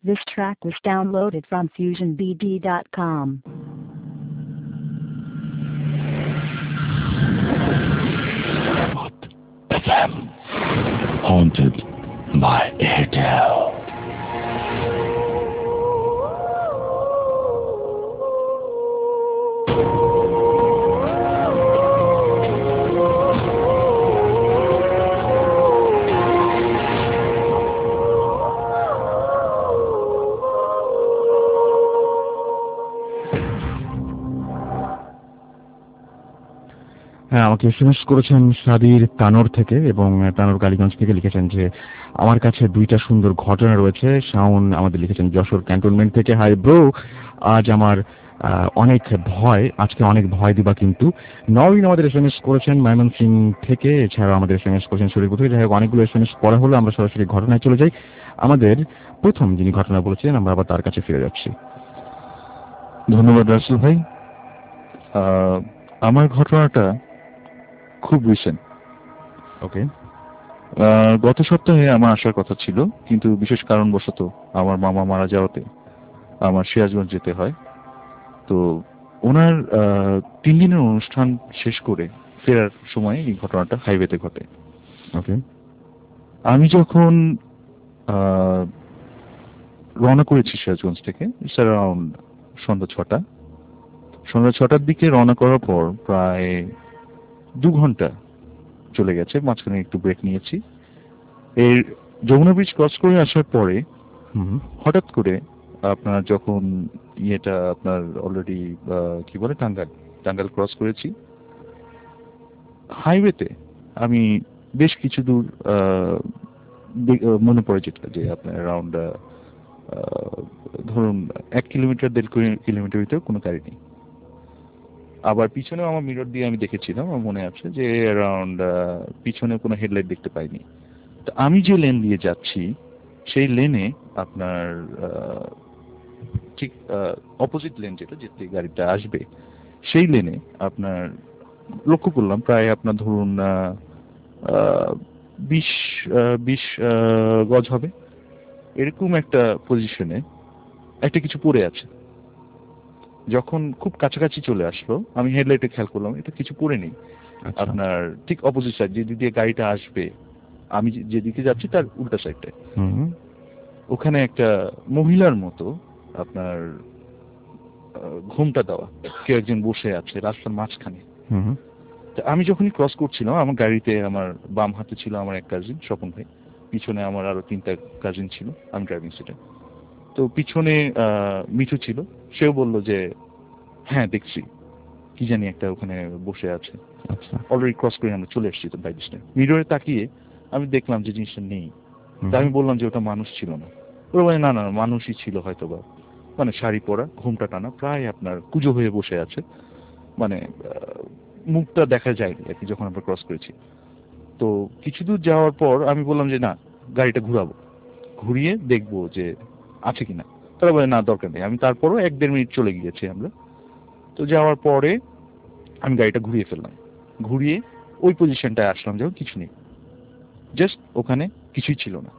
This track was downloaded from FusionBD.com. What FM? Haunted by Airtel. হ্যাঁ, আমাকে SMS করেছেন সাদির তানোর থেকে, এবং তানোর কালীগঞ্জ থেকে লিখেছেন যে আমার কাছে দুইটা সুন্দর ঘটনা রয়েছে। শাওন আমাদের লিখেছেন যশোর ক্যান্টনমেন্ট থেকে, হাই ব্রো, আজ আমার অনেক ভয়, আজকে অনেক ভয় দিবা কিন্তু। নওরিন আমাদের এসএমএস করেছেন ময়মনসিং থেকে, এছাড়াও আমাদের এসএমএস করেছেন শরীরপুর থেকে। যাই হোক, অনেকগুলো এসএমএস পড়া হলো, আমরা সরাসরি ঘটনায় চলে যাই। আমাদের প্রথম যিনি ঘটনা বলেছিলেন, আমরা আবার তার কাছে ফিরে যাচ্ছি। ধন্যবাদ রাসেল ভাই। আমার ঘটনাটা খুব রিসেন্ট। ওকে। গত সপ্তাহে আমার আসার কথা ছিল, কিন্তু বিশেষ কারণবশত আমার মামা মারা যাওয়াতে আমার সিরাজগঞ্জ যেতে হয়। তো ওনার 3 দিনের অনুষ্ঠান শেষ করে ফেরার সময় এই ঘটনাটা হাইওয়েতে ঘটে। ওকে। আমি যখন রওনা করেছি সিরাজগঞ্জ থেকে, অ্যারাউন্ড সন্ধ্যা 6টার দিকে রওনা করার পর প্রায় 2 ঘন্টা চলে গেছে, মাঝখানে একটু ব্রেক নিয়েছি। এর যমুনা ব্রিজ ক্রস করে আসার পরে হঠাৎ করে আপনার যখন আপনার অলরেডি কি বলে টাঙ্গাইল ক্রস করেছি, হাইওয়েতে আমি বেশ কিছু দূর মনে পড়ে যেটা যে আপনার অ্যারাউন্ড ধরুন 1 কিলোমিটার 1.5 কিলোমিটার ভিতরে কোনো গাড়ি নেই। আবার পিছনেও আমার মিরর দিয়ে আমি দেখেছিলাম, আমার মনে আছে যে অ্যারাউন্ড পিছনে কোনো হেডলাইট দেখতে পাইনি। তো আমি যে লেন দিয়ে যাচ্ছি সেই লেনে আপনার ঠিক অপোজিট লেন যেতে গাড়িটা আসবে, সেই লেনে আপনার লক্ষ্য করলাম প্রায় আপনার ধরুন 20 গজ হবে এরকম একটা পজিশনে একটা কিছু পড়ে আছে। যখন খুব কাছাকাছি চলে আসলো, আমি হেডলাইটে খেয়াল করলাম এটা কিছু পড়ে নেই। আপনার ঠিক অপোজিট সাইড, যেদিক দিয়ে গাড়িটা আসবে, আমি যেদিকে যাচ্ছি তার উল্টা সাইডে ওখানে একটা মহিলার মতো আপনার ঘুমটা দেওয়া কেউ একজন বসে আছে রাস্তার মাঝখানে। আমি যখনই ক্রস করছিলাম, আমার গাড়িতে আমার বাম হাতে ছিল আমার এক কাজিন স্বপন ভাই, পিছনে আমার আরো 3টা কাজিন ছিল, আমি ড্রাইভিং সিটে। তো পিছনে মিঠু ছিল, সেও বলল যে হ্যাঁ দেখছি কি জানি একটা ওখানে বসে আছে। অলরেডি ক্রস করে আমরা চলে এসেছি তো বাইক স্ট্যান্ড। মিররে তাকিয়ে আমি দেখলাম যে জিনিসটা নেই। তা আমি বললাম যে ওটা মানুষ ছিল না। ওরা বলে না মানুষই ছিল হয়তো বা, মানে শাড়ি পরা, ঘুমটা টানা, প্রায় আপনার কুজো হয়ে বসে আছে, মানে মুখটা দেখা যায়নি আর কি যখন আমরা ক্রস করেছি। তো কিছু দূর যাওয়ার পর আমি বললাম যে না, গাড়িটা ঘুরাবো, ঘুরিয়ে দেখবো যে আছে কিনা। তারা বলে না দরকার নেই। আমি তারপরও 1-1.5 মিনিট চলে গিয়েছি আমরা। তো যাওয়ার পরে আমি গাড়িটা ঘুরিয়ে ফেললাম, ঘুরিয়ে ওই পজিশনটায় আসলাম যখন কিছু নেই, জাস্ট ওখানে কিছুই ছিল না।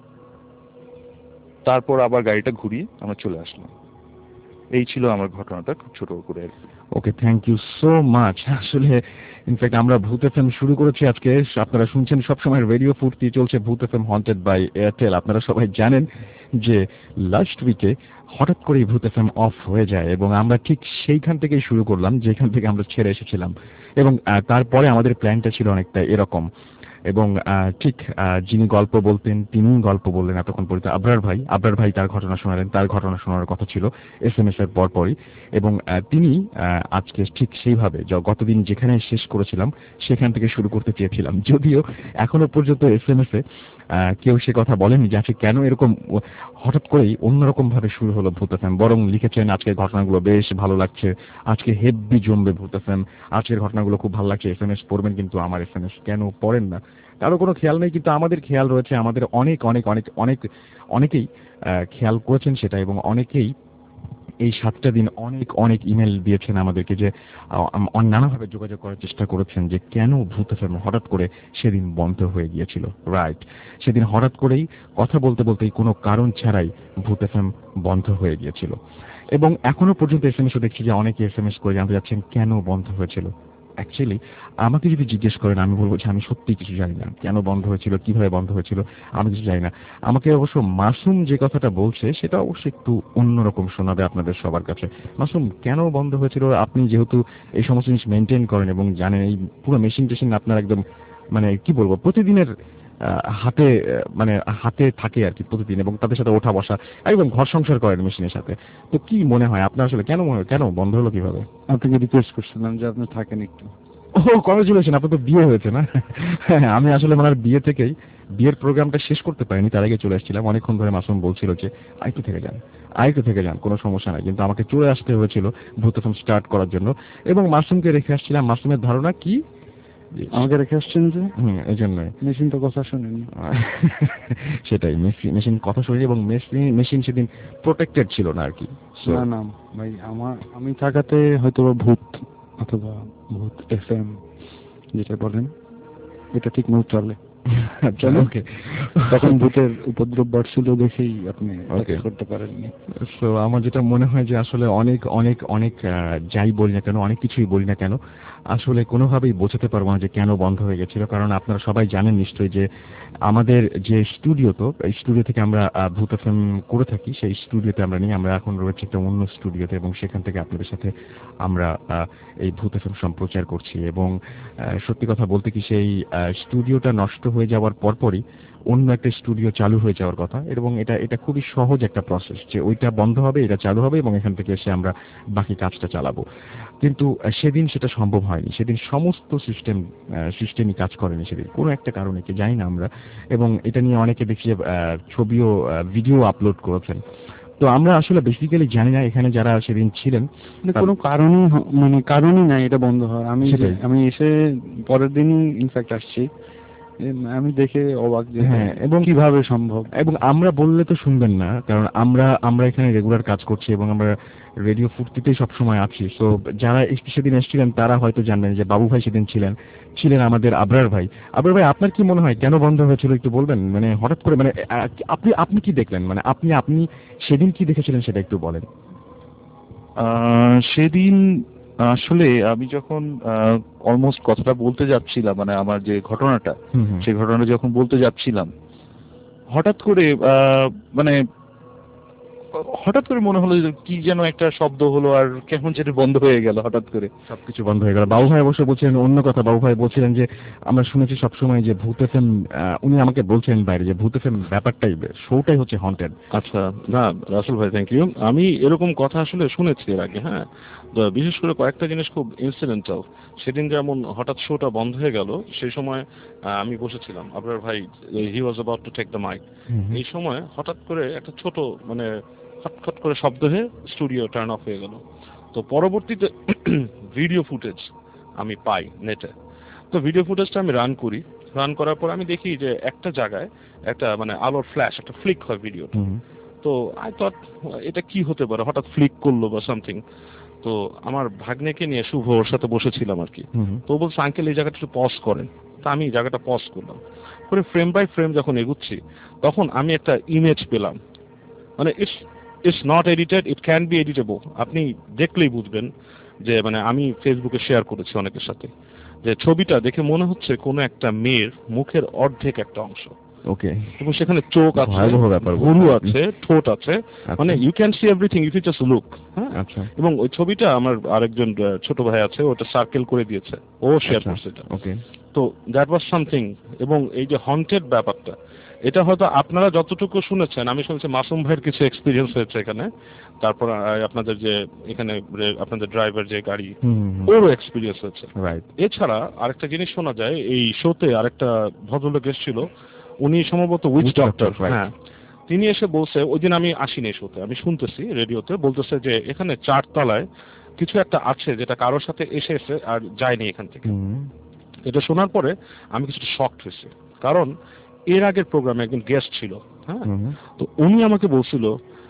তারপর আবার গাড়িটা ঘুরিয়ে আমরা চলে আসলাম। এই ছিল আমার ঘটনাটা, খুব ছোট করে। Okay, thank you so much. আসলে ইনফ্যাক্ট আমরা ভূত এফএম শুরু করেছি আজকে, আপনারা শুনছেন সবসময় রেডিও ফুর্তি, চলছে Bhoot FM haunted by Airtel. আপনারা সবাই জানেন যে লাস্ট উইকে হঠাৎ করেই ভূত এফএম অফ হয়ে যায়, এবং আমরা ঠিক সেইখান থেকেই শুরু করলাম যেখান থেকে আমরা ছেড়ে এসেছিলাম। এবং তারপরে আমাদের প্ল্যানটা ছিল অনেকটা এরকম, এবং ঠিক যিনি গল্প বলতেন তিনি গল্প বললেন এতক্ষণ পর্যন্ত আবরার ভাই তার ঘটনা শোনালেন, তার ঘটনা শোনার কথা ছিল এসএমএস এর পরপরই। এবং তিনি আজকে ঠিক সেইভাবে গতদিন যেখানে শেষ করেছিলাম সেখান থেকে শুরু করতে চেয়েছিলাম, যদিও এখনো পর্যন্ত এসএমএস এ কেউ সে কথা বলেনি যে আজকে কেন এরকম হঠাৎ করেই অন্যরকম ভাবে শুরু হলো ভূত এফএম। বরং লিখেছেন আজকের ঘটনাগুলো বেশ ভালো লাগছে, আজকে হেভি জমবে ভূত এফএম, আজকের ঘটনাগুলো খুব ভালো লাগছে, এসএমএস পড়বেন। কিন্তু আমার এসএমএস কেন পড়েন না, কারো কোনো খেয়াল নেই, কিন্তু আমাদের খেয়াল রয়েছে। আমাদের অনেকেই খেয়াল করেছেন সেটা, এবং অনেকেই এই 7টা দিন অনেক অনেক ইমেল দিয়েছেন আমাদেরকে, যে নানাভাবে যোগাযোগ করার চেষ্টা করেছেন যে কেন ভূত এফএম হঠাৎ করে সেদিন বন্ধ হয়ে গিয়েছিল। রাইট, সেদিন হঠাৎ করেই কথা বলতে বলতেই কোনো কারণ ছাড়াই ভূত এফএম বন্ধ হয়ে গিয়েছিল। এবং এখনো পর্যন্ত এসএমএসও দেখছি যে অনেকে এসএমএস করে জানতে চাচ্ছেন কেন বন্ধ হয়েছিল। অ্যাকচুয়ালি আমাকে যদি জিজ্ঞেস করেন আমি বলবো যে আমি সত্যি কিছু জানি না, কেন বন্ধ হয়েছিল, কিভাবে বন্ধ হয়েছিল, আমি কিছু জানি না। আমাকে অবশ্য মাসুম যে কথাটা বলছে সেটা অবশ্যই একটু অন্যরকম শোনাবে আপনাদের সবার কাছে। মাসুম, কেন বন্ধ হয়েছিল? আপনি যেহেতু এই সমস্ত জিনিস মেনটেন করেন এবং জানেন, এই পুরো মেশিন টেশিন আপনার একদম মানে কি বলবো প্রতিদিনের হাতে মানে হাতে থাকে আর কি প্রতিদিন, এবং তাদের সাথে ওঠা বসা একদম ঘর সংসার করেন মেশিনের সাথে। তো কি মনে হয় আপনার আসলে কেন বন্ধ হলো কিভাবে? আপনাকে রিকোয়েস্ট করছিলাম যে আপনি থাকেন একটু। ও কংগ্রেচুলেশন, আপনার তো বিয়ে হয়েছে না? হ্যাঁ, আমি আসলে মানে বিয়ে থেকেই বিয়ের প্রোগ্রামটা শেষ করতে পারিনি, তার আগে চলে আসছিলাম। অনেকক্ষণ ধরে মাসুম বলছিল যে আরেকটু থেকে যান, কোনো সমস্যা নাই, কিন্তু আমাকে চলে আসতে হয়েছিল ভূত এফএম স্টার্ট করার জন্য। এবং মাসুমকে রেখে আসছিলাম। মাসুমের ধারণা কি আমাকে রেখে আসছেন যে? এই জন্যই মেশিন তো কথা শোনেনি। সেটাই, মেশিন কথা শুনি, এবং মেশিন সেদিন প্রোটেক্টেড ছিল না আর কি। না না ভাই, আমি থাকাতে হয়তো ভূত অথবা ভূত এফএম যেটা বলেন এটা ঠিক মতো চলে। ওকে, তখন ভূতের উপদ্রব বাড়ছিল দেখেই আপনি করতে পারেননি। তো আমার যেটা মনে হয় যে আসলে অনেক অনেক অনেক যাই বলি না কেন, অনেক কিছুই বলি না কেন, আসলে কোনোভাবেই বোঝাতে পারবো না যে কেন বন্ধ হয়ে গেছিল। কারণ আপনারা সবাই জানেন নিশ্চয়ই যে আমাদের যে স্টুডিও, তো এই স্টুডিও থেকে আমরা ভূত এফএম করে থাকি, সেই স্টুডিওতে আমরা এখন রয়েছে একটা অন্য স্টুডিওতে, এবং সেখান থেকে আপনাদের সাথে আমরা এই ভূত এফএম সম্প্রচার করছি। এবং সত্যি কথা বলতে কি, সেই স্টুডিওটা নষ্ট হয়ে যাওয়ার পরপরই অন্য একটা স্টুডিও চালু হয়ে যাওয়ার কথা, এবং এটা খুবই সহজ একটা প্রসেস যে ওইটা বন্ধ হবে, এটা চালু হবে, এবং এখান থেকে এসে আমরা বাকি কাজটা চালাবো। কিন্তু সেদিন সেটা সম্ভব হয়নি। সেদিন সমস্ত সিস্টেমই কাজ করেনি সেদিন, কোনো একটা কারণে কি জানি না আমরা। এবং এটা নিয়ে অনেকে দেখছি যে ছবিও ভিডিও আপলোড করেছেন। তো আমরা আসলে বেসিক্যালি জানি না এখানে যারা সেদিন ছিলেন কোনো কারণই নাই এটা বন্ধ হওয়ার। আমি এসে পরের দিনই ইনফ্যাক্ট আসছি, আমি দেখে অবাক যে হ্যাঁ, এবং কিভাবে সম্ভব। এবং আমরা বললে তো শুনবেন না, কারণ আমরা এখানে রেগুলার কাজ করছি এবং আমরা রেডিও ফুর্তিতেই সবসময় আছি। তো যারা সেদিন এসেছিলেন তারা হয়তো জানবেন যে বাবু ভাই সেদিন ছিলেন আমাদের আবরার ভাই। আপনার কি মনে হয় কেন বন্ধ হয়েছিল একটু বলবেন? মানে হঠাৎ করে, মানে আপনি কি দেখলেন, মানে আপনি সেদিন কি দেখেছিলেন সেটা একটু বলেন। সেদিন আসলে আমি যখন অলমোস্ট কথাটা বলতে যাচ্ছিলাম, মানে আমার যে ঘটনাটা, সেই ঘটনাটা যখন বলতে যাচ্ছিলাম, হঠাৎ করে হঠাৎ করে মনে হলো যে কি যেন একটা শব্দ হলো, আর কেমন যেটা বন্ধ হয়ে গেল, হঠাৎ করে সবকিছু বন্ধ হয়ে গেল। বাবু ভাই অবশ্য বলছিলেন অন্য কথা। বাবু ভাই বলছিলেন যে আমরা শুনেছি সবসময় যে ভূত এফএম, উনি আমাকে বলছেন বাইরে যে ভূত এফএম ব্যাপারটাই, শোটাই হচ্ছে হন্টেড। আচ্ছা, না রাসেল ভাই, থ্যাংক ইউ। আমি এরকম কথা আসলে শুনেছি এর আগে। হ্যাঁ, বিশেষ করে কয়েকটা জিনিস খুব ইনসিডেন্টাল। সেদিন যেমন হঠাৎ শোটা বন্ধ হয়ে গেল, সেই সময় আমি বসেছিলাম, আপনার ভাই he was about to take the mic. এই সময় হঠাৎ করে একটা ছোট খটখট করে শব্দ হয়ে স্টুডিও টার্ন অফ হয়ে গেল। তো পরবর্তীতে ভিডিও ফুটেজ আমি পাই নেটে। তো ভিডিও ফুটেজটা আমি রান করার পর আমি দেখি যে একটা জায়গায় একটা আলোর ফ্ল্যাশ, একটা ফ্লিক হয় ভিডিওটা। তো আই থট এটা কি হতে পারে, হঠাৎ ফ্লিক করলো বা সামথিং। তো আমার ভাগ্নেকে নিয়ে শুভ ওর সাথে বসেছিলাম আর কি। তো বলছে আঙ্কেল এই জায়গাটা একটু পজ করেন। তা আমি জায়গাটা পজ করলাম করে ফ্রেম বাই ফ্রেম যখন এগুচ্ছি, তখন আমি একটা ইমেজ পেলাম। It's not edited, it can be editable. আপনি দেখলেই বুঝবেন যে আমি ফেসবুকে শেয়ার করেছি অনেকের সাথে, যে ছবিটা দেখে মনে হচ্ছে কোনো একটা মেয়ের মুখের অর্ধেক একটা অংশ। ওকে, এবং সেখানে চোখ আছে, ভুরু আছে, ঠোঁট আছে, you can see everything if you just look. হ্যাঁ, এবং ওই ছবিটা আমার আরেকজন ছোট ভাই আছে, ওটা সার্কেল করে দিয়েছে, ও শেয়ার করছে এটা। তো দ্যাট ওয়াজ সামথিং। এবং এই যে হন্টেড ব্যাপারটা, এটা হয়তো আপনারা যতটুকু শুনেছেন, আমি শুনছি মাসুম ভাইয়ের কিছু এক্সপিরিয়েন্স হয়েছে এখানে, তারপর আপনাদের যে এখানে আপনাদের ড্রাইভার যে গাড়ি, ওরও এক্সপিরিয়েন্স হয়েছে। এছাড়া আরেকটা জিনিস শোনা যায়, এই শোতে আরেকটা ভদ্রলোক এসেছিল, উনি সম্ভবত উইচ ডক্টর। হ্যাঁ, তিনি এসে বলছে, ওই দিন আমি আসিনি শোতে, আমি শুনতেছি রেডিওতে বলতেছে যে এখানে 4 তলায় কিছু একটা আছে যেটা কারোর সাথে এসে আর যায়নি এখান থেকে। এটা শোনার পরে আমি কিছুটা শকড হয়েছি, কারণ এর আগের প্রোগ্রামে একজন গেস্ট ছিল। হ্যাঁ, তো উনি আমাকে বলছিল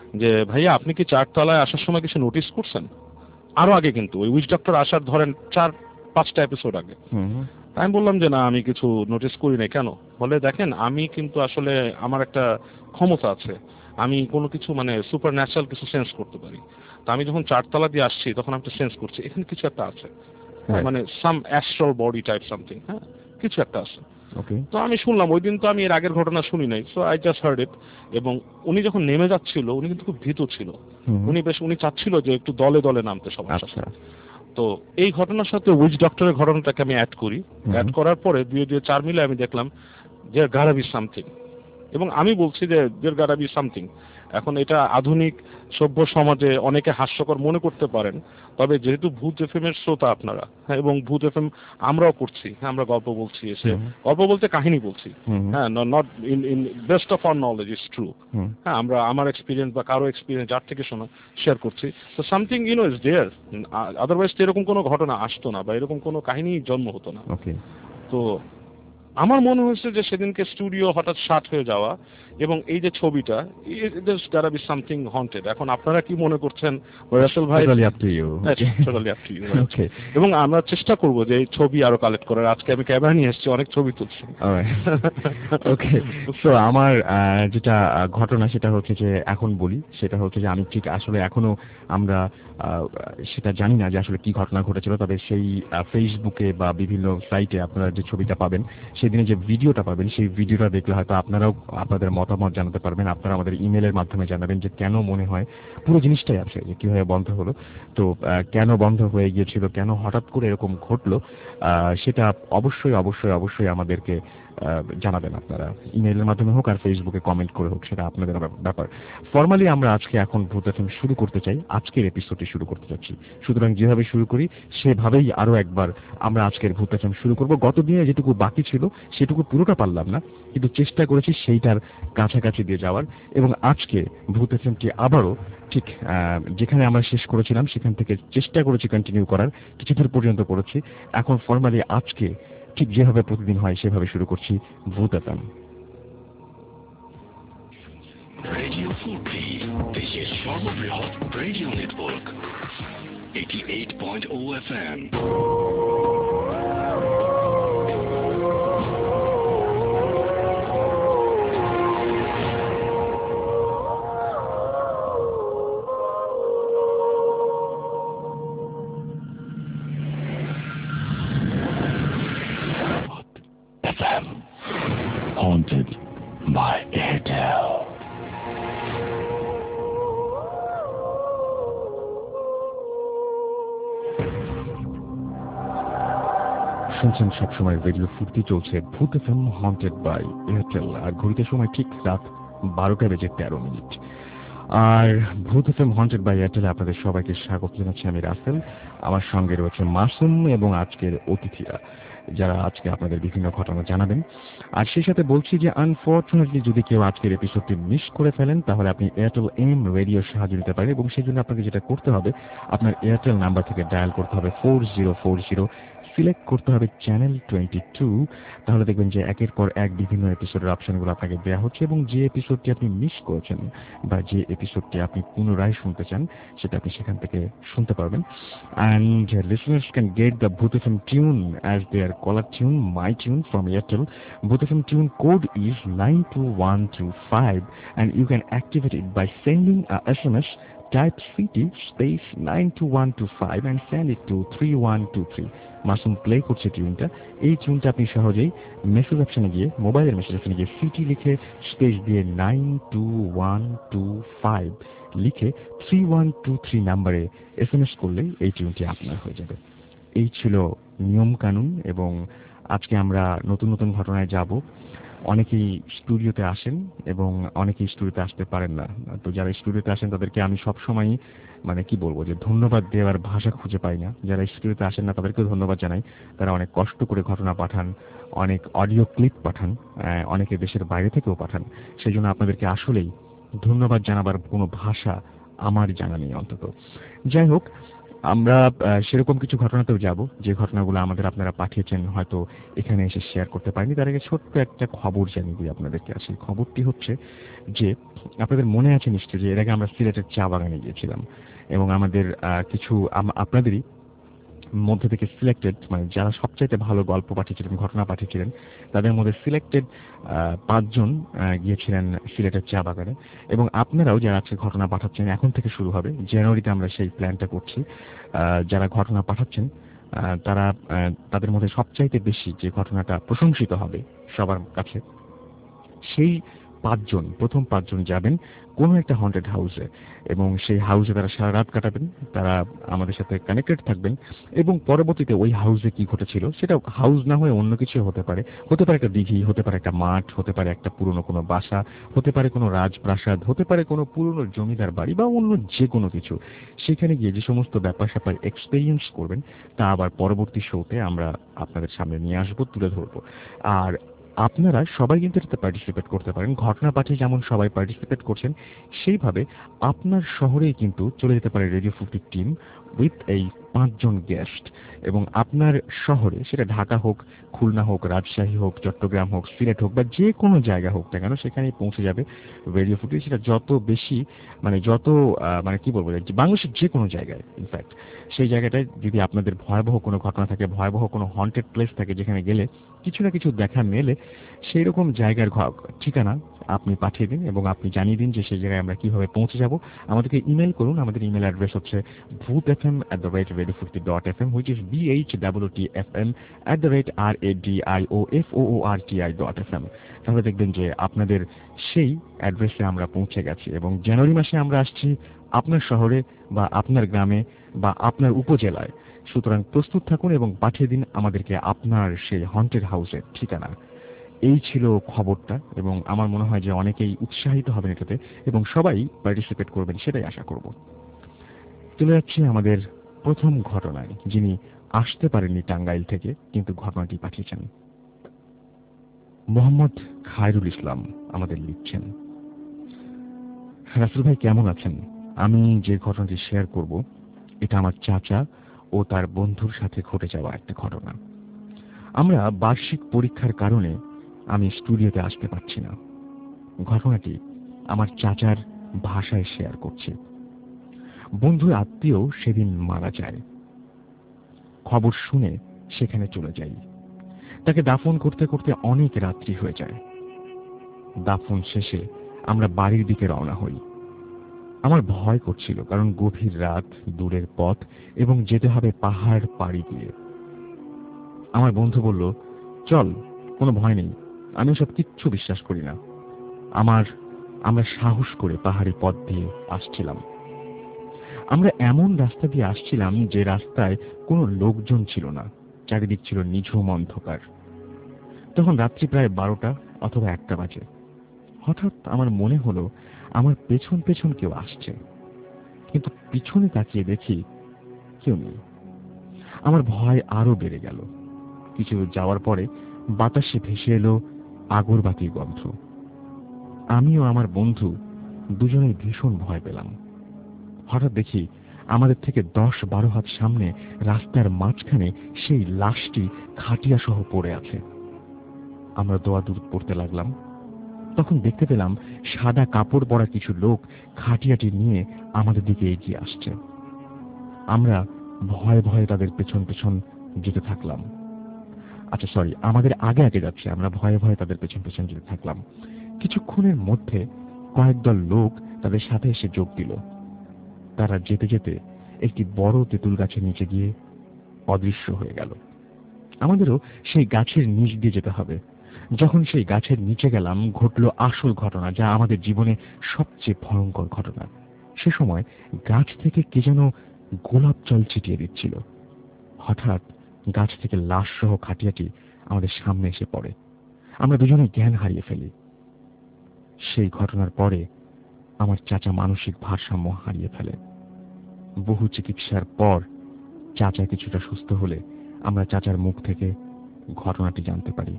যে ভাইয়া আপনি কি 4 তলায় আসার সময় কিছু নোটিস করছেন? আরো আগে কিন্তু ওই উইচ ডক্টর আসার ধরেন 4-5টা এপিসোড আগে। আমি বললাম যে না আমি কিছু নোটিস করি নাই। কেন? বলে দেখেন আমি কিন্তু আসলে আমার একটা ক্ষমতা আছে, আমি কোনো কিছু মানে সুপার ন্যাচারাল কিছু সেন্স করতে পারি। তো আমি যখন 4 তলা দিয়ে আসছি তখন আমি সেন্স করছি এখানে কিছু একটা আছে, মানে some astral body type something, হ্যাঁ কিছু একটা আছে। তো আমি শুনলাম, ওই দিন তো আমি এর আগের ঘটনা শুনি নাই, so I just heard it. এবং উনি যখন নেমে যাচ্ছিল উনি কিন্তু খুব ভীত ছিল, উনি চাচ্ছিল যে একটু দলে দলে নামতে সবার সাথে। তো এই ঘটনার সাথে উইচ ডক্টরের ঘটনাটাকে আমি অ্যাড করি, অ্যাড করার পরে 2-4 মিলে আমি দেখলাম যে গারা বি সামথিং, এবং আমি বলছি যে দের গারা বি সামথিং। এখন এটা আধুনিক সভ্য সমাজে অনেকে হাস্যকর মনে করতে পারেন, তবে যেহেতু ভূত এফএম এর শ্রোতা আপনারা, হ্যাঁ, এবং ভূত এফএম আমরাও করছি, হ্যাঁ আমরা গল্প বলছি, এসে গল্প বলতে কাহিনী বলছি, হ্যাঁ not in best of our knowledge is true, হ্যাঁ আমরা আমার এক্সপিরিয়েন্স বা কারো এক্সপিরিয়েন্স যার থেকে শোনা শেয়ার করছি। তো সামথিং ইজ দেয়ার, আদারওয়াইজ তো এরকম কোনো ঘটনা আসতো না বা এরকম কোনো কাহিনী জন্ম হতো না। তো আমার মনে হয়েছে যে সেদিনকে স্টুডিও হঠাৎ শাট হয়ে যাওয়া এবং এই যে ছবিটা, দ্যাটস বি সামথিং হন্টেড। এখন আপনারা কি মনে করছেন রাসেল ভাই? এবং আমরা চেষ্টা করব যে এই ছবি আরো কালেক্ট করার। আজকে আমি ক্যামেরা নিয়ে এসেছি, অনেক ছবি তুলছি। ওকে, তো আমার যেটা ঘটনা সেটা হচ্ছে যে এখন বলি, সেটা হচ্ছে যে আমি ঠিক আসলে এখনো আমরা সেটা জানি না যে আসলে কি ঘটনা ঘটেছিল, তবে সেই ফেসবুকে বা বিভিন্ন সাইটে আপনারা যে ছবিটা পাবেন, সেদিনে যে ভিডিওটা পাবেন, সেই ভিডিওটা দেখলে হয়তো আপনারাও আপনাদের মতামত জানাতে পারবেন। আপনারা আমাদের ইমেলের মাধ্যমে জানাবেন যে কেন মনে হয় পুরো জিনিসটাই আছে, যে কিভাবে বন্ধ হলো, তো কেন বন্ধ হয়ে গিয়েছিল, কেন হঠাৎ করে এরকম ঘটলো, সেটা অবশ্যই অবশ্যই অবশ্যই আমাদেরকে জানাবেন আপনারা, ইমেইলের মাধ্যমে হোক আর ফেসবুকে কমেন্ট করে হোক, সেটা আপনাদের ব্যাপার। ফর্মালি আমরা আজকে এখন ভূত এফএম শুরু করতে চাই, আজকের এপিসোডটি শুরু করতে যাচ্ছি। সুতরাং যেভাবে শুরু করি সেভাবেই আরো একবার আমরা আজকের ভূত এফএম শুরু করব। গতদিনে যেটুকু বাকি ছিল সেটুকু পুরোটা পারলাম না, কিন্তু চেষ্টা করেছি সেইটার কাছাকাছি দিয়ে যাওয়ার, এবং আজকে ভূত এফএমটি আবারও ঠিক যেখানে আমরা শেষ করেছিলাম সেখান থেকে চেষ্টা করেছি কন্টিনিউ করার, কিছুদূর পর্যন্ত করেছি। এখন ফর্মালি আজকে ঠিক যেভাবে প্রতিদিন হয় সেভাবে শুরু করছি ভূত এফএম। রেডিও ফুর্তি, দেশের সর্ববৃহৎ radio network 88.0 FM। FM, haunted by Airtel. শুনছেন সবসময় রেডিও ফুর্তি, চলছে Bhoot FM haunted by Airtel, আর ঘড়িতে সময় ঠিক রাত 12:13। আর ভূত এফএম হন্টেড বাই এয়ারটেলে আপনাদের সবাইকে স্বাগত জানাচ্ছি। আমি রাসেল, আমার সঙ্গে রয়েছে মাসুম এবং আজকের অতিথিরা, যারা আজকে আপনাদের বিভিন্ন ঘটনা জানাবেন। আর সেই সাথে বলছি যে আনফর্চুনেটলি যদি কেউ আজকের এপিসোডটি মিস করে ফেলেন, তাহলে আপনি এয়ারটেল এম রেডিওর সাহায্য নিতে পারেন, এবং সেই জন্য আপনাকে যেটা করতে হবে, আপনার এয়ারটেল নাম্বার থেকে ডায়াল করতে হবে 4040, সিলেক্ট করতে হবে চ্যানেল 22। তাহলে দেখবেন যে একের পর এক বিভিন্ন এপিসোডের অপশনগুলো আপনাকে দেওয়া হচ্ছে, এবং যে এপিসোডটি আপনি মিস করেছেন বা যে এপিসোডটি আপনি পুনরায় শুনতে চান সেটা আপনি সেখান থেকে শুনতে পারবেন। And listeners can get the Bhoot FM tune as their caller tune, my tune from Airtel. Bhoot FM tune code is 92125, and you can activate it by sending a SMS. Type city space 92125 and send it to 3123. Masum play করছে টিউনটা। এই টিউনটা আপনি সহজেই message অপশনে গিয়ে, মোবাইলের message অপশনে গিয়ে সিটি লিখে স্পেস দিয়ে 92125 লিখে 3123 নাম্বারে SMS করলেই এই টিউনটি আপনার হয়ে যাবে। এই ছিল নিয়ম কানুন, এবং আজকে আমরা নতুন নতুন ঘটনায় যাব। অনেকেই স্টুডিওতে আসেন এবং অনেকেই স্টুডিওতে আসতে পারেন না। তো যারা স্টুডিওতে আসেন তাদেরকে আমি সবসময় মানে কি বলবো, যে ধন্যবাদ দেওয়ার ভাষা খুঁজে পাই না। যারা স্টুডিওতে আসেন না তাদেরকেও ধন্যবাদ জানাই, তারা অনেক কষ্ট করে ঘটনা পাঠান, অনেক অডিও ক্লিপ পাঠান, অনেকে দেশের বাইরে থেকেও পাঠান। সেই জন্য আপনাদেরকে আসলেই ধন্যবাদ জানাবার কোনো ভাষা আমার জানা নেই অন্তত। যাই হোক, আমরা সেরকম কিছু ঘটনাতেও যাব যে ঘটনাগুলো আপনারা পাঠিয়েছেন, হয়তো এখানে এসে শেয়ার করতে পারেনি। তার আগে ছোট্ট একটা খবর জানিয়ে দিই আপনাদেরকে। সেই খবরটি হচ্ছে যে আপনাদের মনে আছে নিশ্চয়ই যে এর আগে আমরা সিলেটের চা বাগানে গিয়েছিলাম এবং আমাদের কিছু আপনাদেরই মধ্যে থেকে সিলেক্টেড, মানে যারা সবচাইতে ভালো গল্প পাঠিয়েছিলেন, ঘটনা পাঠিয়েছিলেন, তাদের মধ্যে সিলেক্টেড 5 জন গিয়েছিলেন সিলেটের চা বাগানে। এবং আপনারাও যারা আজকে ঘটনা পাঠাচ্ছেন, এখন থেকে শুরু হবে, জানুয়ারিতে আমরা সেই প্ল্যানটা করছি। যারা ঘটনা পাঠাচ্ছেন তারা তাদের মধ্যে সবচাইতে বেশি যে ঘটনাটা প্রশংসিত হবে সবার কাছে, সেই 5 জন, প্রথম 5 জন যাবেন কোনো একটা হন্টেড হাউসে এবং সেই হাউসে তারা সারা রাত কাটাবেন। তারা আমাদের সাথে কানেক্টেড থাকবেন এবং পরবর্তীতে ওই হাউসে কি ঘটেছিল, সেটা হাউস না হয়ে অন্য কিছু হতে পারে। হতে পারে একটা দিঘি, হতে পারে একটা মাঠ, হতে পারে একটা পুরনো কোনো বাসা, হতে পারে কোনো রাজপ্রাসাদ, হতে পারে কোনো পুরনো জমিদার বাড়ি বা অন্য যে কোনো কিছু। সেখানে গিয়ে যে সমস্ত ব্যাপার স্যাপার এক্সপেরিয়েন্স করবেন তা আবার পরবর্তী শোতে আমরা আপনাদের সামনে নিয়ে আসবো, তুলে ধরবো। আর আপনারা সবাই কিন্তু এটাতে পার্টিসিপেট করতে পারেন। ঘটনা পাঠিয়ে যেমন সবাই পার্টিসিপেট করছেন, সেইভাবে আপনার শহরেই কিন্তু চলে যেতে পারে রেডিও 50 টিম উইথ এই 5 জন গেস্ট। এবং আপনার শহরে, সেটা ঢাকা হোক, খুলনা হোক, রাজশাহী হোক, চট্টগ্রাম হোক, সিলেট হোক বা যে কোনো জায়গা হোক না কেন, সেখানেই পৌঁছে যাবে রেডিও 50। সেটা যত বেশি মানে কি বলবো, বাংলাদেশের যে কোনো জায়গায়, ইনফ্যাক্ট সেই জায়গাটায় যদি আপনাদের ভয়াবহ কোনো ঘটনা থাকে, ভয়াবহ কোনো হন্টেড প্লেস থাকে যেখানে গেলে কিছু না কিছু দেখা মেলে, সেই রকম জায়গার ঠিকানা আপনি পাঠিয়ে দিন এবং আপনি জানিয়ে দিন যে সেই জায়গায় আমরা কিভাবে পৌঁছে যাব। আমাদেরকে ইমেল করুন। আমাদের ইমেল অ্যাড্রেস হচ্ছে bhootfm@radio50.fm, which is bhwtfm@radioforti.fm। তাহলে দেখবেন যে আপনাদের সেই অ্যাড্রেসে আমরা পৌঁছে গেছি এবং জানুয়ারি মাসে আমরা আসছি আপনার শহরে বা আপনার গ্রামে বা আপনার উপজেলায়। সুতরাং প্রস্তুত থাকুন এবং পাঠিয়ে দিন আমাদেরকে আপনার সেই হন্টেড হাউসের ঠিকানা। এই ছিল খবরটা এবং আমার মনে হয় যে অনেকেই উৎসাহিত হবেন এটাতে এবং সবাই পার্টিসিপেট করবেন, সেটাই আশা করব। চলে যাচ্ছি আমাদের প্রথম ঘটনায়, যিনি আসতে পারেননি টাঙ্গাইল থেকে, কিন্তু ঘটনাটি পাঠিয়েছেন। মোহাম্মদ খায়রুল ইসলাম আমাদের লিখছেন, রাসেল ভাই কেমন আছেন? আমি যে ঘটনাটি শেয়ার করব এটা আমার চাচা ও তার বন্ধুর সাথে ঘটে যাওয়া একটা ঘটনা। আমরা বার্ষিক পরীক্ষার কারণে আমি স্টুডিওতে আসতে পারছি না। ঘটনাটি আমার চাচার ভাষায় শেয়ার করছি। বন্ধুর আত্মীয় সেদিন মারা যায়। খবর শুনে সেখানে চলে যাই। তাকে দাফন করতে করতে অনেক রাত্রি হয়ে যায়। দাফন শেষে আমরা বাড়ির দিকে রওনা হই। আমার ভয় করছিল, কারণ গভীর রাত, দূরের পথ এবং যেতে হবে পাহাড় পাড়ি দিয়ে। আমার বন্ধু বলল, চল, কোনো ভয় নেই, আমি সব কিচ্ছু বিশ্বাস করি না। আমরা সাহস করে পাহাড়ি পথ দিয়ে আসছিলাম। আমরা এমন রাস্তা দিয়ে আসছিলাম যে রাস্তায় কোনো লোকজন ছিল না, চারিদিক ছিল নিঝুম অন্ধকার। তখন রাত্রি প্রায় 12টা অথবা 1টা বাজে। হঠাৎ আমার মনে হলো আমার পেছন পেছন কেউ আসছে, কিন্তু পিছনে তাকিয়ে দেখি কেউ নেই। আমার ভয় আরো বেড়ে গেল। কিছু যাওয়ার পরে বাতাসে ভেসে এলো আগরবাতির গন্ধ। আমিও আমার বন্ধু দুজনেই ভীষণ ভয় পেলাম। হঠাৎ দেখি আমাদের থেকে 10-12 হাত সামনে রাস্তার মাঝখানে সেই লাশটি খাটিয়া সহ পড়ে আছে। আমরা দোয়াদুর পড়তে লাগলাম। তখন দেখতে পেলাম সাদা কাপড় পরা কিছু লোক খাটিয়াটি নিয়ে আমাদের দিকে এগিয়ে আসছে। আমরা ভয়ে ভয়ে তাদের পেছন পেছন যেতে থাকলাম। আচ্ছা সরি, আমাদের আগে আগে যাচ্ছে, আমরা ভয়ে ভয়ে তাদের পেছন পেছন যেতে থাকলাম। কিছুক্ষণের মধ্যে কয়েক দল লোক তাদের সাথে এসে যোগ দিল। তারা যেতে যেতে একটি বড় তেঁতুল গাছের নিচে গিয়ে অদৃশ্য হয়ে গেল। আমাদেরও সেই গাছের নিচ দিয়ে যেতে হবে। যখন সেই গাছের নিচে গেলাম, ঘটল আসল ঘটনা, যা আমাদের জীবনে সবচেয়ে ভয়ঙ্কর ঘটনা। সে সময় গাছ থেকে কে যেন গোলাপ জল ছিটিয়ে দিচ্ছিল। হঠাৎ গাছ থেকে লাশ সহ খাটিয়াটি আমাদের সামনে এসে পড়ে। আমরা দুজনে জ্ঞান হারিয়ে ফেলি। সেই ঘটনার পরে আমার চাচা মানসিক ভারসাম্য হারিয়ে ফেলে। বহু চিকিৎসার পর চাচা কিছুটা সুস্থ হলে আমরা চাচার মুখ থেকে ঘটনাটি জানতে পারি।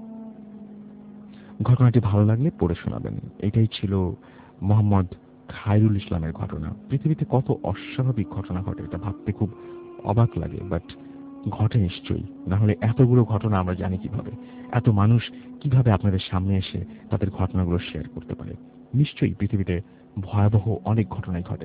ঘটনাটি ভালো লাগলে পড়ে শোনাবেন। এটাই ছিল মোহাম্মদ খায়রুল ইসলামের ঘটনা। পৃথিবীতে কত অস্বাভাবিক ঘটনা ঘটে, এটা ভাবতে খুব অবাক লাগে, বাট ঘটে নিশ্চয়ই, না হলে এতগুলো ঘটনা আমরা জানি কিভাবে? এত মানুষ কিভাবে আপনাদের সামনে এসে তাদের ঘটনাগুলো শেয়ার করতে পারে? নিশ্চয়ই পৃথিবীতে ভয়াবহ অনেক ঘটনাই ঘটে।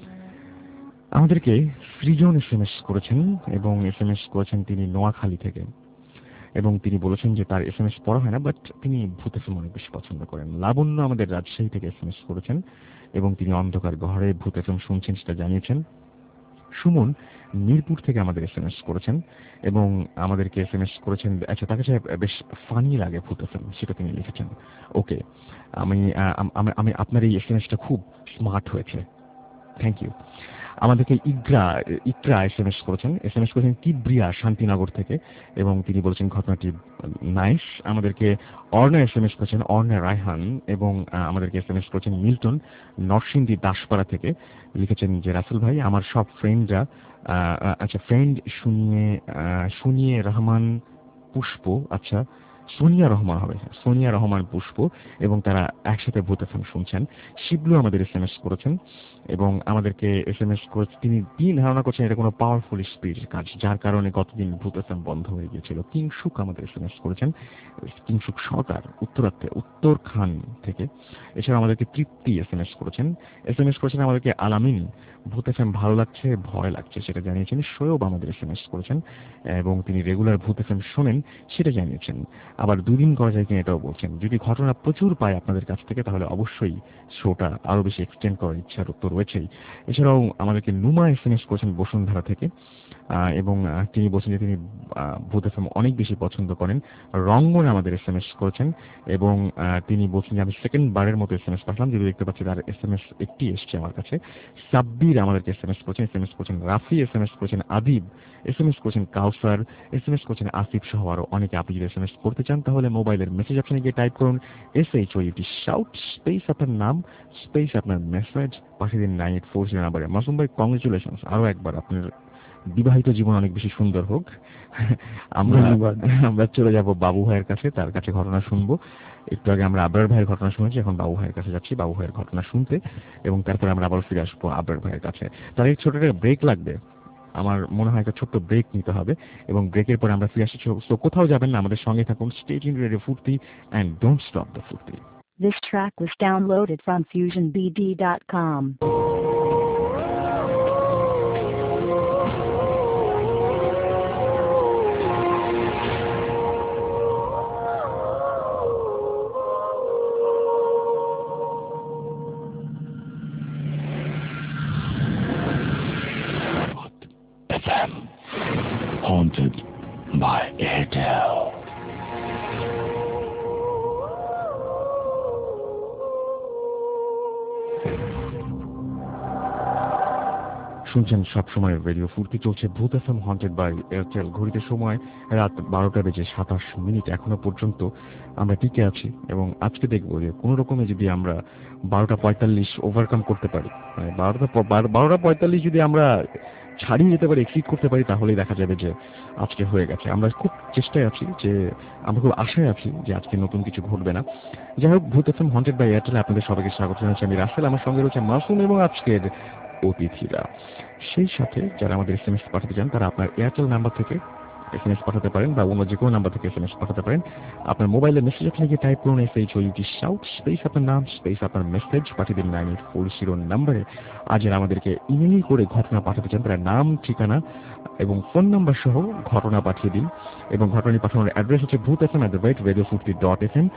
আমাদেরকে সৃজন এসএমএস করেছেন, এবং এসএমএস করেছেন তিনি নোয়াখালী থেকে, এবং তিনি বলেছেন যে তার এসএমএস পড়া হয় না, বাট তিনি ভূত এফএম অনেক বেশি পছন্দ করেন। লাবণ্য আমাদের রাজশাহী থেকে এসএমএস করেছেন, এবং তিনি অন্ধকার ঘরে ভূত এফএম শুনছেন সেটা জানিয়েছেন। সুমন মিরপুর থেকে আমাদের এসএমএস করেছেন, এবং আমাদেরকে এসএমএস করেছেন, আচ্ছা তার কাছে বেশ ফানি লাগে ভূত এফএম, সেটা তিনি লিখেছেন। ওকে, আমি আমি আপনার এই এসএমএসটা খুব স্মার্ট হয়েছে, থ্যাংক ইউ। আমাদেরকে ইকরা এসএমএস করেছেন কিবরিয়া শান্তিনগর থেকে, এবং তিনি বলেছেন ঘটনাটি নাইস। আমাদেরকে অর্ণা এসএমএস করেছেন, অর্ণা রায়হান, এবং আমাদেরকে এসএমএস করেছেন মিল্টন নরসিংদী দাসপাড়া থেকে। লিখেছেন যে রাসেল ভাই, আমার সব ফ্রেন্ডরা আচ্ছা ফ্রেন্ড শুনিয়ে রহমান পুষ্প, আচ্ছা সোনিয়া রহমান হবে, সোনিয়া রহমান পুষ্প, এবং তারা একসাথে ভূত এফএম শুনছেন। শিবলু আমাদের এসএমএস করেছেন, এবং আমাদেরকে এসএমএস করে তিনি ধারণা করছেন এটা কোনো পাওয়ারফুল স্পিরিটের কাজ, যার কারণে গতদিন ভূত এফএম বন্ধ হয়ে গিয়েছিল। কিংসুক আমাদের এসএমএস করেছেন, কিংসুক সরকার উত্তর খান থেকে। এছাড়া আমাদেরকে তৃপ্তি এসএমএস করেছেন আমাদেরকে আলামিন, ভূত এফএম ভালো লাগছে ভয় লাগছে সেটা জানিয়েছেন। শোয়েব আমাদের এসএমএস করেছেন, এবং তিনি রেগুলার ভূত এফএম শোনেন সেটা জানিয়েছেন। আবার দুদিন করা যায় কিনা এটাও বলছেন। যদি ঘটনা প্রচুর পায় আপনাদের কাছ থেকে তাহলে অবশ্যই শোটা আরো বেশি এক্সটেন্ড করার ইচ্ছার উত্তর রয়েছেই। এছাড়াও আমাদেরকে নুমা এসএমএস করেছেন বসুন্ধরা থেকে, এবং তিনি বলছেন যে তিনি ভূত এফএম অনেক বেশি পছন্দ করেন। রঙ্গন আমাদের এসএমএস করেছেন, এবং তিনি বলছেন যে আমি সেকেন্ড বারের মতো এসএমএস পাঠালাম, যদি দেখতে পাচ্ছি তার এসএমএস একটি এসছে আমার কাছে। সাব্বির আমাদেরকে এসএমএস করেছেন রাফি এসএমএস করেছেন, আদিব এসএমএস করেছেন, কাউসার এসএমএস করেছেন, আসিফ সহ আরো অনেকে। আপনি যদি এসএমএস করতে চান তাহলে মোবাইলের মেসেজ অপশনে গিয়ে টাইপ করুন SHOUT শাউট স্পেস আপনার নাম স্পেস আপনার মেসেজ পাঠিয়ে দিন 9840 নাম্বারে। মাসুম ভাই কংগ্রেচুলেশনস, আরো একবার আপনার বিবাহিত জীবন অনেক বেশি সুন্দর হোক। আমরা চলে যাব বাবু ভাইয়ের কাছে, তার কাছে ঘটনা শুনবো। একটু আগে আমরা আবরার ভাইয়ের ঘটনা শুনেছি, এখন বাবু ভাইয়ের কাছে যাচ্ছি বাবু ভাইয়ের ঘটনা শুনতে, এবং তারপরে আমরা আবার ফিরে আসবো আবরার ভাইয়ের কাছে। তার এই ছোট একটা ব্রেক লাগবে, আমার মনে হয় একটা ছোট্ট ব্রেক নিতে হবে, এবং ব্রেকের পরে আমরা ফিরে আসছি। তো কোথাও যাবেন না, আমাদের সঙ্গে থাকুন। Stay tuned radio Foorti and don't stop the Foorti. This track was downloaded from FusionBD.com. FM, haunted by Airtel. শুনছেন সবসময় রেডিও ফুর্তি, চলছে Bhoot FM haunted by Airtel. ঘড়িতে সময় রাত 12:27 এখনো পর্যন্ত আমরা টিকে আছি, এবং আজকে দেখবো যে কোন রকমে যদি আমরা 12:45 ওভারকাম করতে পারি, মানে 12:45 যদি আমরা ছাড়িয়ে যেতে পারি, এক্সিড করতে পারি, তাহলেই দেখা যাবে যে আজকে হয়ে গেছে। আমরা খুব চেষ্টায় আছি, যে আমরা খুব আশায় আছি যে আজকে নতুন কিছু ঘটবে না। যাই হোক, ভূত এফএম হন্টেড বাই এয়ারটেল আপনাদের সবাইকে স্বাগত জানাচ্ছি। আমি রাসেল, আমার সঙ্গে রয়েছে মাসুম এবং আজকের অতিথিরা। সেই সাথে যারা আমাদের এসএমএস পাঠাতে চান তারা আপনার এয়ারটেল নাম্বার থেকে এসএমএস পাঠাতে পারেন, বা অন্য যে কোনো নাম্বার থেকে এসএমএস পাঠাতে পারেন। আপনার মোবাইলের মেসেজ অপশনে গিয়ে টাইপ করুন SHOUT শাউট স্পেস আপনার নাম স্পেস আপনার মেসেজ পাঠিয়ে দিন 9840 নাম্বারে। আর যারা আমাদেরকে ইমেইল করে ঘটনা পাঠাতে চান তারা নাম, ঠিকানা এবং ফোন নাম্বার সহ ঘটনা পাঠিয়ে দিন, এবং ঘটনাটি পাঠানোর অ্যাড্রেস হচ্ছে bhutfm@radiofurti.fm,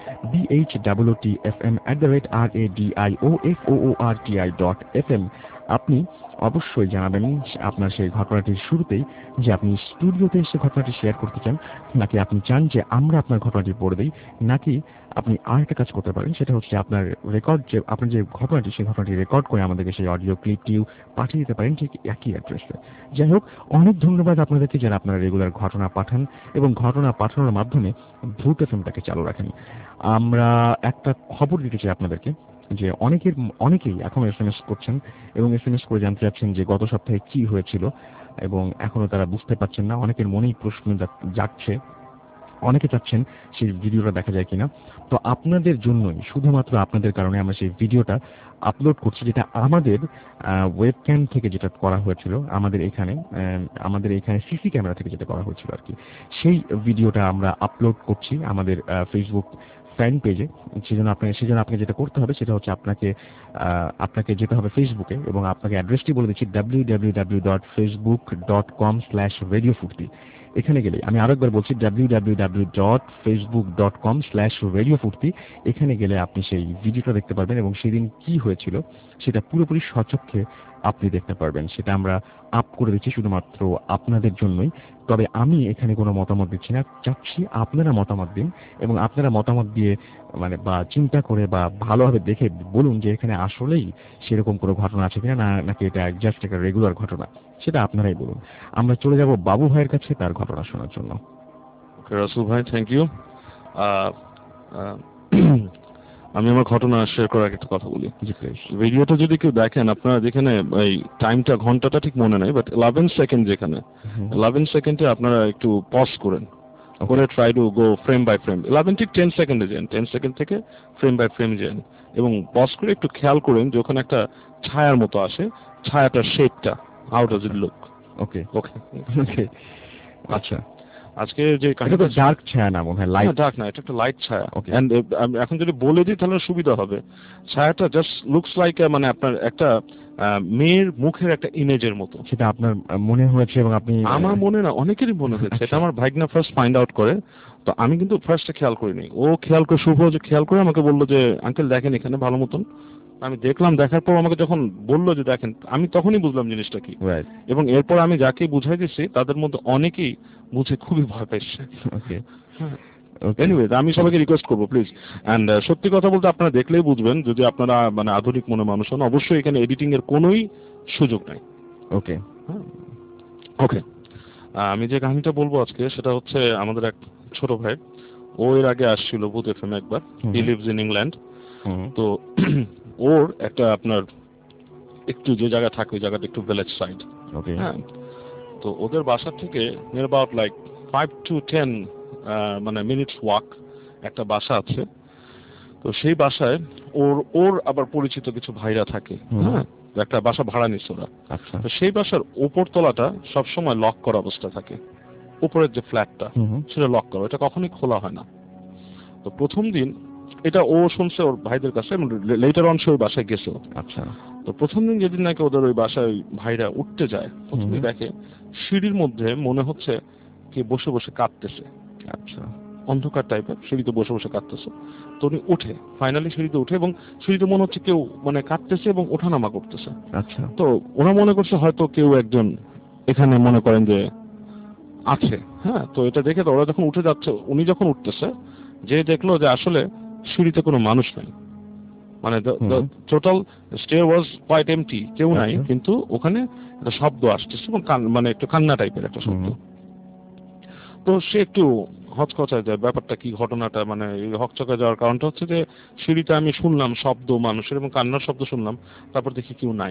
BHOOTFM@radioforti.fm। আপনি অবশ্যই জানাবেন আপনার সেই ঘটনাটির শুরুতেই যে আপনি স্টুডিওতে এসে ঘটনাটি শেয়ার করতে চান, নাকি আপনি চান যে আমরা আপনার ঘটনাটি পড়ে দিই, নাকি আপনি আরেকটা কাজ করতে পারেন, সেটা হচ্ছে আপনার রেকর্ড, যে আপনার যে ঘটনাটি সেই ঘটনাটি রেকর্ড করে আমাদেরকে সেই অডিও ক্লিপটিও পাঠিয়ে দিতে পারেন ঠিক একই অ্যাড্রেসে। যাই হোক, অনেক ধন্যবাদ আপনাদেরকে যারা আপনারা রেগুলার ঘটনা পাঠান এবং ঘটনা পাঠানোর মাধ্যমে ভূত এফএমটাকে চালু রাখেন। আমরা একটা খবর দিতে চাই আপনাদেরকে, যে অনেকেই এখন এসএমএস করছেন এবং এসএমএস করে জানতে চাচ্ছেন যে গত সপ্তাহে কি হয়েছিল, এবং এখনো তারা বুঝতে পারছেন না। অনেকের মনেই প্রশ্ন জাগছে অনেকে চাচ্ছেন সেই ভিডিওটা দেখা যায় কিনা। তো আপনাদের জন্যই, শুধুমাত্র আপনাদের কারণে আমরা সেই ভিডিওটা আপলোড করছি, যেটা আমাদের ওয়েবক্যাম থেকে যেটা করা হয়েছিল, আমাদের এখানে সিসি ক্যামেরা থেকে যেটা করা হয়েছিল আর কি। সেই ভিডিওটা আমরা আপলোড করছি আমাদের ফেসবুক ফ্যান পেজে। সেজন্য আপনাকে যেটা করতে হবে সেটা হচ্ছে আপনাকে যেতে হবে ফেসবুকে, এবং আপনাকে অ্যাড্রেসটি বলে দিচ্ছি www.facebook.com/radiofurti। এখানে গেলে, আমি আরেকবার বলছি, www.facebook.com/radiofurti। এখানে গেলে আপনি সেই ভিডিওটা দেখতে পারবেন এবং সেদিন কি হয়েছিল সেটা পুরোপুরি স্বচক্ষে আপনি দেখতে পারবেন। সেটা আমরা আপ করে দিচ্ছি শুধুমাত্র আপনাদের জন্যই। তবে আমি এখানে কোনো মতামত দিচ্ছি না, চাচ্ছি আপনারা মতামত দিন, এবং আপনারা মতামত দিয়ে বা চিন্তা করে বা ভালোভাবে দেখে বলুন যে এখানে আসলেই সেরকম কোনো ঘটনা আছে কিনা, নাকি এটা জাস্ট একটা রেগুলার ঘটনা, সেটা আপনারাই বলুন। আমরা চলে যাব বাবু ভাইয়ের কাছে তার ঘটনা শোনার জন্য। রাসেল ভাই, থ্যাংক ইউ। আমি আমার ঘটনা শেয়ার করার একটা কথা বলি। ভিডিওটা যদি কেউ দেখেন, আপনারা যেখানে এই টাইমটা, ঘন্টাটা ঠিক মনে নাই, বাট 11 সেকেন্ড, যেখানে 11 সেকেন্ডে আপনারা একটু পজ করেন, করে try to go frame by frame. 11 ঠিক 10 সেকেন্ডে যান, 10 সেকেন্ড থেকে ফ্রেম বাই ফ্রেম যান, এবং পজ করে একটু খেয়াল করেন যে ওখানে একটা ছায়ার মতো আসে, ছায়াটার শেপটা, how does it look. Okay okay okay, আচ্ছা। আজকে যে এটা তো ডার্ক ছায়া না মনে হয়, লাইট? ডার্ক না, এটা একটা লাইট ছায়া। এন্ড এখন যদি বলে দিই তাহলে সুবিধা হবে। ছায়াটা জাস্ট লুকস লাইক, মানে আপনার একটা মেয়ের মুখের একটা ইমেজের মতো। সেটা আপনার মনে হয়েছে? এবং আপনি? আমার মনে না, অনেকেরই মনে হয়েছে। এটা আমার ভাইগনা ফার্স্ট ফাইন্ড আউট করে, তো আমি কিন্তু ফার্স্টে খেয়াল করিনি। ও খেয়াল করে, শুভ যে খেয়াল করে আমাকে বললো যে আঙ্কেল দেখেন এখানে ভালো মতন। আমি দেখলাম, দেখার পর আমাকে যখন বললো যে দেখেন, আমি তখনই বুঝলাম জিনিসটা কি। এবং এরপর আমি যাকে বুঝাই দিচ্ছি তাদের মধ্যে অনেকেই বুঝে খুবই ভয় পেয়েছে। এনিওয়েজ, আমি সবাইকে রিকোয়েস্ট করবো প্লিজ, এন্ড সত্যি কথা বলতে আপনারা দেখলেই বুঝবেন, যদি আপনারা মানে আধুনিক মনে মানুষ হন, অবশ্যই এখানে এডিটিং এর কোনোই সুযোগ নাই। ওকে ওকে, আমি যে কাহিনীটা বলবো আজকে সেটা হচ্ছে আমাদের এক ছোট ভাই। ও এর আগে আসছিল ভূত এফএম একবার। He lives in England. তো ওর একটা আপনার একটু যে জায়গা থাকে, ওই জায়গাটা একটু ভিলেজ সাইড। হ্যাঁ, তো ওদের বাসা থেকে নিয়ার অ্যাবাউট লাইক 5 to 10 মানে মিনিটস ওয়াক একটা বাসা আছে। তো সেই বাসায় ওর আবার পরিচিত কিছু ভাইরা থাকে। হ্যাঁ, একটা বাসা ভাড়া নিচ্ছে ওরা। তো সেই বাসার উপর তলাটা সবসময় লক করা অবস্থা থাকে, উপরের যে ফ্ল্যাটটা সেটা লক করা, এটা কখনোই খোলা হয় না। তো প্রথম দিন এটা ও শুনছে ওর ভাইদের কাছে, লেটার অন সে ওই বাসায় গেছে। আচ্ছা। তো প্রথম দিন যেদিন নাকি ওদের ওই বাসায় ভাইরা উঠতে যায়, প্রথমে দেখে সিঁড়ির মধ্যে মনে হচ্ছে কে বসে বসে কাঁদতেছে। আচ্ছা। অন্ধকার টাইপের, সিঁড়িতে বসে বসে কাঁদতেছে। তো উনি উঠে, ফাইনালি সিঁড়িতে উঠে, এবং সিঁড়িতে মনে হচ্ছে কেউ মানে কাঁদতেছে এবং ওঠানামা করতেছে। আচ্ছা। তো ওরা মনে করছে হয়তো কেউ একজন এখানে মনে করেন যে আছে। হ্যাঁ, তো এটা দেখে তো ওরা যখন উঠে যাচ্ছে, উনি যখন উঠতেছে, যে দেখলো যে আসলে সিঁড়িতে কোনো মানুষ নাই, মানে total stair was quite empty, কেউ নাই, কিন্তু ওখানে একটা শব্দ আসতেছে এবং মানে একটু কান্না টাইপের একটা শব্দ। তো সে একটু হচকচায় যায়, ব্যাপারটা কি, ঘটনাটা, মানে হকচকায় যাওয়ার কারণটা হচ্ছে যে সিঁড়িতে আমি শুনলাম শব্দ মানুষের এবং কান্নার শব্দ শুনলাম, তারপর দেখি কেউ নাই।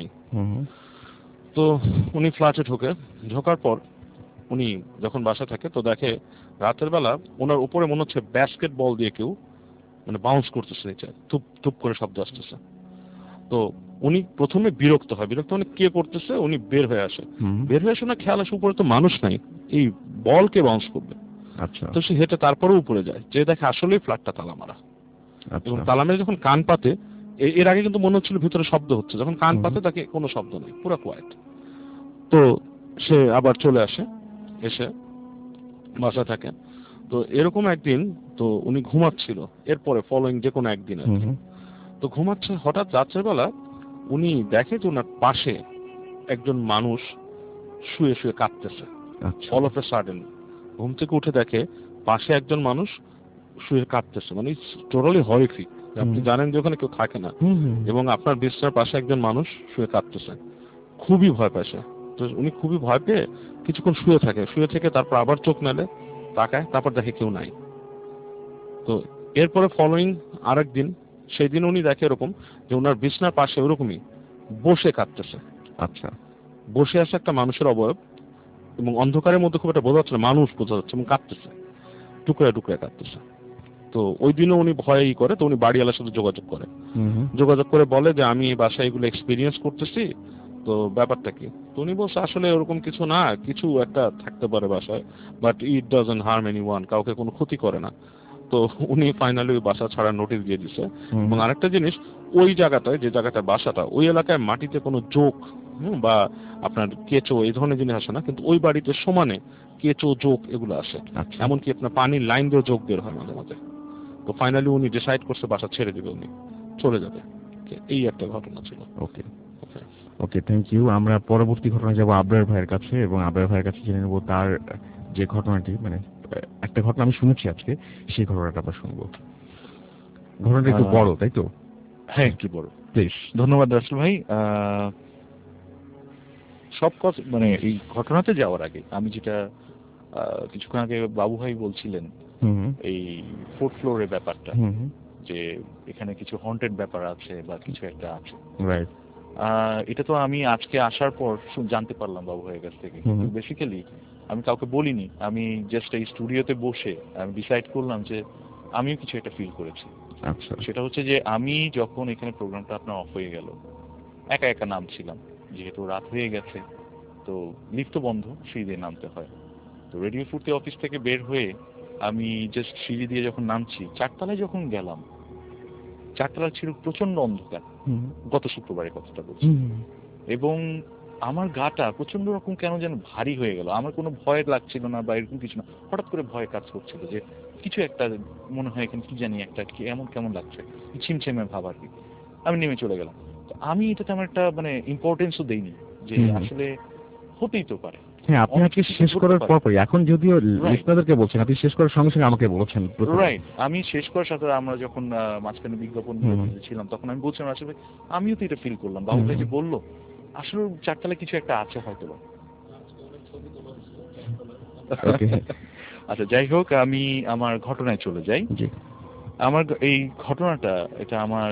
তো উনি ফ্ল্যাটে ঢোকার পর উনি যখন বাসা থাকে, তো দেখে রাতের বেলা ওনার উপরে মনে হচ্ছে ব্যাস্কেট বল দিয়ে কেউ মানে বাউন্স করতেছে নিচে, টুপ টুপ করে শব্দ আসতেছে। তো উনি প্রথমে বিরক্ত হয়, মানে কে করতেছে, উনি বের হয়ে আসে না, খেয়াল আসে উপরে তো মানুষ নাই, এই বল কে বাউন্স করবে। তো সে হেঁটে তারপরে উপরে যায়, যে দেখে আসলেই ফ্ল্যাটটা তালা মারা। এবং তালা মেরে যখন কান পাতে, এর আগে কিন্তু মনে হচ্ছিল ভিতরে শব্দ হচ্ছে, যখন কান পাতে তাকে কোনো শব্দ নেই, পুরো কোয়াইট। তো সে আবার চলে আসে, এসে বাসা থাকে। তো এরকম একদিন তো উনি ঘুমাচ্ছিল, এরপরে ফলোইং যে কোনো একদিন আর কি। তো ঘুমাচ্ছে, হঠাৎ রাতের বেলা উনি দেখে যে ওনার পাশে একজন মানুষ শুয়ে শুয়ে কাঁদতেছে। অল অফ এ সাডেন ঘুম থেকে উঠে দেখে পাশে একজন মানুষ শুয়ে কাঁদতেছে, মানে টোটালি হরিফিক। আপনি জানেন যে ওখানে কেউ থাকে না, এবং আপনার বিছানার পাশে একজন মানুষ শুয়ে কাঁদতেছে, খুবই ভয় পাইছে। তো উনি খুবই ভয় পেয়ে কিছুক্ষণ শুয়ে থেকে তারপর আবার চোখ মেলে তাকায়, তারপর দেখে কেউ নাই। তো এরপরে ফলোইং আরেক দিন, সেই দিন উনি দেখে এরকম যে ওনার বিছানার পাশে ওরকমই বসে কাঁদতেছে। আচ্ছা। বসে আছে একটা মানুষের অবয়ব, এবং অন্ধকারের মধ্যে খুব একটা বোঝা যাচ্ছে না, মানুষ বোঝা যাচ্ছে এবং কাঁদতেছে। টুকরা টুকরা কাঁদতেছে। তো ওই দিনও উনি ভয়ই করে, তো উনি বাড়িওয়ালার সাথে যোগাযোগ করে বলে যে আমি এই বাসায় এগুলো এক্সপিরিয়েন্স করতেছি, তো ব্যাপারটা কি। তো উনি বলছে আসলে ওরকম কিছু না, কিছু একটা থাকতে পারে বাসায়, but it doesn't harm anyone, কাউকে কোনো ক্ষতি করে না। তো উনি ফাইনালি ওই বাসা ছাড়ার নোটিশ দিয়ে দিছে। এবং আরেকটা জিনিস, ওই জায়গাটায়, যে জায়গাটা বাসাটা, ওই এলাকায় মাটিতে কোনো জোক বা আপনার কেঁচো এই ধরনের জিনিস আসে না, কিন্তু ওই বাড়িতে সমানে কেঁচো জোক এগুলো আসে। এমনকি আপনার পানির লাইন দিয়ে জোক বের হয় মাঝে মাঝে। তো ফাইনালি উনি ডিসাইড করছে বাসা ছেড়ে দিবে, উনি চলে যাবে। এই একটা ঘটনা ছিল। Okay okay, thank you. আমরা পরবর্তী ঘটনা যাব আবরার ভাইয়ের কাছে, এবং আবরার ভাইয়ের কাছে জেনে নেব তার যে ঘটনাটি, মানে একটা ঘটনা আমি শুনেছি আজকে, সেই ঘটনাটা আমরা শুনবো। ঘটনাটা একটু বড়, তাই তো? হ্যাঁ, একটু বড়, প্লিজ। ধন্যবাদ রাসেল ভাই। সব কথা মানে এই ঘটনাতে যাওয়ার আগে আমি যেটা কিছুক্ষণ আগে বাবু ভাই বলছিলেন, এই 4th ফ্লোরের ব্যাপারটা, যে এখানে কিছু হন্টেড ব্যাপার আছে বা কিছু একটা আছে, রাইট। এটা তো আমি আজকে আসার পর জানতে পারলাম বাবু ভাইয়ের কাছ থেকে। বেসিক্যালি আমি কাউকে বলিনি, আমি জাস্ট এই স্টুডিওতে বসে আমি ডিসাইড করলাম যে আমিও কিছু একটা ফিল করেছি। আচ্ছা। সেটা হচ্ছে যে আমি যখন এখানে প্রোগ্রামটা আপনার অফ হয়ে গেল, একা একা নামছিলাম, যেহেতু রাত হয়ে গেছে, তো লিফট তো বন্ধ, সিঁড়ি দিয়ে নামতে হয়। তো রেডিও ফুর্তি অফিস থেকে বের হয়ে আমি জাস্ট সিঁড়ি দিয়ে যখন নামছি, 4 তলায় যখন গেলাম, 4 তলা ছিল প্রচন্ড অন্ধকার, গত শুক্রবারের কথাটা বলছি, এবং আমার গাটা প্রচন্ড রকম কেন যেন ভারী হয়ে গেল। আমার কোনো ভয় লাগছিল না বা এরকম কিছু না, হঠাৎ করে ভয় কাজ করছিল যে কিছু একটা মনে হয় এখানে কি জানি একটা কেমন লাগছে, ছিমছেমে ভাব আর কি। আমি নেমে চলে গেলাম। আমি এটাতে আমার একটা মানে ইম্পর্টেন্সও দেইনি যে আসলে হতেই তো পারে। হ্যাঁ, আপনি আজকে শেষ করার পরপরই, এখন যদিও লিসনারদেরকে বলছেন, আপনি শেষ করার সঙ্গে সঙ্গে আমাকে বলেছেন। রাইট, আমি শেষ করার সাথে আমরা যখন মাঝখানে বিজ্ঞাপন ছিলাম, তখন আমি বলছিলাম আসলে আমিও তো এটা ফিল করলাম। বাবু ভাই যে বললো আসলে 4 তলায় কিছু একটা আছে হয়তো। আচ্ছা, যাই হোক, আমি আমার ঘটনায় চলে যাই। আমার এই ঘটনাটা, এটা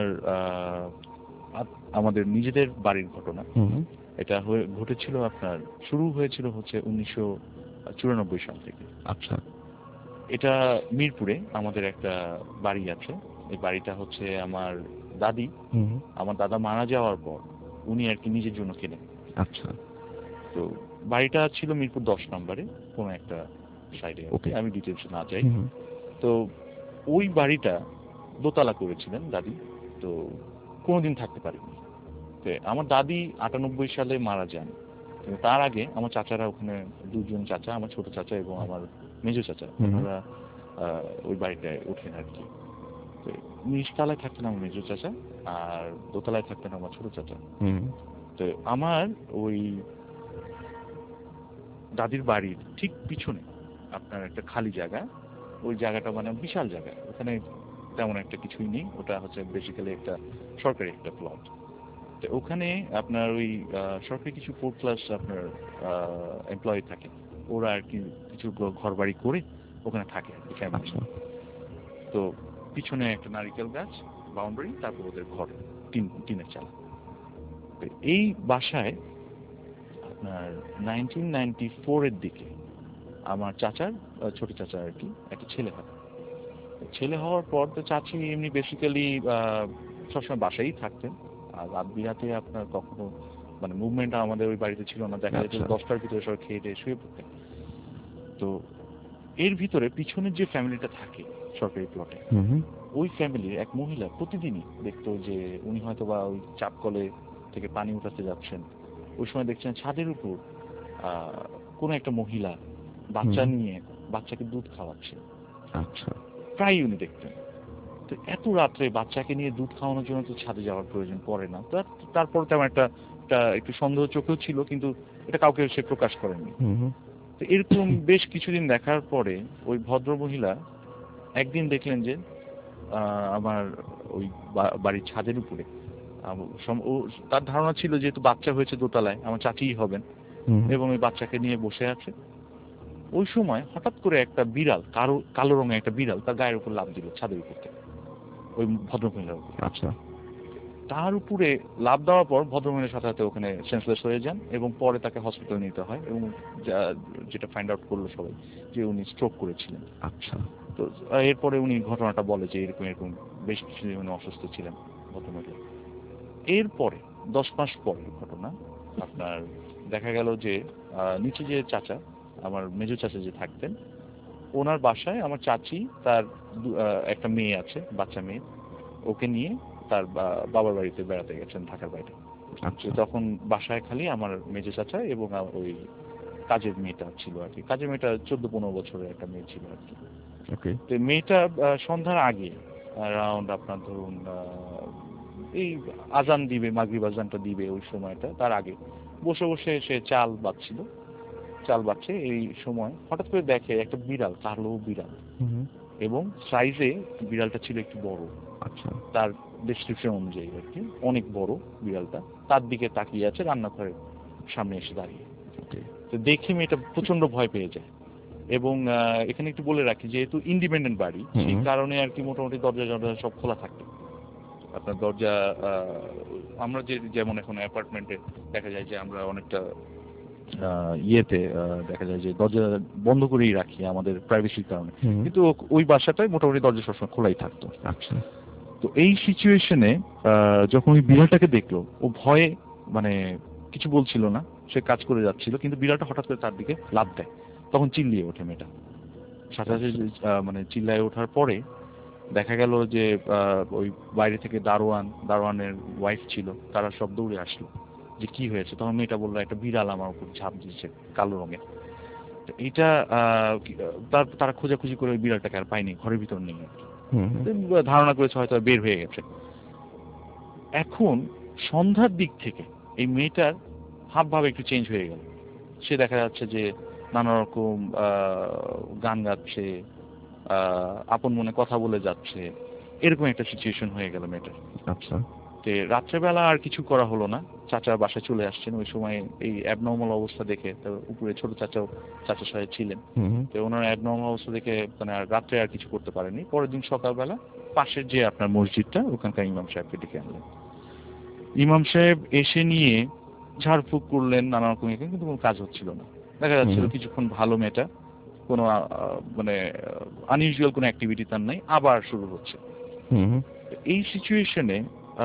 আমাদের নিজেদের বাড়ির ঘটনা। এটা ঘটেছিল আপনার, শুরু হয়েছিল হচ্ছে 1994 সাল থেকে। আচ্ছা। এটা মিরপুরে আমাদের একটা বাড়ি আছে। এই বাড়িটা হচ্ছে আমার দাদি, আমার দাদা মারা যাওয়ার পর উনি আর কি নিজের জন্য কেনেন। আচ্ছা। তো বাড়িটা ছিল মিরপুর 10 নম্বরে কোনো একটা সাইডে, আমি ডিটেলস না যাই। তো ওই বাড়িটা দোতলা করেছিলেন দাদি, তো কোনোদিন থাকতে পারেনি। তো আমার দাদি 98 সালে মারা যান। তার আগে আমার চাচারা ওখানে, 2জন চাচা, আমার ছোট চাচা এবং আমার মেজো চাচা, ওনারা ওই বাড়িটায় ওঠেন আর কি। তো নিচতলায় থাকতেন আমার মেজো চাচা, আর দোতলায় থাকতেন আমার ছোট চাচা। তো আমার ওই দাদির বাড়ির ঠিক পিছনে আপনার একটা খালি জায়গা, ওই জায়গাটা মানে বিশাল জায়গা, ওখানে তেমন একটা কিছুই নেই, ওটা হচ্ছে বেসিক্যালি একটা সরকারি একটা প্লট। তো ওখানে আপনার ওই সরকারি কিছু 4th ক্লাস আপনার এমপ্লয়ি থাকে, ওরা আর কি কিছু ঘর বাড়ি করে ওখানে থাকে আর কি ফ্যামিলি। তো পিছনে একটা নারিকেল গাছ, বাউন্ডারি, তারপর ওদের ঘর টিনের চালা। এই বাসায় আপনার 1994 এর দিকে আমার চাচার, ছোট চাচা আর কি, একটা ছেলে হয়। ছেলে হওয়ার পর তো চাচি এমনি বেসিক্যালি সবসময় বাসায়ই থাকতেন, আর রাত বিরাতে আপনার কখনো মানে মুভমেন্টটা আমাদের ওই বাড়িতে ছিল না, দেখা যেত 10টার ভিতরে সবাই খেয়ে দিয়ে শুয়ে পড়তেন। তো এর ভিতরে পিছনের যে ফ্যামিলিটা থাকে সরকারি প্লটে, ওই ফ্যামিলির এক মহিলা প্রতিদিনই দেখতো যে উনি হয়তো বা ওই চাপকলে থেকে পানি উঠাতে যাচ্ছেন, ওই সময় দেখছেন ছাদের উপর কোনো একটা মহিলা বাচ্চা নিয়ে বাচ্চাকে দুধ খাওয়াচ্ছে। আচ্ছা। প্রায় উনি দেখতেন। তো এত রাত্রে বাচ্চাকে নিয়ে দুধ খাওয়ানোর জন্য তো ছাদে যাওয়ার প্রয়োজন পড়ে না। তারপর তেমন একটা একটু সন্দেহ চোখেও ছিল, কিন্তু এটা কাউকে সে প্রকাশ করেনি। তো এরকম বেশ কিছুদিন দেখার পরে ওই ভদ্র মহিলা একদিন দেখলেন যে আমার ওই বাড়ির ছাদের উপরে, তার ধারণা ছিল যেহেতু বাচ্চা হয়েছে দোতলায়, আমার চাচিই হবেন, এবং ওই বাচ্চাকে নিয়ে বসে আছে। ওই সময় হঠাৎ করে একটা বিড়াল, কালো রঙের একটা বিড়াল তার গায়ের উপর লাফ দিল ছাদের উপর থেকে, ওই ভদ্রমহিলার উপর। আচ্ছা। তার উপরে লাফ দেওয়ার পর ভদ্রমহিলার সাথে সাথে ওখানে সেন্সলেস হয়ে যান, এবং পরে তাকে হসপিটাল নিতে হয়, এবং যেটা ফাইন্ড আউট করলো সবাই যে উনি স্ট্রোক করেছিলেন। আচ্ছা। তো এরপরে উনি ঘটনাটা বলে যে এরকম এরকম বেশ কিছুদিন উনি অসুস্থ ছিলেন ভদ্রমহিলা। এরপরে 10 মাস পরের ঘটনা, আপনার দেখা গেল যে নিচে যে চাচা, আমার মেজো চাচা যে থাকতেন, ওনার বাসায় আমার চাচি তার একটা মেয়ে আছে, বাচ্চা মেয়ে, ওকে নিয়ে তার বাবার বাড়িতে বেড়াতে গেছেন ঢাকার বাইরে। তখন বাসায় খালি আমার মেজো চাচা এবং ওই কাজের মেয়েটা ছিল আর কি। কাজের মেয়েটা 14-15 বছরের একটা মেয়ে ছিল আর কি। তো মেয়েটা সন্ধ্যার আগে অ্যারাউন্ড আপনার ধরুন এই আজান দিবে, মাগরিব আজানটা দিবে, ওই সময়টা তার আগে বসে বসে সে চাল বাচ্ছে। এই সময় হঠাৎ করে দেখে একটা বিড়াল, কালো বিড়াল, এবং সাইজে বিড়ালটা ছিল একটু বড়। আচ্ছা, তার ডেসক্রিপশন অনুযায়ী আর কি অনেক বড় বিড়ালটা তার দিকে তাকিয়ে আছে রান্নাঘরের সামনে এসে দাঁড়িয়ে। তো দেখে মেয়েটা প্রচন্ড ভয় পেয়ে যায়। এবং এখানে একটু বলে রাখি, যেহেতু ইন্ডিপেন্ডেন্ট বাড়ি, সেই কারণে আর কি মোটামুটি দরজা সব খোলা থাকতো। আপনার দরজা আমরা যেমন এখন অ্যাপার্টমেন্টে দেখা যায় যে আমরা অনেকটা ইয়েতে দেখা যায় যে দরজা বন্ধ করেই রাখি আমাদের প্রাইভেসির কারণে, কিন্তু ওই বাসাটায় মোটামুটি দরজা সবসময় খোলাই থাকতো। আচ্ছা, তো এই সিচুয়েশনে যখন ওই বিড়ালটাকে দেখলো, ও ভয়ে মানে কিছু বলছিল না, সে কাজ করে যাচ্ছিল, কিন্তু বিড়ালটা হঠাৎ করে তার দিকে লাফ দেয়। তখন চিল্লিয়ে ওঠে মেয়েটা। সাথে সাথে মানে চিল্লায় ওঠার পরে দেখা গেল যে ওই বাইরে থেকে দারোয়ানের ওয়াইফ ছিল, তারা সব দৌড়ে আসলো যে কি হয়েছে। তখন মেয়েটা বললো একটা বিড়াল আমার উপর ঝাঁপ দিয়েছে, কালো রঙের। এইটা তারা খোঁজাখুঁজি করে ওই বিড়ালটাকে আর পায়নি, ঘরের ভিতর নেই, ধারণা করেছে হয়তো বের হয়ে গেছে। এখন সন্ধ্যার দিক থেকে এই মেয়েটার হাবভাব একটু চেঞ্জ হয়ে গেল। সে দেখা যাচ্ছে যে নানা রকম গান গাচ্ছে, আপন মনে কথা বলে যাচ্ছে, এরকম একটা সিচুয়েশন হয়ে গেল মেয়েটার। আচ্ছা, তো রাত্রেবেলা আর কিছু করা হলো না, চাচা বাসায় চলে আসছেন। ওই সময় এই অ্যাবনর্মাল অবস্থা দেখে, উপরে ছোট চাচা সাহেব ছিলেন, তো ওনার অ্যাবনর্মাল অবস্থা দেখে মানে রাত্রে আর কিছু করতে পারেনি। পরের দিন সকালবেলা পাশের যে আপনার মসজিদটা, ওখানকার ইমাম সাহেবকে ডেকে আনলেন। ইমাম সাহেব এসে নিয়ে ঝাড়ফুঁক করলেন নানা রকম, কিন্তু কোনো কাজ হচ্ছিল না। দেখা যাচ্ছিল কিছুক্ষণ ভালো মেয়েটা, কোনো মানে আনইউজুয়াল কোনো অ্যাক্টিভিটি তার নাই, আবার শুরু হচ্ছে। এই সিচুয়েশনে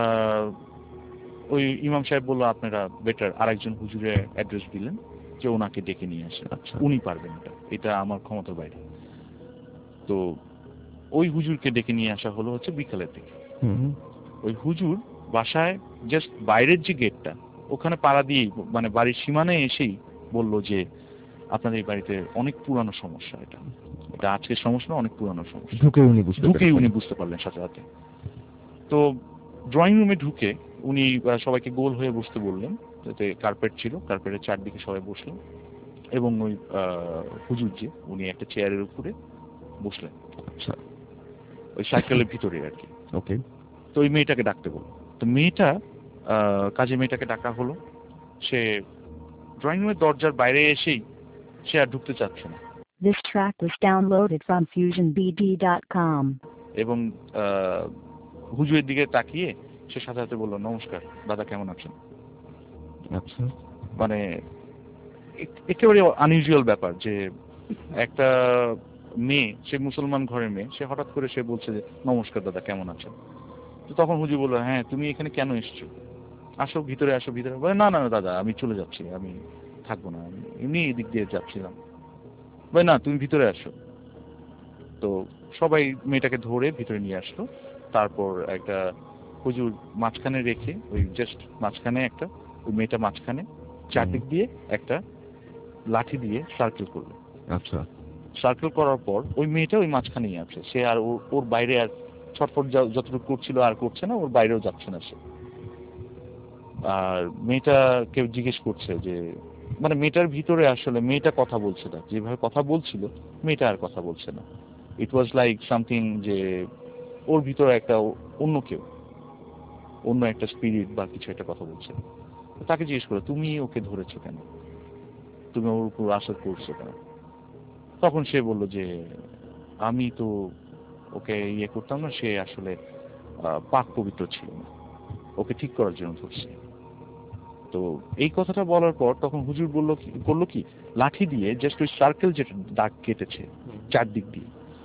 ওই ইমাম সাহেব বললো আপনারা বেটার আরেকজন হুজুরের অ্যাড্রেস দিলেন যে ওনাকে ডেকে নিয়ে আসেন, উনি পারবেন, এটা আমার ক্ষমতার বাইরে। তো ওই হুজুরকে ডেকে নিয়ে আসা হলো হচ্ছে বিকালের দিকে। ওই হুজুর বাসায় জাস্ট বাইরের যে গেটটা, ওখানে পাড়া দিয়েই মানে বাড়ির সীমানায় এসেই বলল যে আপনাদের এই বাড়িতে অনেক পুরানো সমস্যা, এটা আজকের সমস্যা, অনেক পুরানো সমস্যা। ঢুকেই উনি বুঝতে পারলেন সাথে সাথে। তো ড্রয়িং রুমে ঢুকে উনি সবাইকে গোল হয়ে বসতে বললেন, যাতে কার্পেট ছিল, কার্পেটের চারদিকে সবাই বসলেন, এবং ওই হুজুর যে উনি একটা চেয়ারের উপরে বসলেন। আচ্ছা, ওই সাইকেলের ভিতরে আর কি। ওকে, তো ওই মেয়েটাকে ডাকতে বলল। তো কাজে মেয়েটাকে ডাকা হলো। সে ড্রয়িং রুমের দরজার বাইরে এসেই সে আর ঢুকতে চাচ্ছে না। This track was downloaded from FusionBD.com. এবং হুজুরের দিকে তাকিয়ে সে সাথে সাথে বলল, নমস্কার দাদা, কেমন আছেন? আচ্ছা, মানে একেবারে আনইউজুয়াল ব্যাপার যে একটা মেয়ে, সে মুসলমান ঘরের মেয়ে, সে হঠাৎ করে সে বলছে যে নমস্কার দাদা, কেমন আছেন? তো তখন হুজুর বললো, হ্যাঁ তুমি এখানে কেন এসছো? আসো ভিতরে, আসো ভিতরে। বলে না না দাদা, আমি চলে যাচ্ছি, আমি থাকবো না, আমি এমনি এদিক দিয়ে যাচ্ছিলাম। বলে না, তুমি ভিতরে আসো। তো সবাই মেয়েটাকে ধরে ভিতরে নিয়ে আসলো। তারপর একটা হুজুর মাঝখানে রেখে, ওই জাস্ট মাঝখানে একটা, ওই মেয়েটা মাঝখানে, চারদিক দিয়ে একটা লাঠি দিয়ে সার্কেল করলো। আচ্ছা, সার্কেল করার পর ওই মেয়েটা ওই মাঝখানেই আছে, সে আর ওর বাইরে আর ছটফট যতটুকু করছিল আর করছে না, ওর বাইরেও যাচ্ছে না সে। আর মেয়েটা কেউ জিজ্ঞেস করছে যে মানে মেয়েটার ভিতরে আসলে মেয়েটা কথা বলছে না, যেভাবে কথা বলছিল মেয়েটা আর কথা বলছে না। ইট ওয়াজ লাইক সামথিং যে ওর ভিতরে একটা অন্য কেউ, অন্য একটা স্পিরিট বা কিছু একটা কথা বলছে। তাকে জিজ্ঞেস করে, তুমি ওকে ধরেছো কেন, তুমি ওর উপর আসর করছো কেন? তখন সে বলল যে আমি তো ওকে ইয়ে করতাম না, সে আসলে পাক পবিত্র ছিল না, ওকে ঠিক করার জন্য ধরছে। তো এই কথাটা বলার পর তখন হুজুর করলো কি লাঠি দিয়ে জাস্ট ওই সার্কেল যেটা দাগ কেটেছে চারদিক দিয়ে,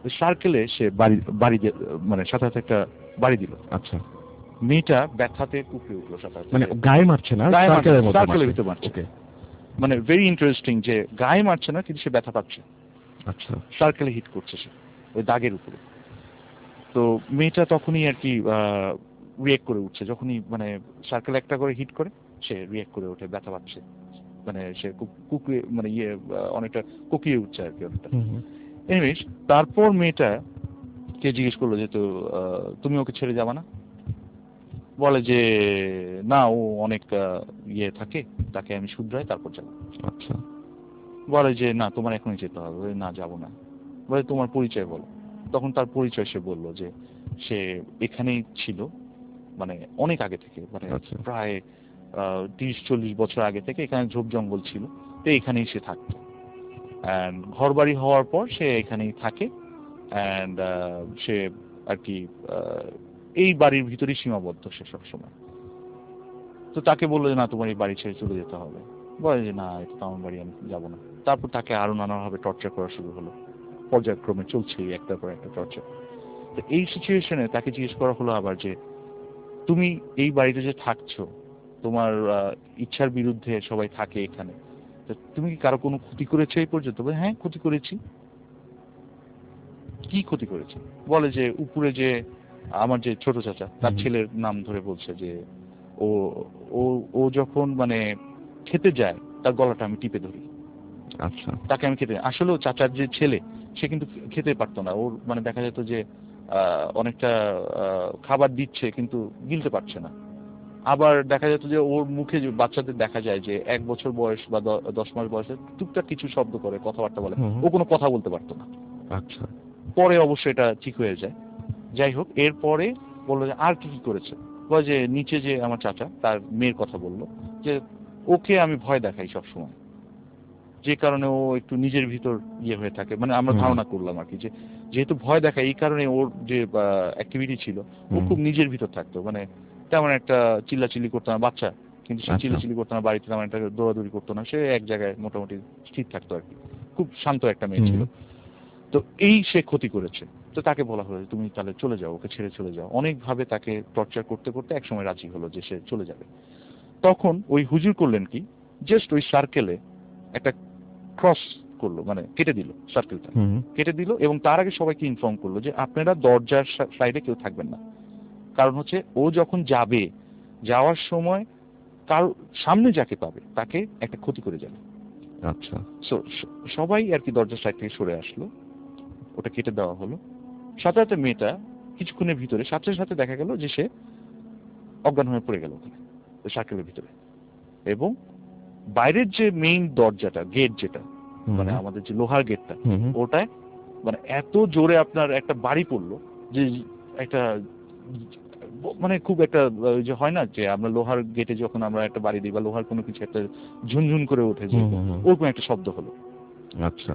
সার্কেলে সে বাড়ি মানে সাথে সাথে একটা বাড়ি দিল। আচ্ছা, মেয়েটা ব্যথাতে কুঁকড়ে উঠলো সাথে সাথে। মানে গায়ে মারছে না, সার্কেলের ভিতরে মারছে। মানে ভেরি ইন্টারেস্টিং যে গায়ে মারছে না কিন্তু সে ব্যথা পাচ্ছে। আচ্ছা, সার্কেলে হিট করছে সে ওই দাগের উপরে। তো মেয়েটা তখনই আর কি রিয়েক্ট করে উঠছে, যখনই মানে সার্কেল একটা করে হিট করে সে রিয়েক্ট করে ওঠে, ব্যথা পাচ্ছে, মানে সে কুকড়ে মানে অনেকটা কুকিয়ে উঠছে আর কি অনেকটা। এনিওয়েজ তারপর মেয়েটা কে জিজ্ঞেস করলো যে তো তুমি ওকে ছেড়ে যাবা না? বলে যে না, ও অনেক থাকে, তাকে আমি শুধরাই তারপর যাবো। আচ্ছা, বলে যে না, তোমার এখনই যেতে হবে। না, যাবো না। বলে তোমার পরিচয় বলো। তখন তার পরিচয় সে বললো যে সে এখানেই ছিল, মানে অনেক আগে থেকে, মানে প্রায় 30-40 বছর আগে থেকে এখানে ঝোপ জঙ্গল ছিল, তো এখানেই সে থাকতো। অ্যান্ড ঘর বাড়ি হওয়ার পর সে এখানেই থাকে, অ্যান্ড সে আর কি এই বাড়ির ভিতরেই সীমাবদ্ধ সে সবসময়। তো তাকে বললো যে না, তোমার এই বাড়ি ছেড়ে চলে যেতে হবে। বলে যে না, এটা তো আমার বাড়ি, আমি যাবো না। তারপর তাকে আরো নানাভাবে টর্চার করা শুরু হলো, পর্যায়ক্রমে চলছে একটার পর একটা টর্চার। তো এই সিচুয়েশনে তাকে জিজ্ঞেস করা হলো আবার যে তুমি এই বাড়িতে যে থাকছো, তোমার ইচ্ছার বিরুদ্ধে সবাই থাকে এখানে, তুমি কি কারো কোনো ক্ষতি করেছো এই পর্যন্ত? বলে হ্যাঁ, ক্ষতি করেছি। কি ক্ষতি করেছে? বলে যে উপরে যে আমার যে ছোট চাচা, তার ছেলের নাম ধরে বলছে যে ও ও ও যখন মানে খেতে যায় তার গলাটা আমি টিপে ধরি। আচ্ছা, তাকে আমি খেতে, আসলে চাচার যে ছেলে সে কিন্তু খেতে পারতো না, ওর মানে দেখা যেত যে অনেকটা খাবার দিচ্ছে কিন্তু গিলতে পারছে না। আবার দেখা যেত যে ওর মুখে যে বাচ্চাদের দেখা যায় যে 1 বছর বয়স বা 10 মাস বয়সে টুকটাক কিছু শব্দ করে, কথাবার্তা বলে, ও কোনো কথা বলতে পারতো না। আচ্ছা, পরে অবশ্যই এটা ঠিক হয়ে যায়। যাই হোক, এরপরে বললো যে আর কি কি করেছে। বলে যে নিচে যে আমার চাচা, তার মেয়ের কথা বললো যে ওকে আমি ভয় দেখাই সব সময়, যে কারণে ও একটু নিজের ভিতর হয়ে থাকে। মানে আমরা ধারণা করলাম আর কি যে যেহেতু ভয় দেখায় এই কারণে ওর যে অ্যাক্টিভিটি ছিল, ও খুব নিজের ভিতর থাকতো, মানে তেমন একটা চিল্লাচিল্লি করতো না, বাচ্চা কিন্তু সে চিল্লাচিল্লি করতো না, বাড়িতে তেমন একটা দৌড়াদৌড়ি করতো না, সে এক জায়গায় মোটামুটি স্থির থাকতো আর কি, খুব শান্ত একটা মেয়ে ছিল। তো এই সে ক্ষতি করেছে। তো তাকে বলা হলো তুমি তাহলে চলে যাও, ওকে ছেড়ে চলে যাও। অনেকভাবে তাকে টর্চার করতে করতে একসময় রাজি হলো যে সে চলে যাবে। তখন ওই হুজুর করলেন কি, জাস্ট ওই সার্কেলে একটা ক্রস করলো, মানে কেটে দিল, সার্কেলটা কেটে দিল, এবং তার আগে সবাইকে ইনফর্ম করলো যে আপনারা দরজার সাইডে কেউ থাকবেন না, কারণ হচ্ছে ও যখন যাবে, যাওয়ার সময় কার সামনে যাকে পাবে তাকে একটা ক্ষতি করে যাবে। আচ্ছা, সবাই আর কি দরজার সাইড থেকে সরে আসলো, ওটা কেটে দেওয়া হলো। সাথে সাথে মেয়েটা কিছুক্ষণের ভিতরে সাথে সাথে দেখা গেল যে সে অজ্ঞান হয়ে পড়ে গেল ওখানে সার্কেলের ভিতরে। এবং বাইরের যে মেইন দরজাটা, গেট যেটা, মানে আমাদের যে লোহার গেটটা, ওটায় মানে এত জোরে আপনার একটা বাড়ি পড়লো যে একটা মানে খুব একটা যে হয় না যে আমরা লোহার গেটে যখন আমরা একটা বাড়ি দিই বা লোহার কোনো কিছু একটা ঝুনঝুন করে ওঠে, যে ওরকম একটা শব্দ হলো। আচ্ছা,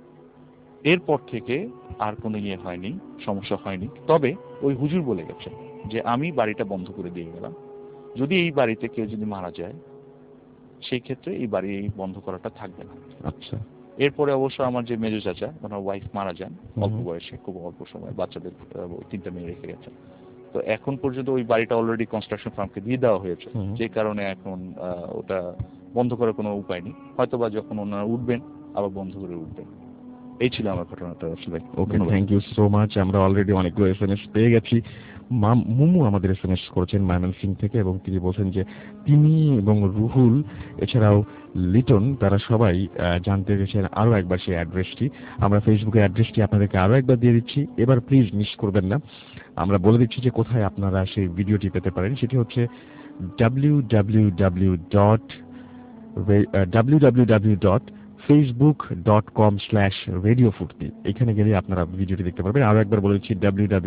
এরপর থেকে আর কোনো হয়নি, সমস্যা হয়নি। তবে ওই হুজুর বলে গেছে যে আমি বাড়িটা বন্ধ করে দিয়ে গেলাম, যদি এই বাড়িতে কেউ যদি মারা যায় সেই ক্ষেত্রে এই বাড়ি বন্ধ করাটা থাকবে না। আচ্ছা, এরপরে অবশ্য আমার যে মেজো চাচা, ওনার ওয়াইফ মারা যান অল্প বয়সে, খুব অল্প সময়, বাচ্চাদের 3টা মেয়ে রেখে গেছে। তো এখন পর্যন্ত ওই বাড়িটা অলরেডি কনস্ট্রাকশন ফার্মকে দিয়ে দেওয়া হয়েছে, যে কারণে এখন ওটা বন্ধ করার কোনো উপায় নেই। হয়তোবা যখন ওনারা উঠবেন আবার বন্ধ করে উঠবেন। এই ছিল আমার ঘটনাটা আসলে। Okay, thank you so much. আমরা অলরেডি অনেকগুলো এসএমএস পেয়ে গেছি। মুমু আমাদের এসএমএস করেছেন ময়মনসিংহ থেকে, এবং তিনি বলছেন যে তিনি এবং রুহুল এছাড়াও লিটন তারা সবাই জানতে চেয়েছেন আরো একবার সেই অ্যাড্রেসটি। আমরা ফেসবুকের অ্যাড্রেসটি আপনাদেরকে আরো একবার দিয়ে দিচ্ছি, এবার প্লিজ মিস করবেন না। আমরা বলে দিচ্ছি যে কোথায় আপনারা সেই ভিডিওটি পেতে পারেন। সেটি হচ্ছে www.facebook.com/radiofurti। এখানে গেলে আপনারা ভিডিওটি দেখতে পারবেন। আরো একবার বলে দিচ্ছি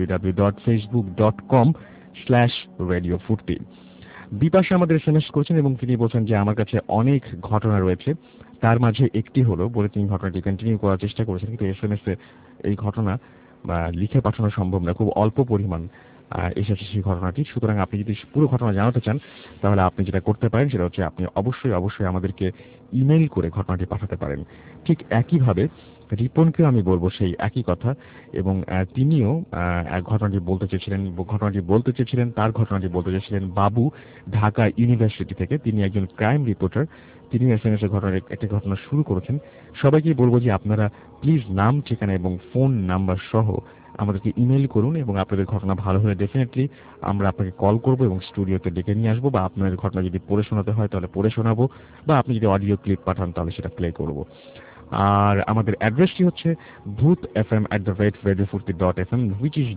www.facebook.com/radiofurti। বিপাশা আমাদের এসএমএস করেছেন এবং তিনি বলছেন যে আমার কাছে অনেক ঘটনা রয়েছে, তার মাঝে একটি হলো বলে তিনি ঘটনাটি কন্টিনিউ করার চেষ্টা করেছেন, কিন্তু এসএমএস এ এই ঘটনা বা লিখে পাঠানো সম্ভব না, খুব অল্প পরিমাণ এসেছে সেই ঘটনাটি। সুতরাং আপনি যদি পুরো ঘটনা জানাতে চান তাহলে আপনি যেটা করতে পারেন সেটা হচ্ছে আপনি অবশ্যই আমাদেরকে ইমেইল করে ঘটনাটি পাঠাতে পারেন। ঠিক একইভাবে রিপনকেও আমি বলবো সেই একই কথা, এবং তিনিও ঘটনাটি বলতে চেয়েছিলেন তার ঘটনাটি বলতে চেয়েছিলেন বাবু ঢাকা ইউনিভার্সিটি থেকে। তিনি একজন ক্রাইম রিপোর্টার, তিনি এসএমএস এর একটা ঘটনা শুরু করেছেন। সবাইকেই বলবো যে আপনারা প্লিজ নাম, ঠিকানা এবং ফোন নাম্বার সহ আমাদেরকে ইমেইল করুন, এবং আপনাদের ঘটনা ভালো হলে ডেফিনেটলি আমরা আপনাকে কল করব এবং স্টুডিওতে ডেকে নিয়ে আসবো, বা আপনাদের ঘটনা যদি পড়ে শোনাতে হয় তাহলে পড়ে শোনাবো, বা আপনি যদি অডিও ক্লিপ পাঠান তাহলে সেটা প্লে করব। আর আমাদের অ্যাড্রেসটি হচ্ছে bhutfm@radiofurti.fm, which is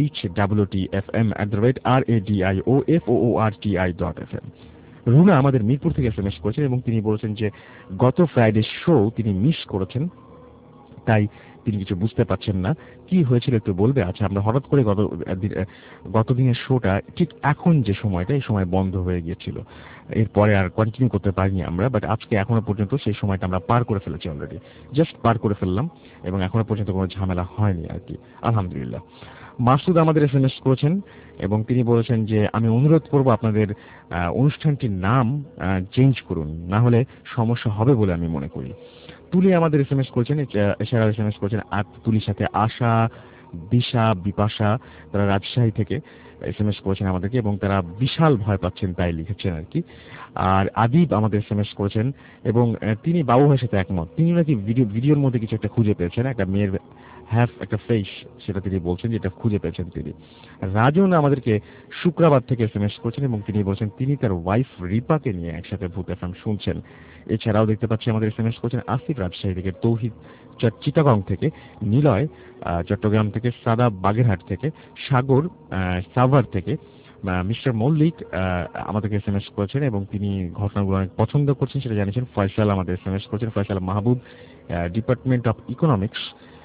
bhutfm@radioforti.fm। Runa আমাদের মিরপুর থেকে এসএমএস করেছেন এবং তিনি বলেছেন যে গত ফ্রাইডে শো তিনি মিস করেছেন, তাই তিনি কিছু বুঝতে পারছেন না। কি হয়েছিল একটু বলবে? আচ্ছা, আমরা হঠাৎ করে গত দিনের শোটা ঠিক এখন যে সময়টা, এই সময় বন্ধ হয়ে গিয়েছিল, এরপরে আর কন্টিনিউ করতে পারিনি আমরা, বাট আজকে এখনো পর্যন্ত সেই সময়টা আমরা পার করে ফেলেছি, অলরেডি জাস্ট পার করে ফেললাম, এবং এখনো পর্যন্ত কোনো ঝামেলা হয়নি আর কি, আলহামদুলিল্লাহ। মাসুদ আমাদের এসএমএস করেছেন এবং তিনি বলেছেন যে আমি অনুরোধ করব আপনাদের অনুষ্ঠানটির নাম চেঞ্জ করুন, না হলে সমস্যা হবে বলে আমি মনে করি। তুলি আমাদের এসএমএস করেছেন, এছাড়াও এসএমএস করেছেন তুলির সাথে আশা, দিশা, বিপাশা, তারা রাজশাহী থেকে এসএমএস করেছেন আমাদেরকে এবং তারা বিশাল ভয় পাচ্ছেন তাই লিখেছেন আর কি। আর আদিব আমাদের এসএমএস করেছেন এবং তিনি বাবু ভাইয়ের সাথে একমত। তিনি নাকি ভিডিওর মধ্যে কিছু একটা খুঁজে পেয়েছেন, একটা মেয়ের একটা ফেস, সেটা তিনি বলছেন যেটা খুঁজে পেয়েছেন তিনি। রাজন আমাদেরকে শুক্রবার থেকে এসএমএস করেছেন এবং তিনি বলছেন তিনি তার ওয়াইফ রিপাকে নিয়ে একসাথে ভূত এফএম শুনছেন। এছাড়াও দেখতে পাচ্ছি আমাদের এসএমএস করেছেন আসিফ রাজশাহী থেকে, তৌহিদ চিটাগং থেকে, নিলয় চট্টগ্রাম থেকে, সাদা বাগেরহাট থেকে, সাগর সাভার থেকে, মিস্টার মল্লিক আমাদেরকে এসএমএস করেছেন এবং তিনি ঘটনাগুলো অনেক পছন্দ করছেন সেটা জানিয়েছেন। ফয়সাল আমাদের এসএমএস করেছেন, Faisal Mahbub department of economics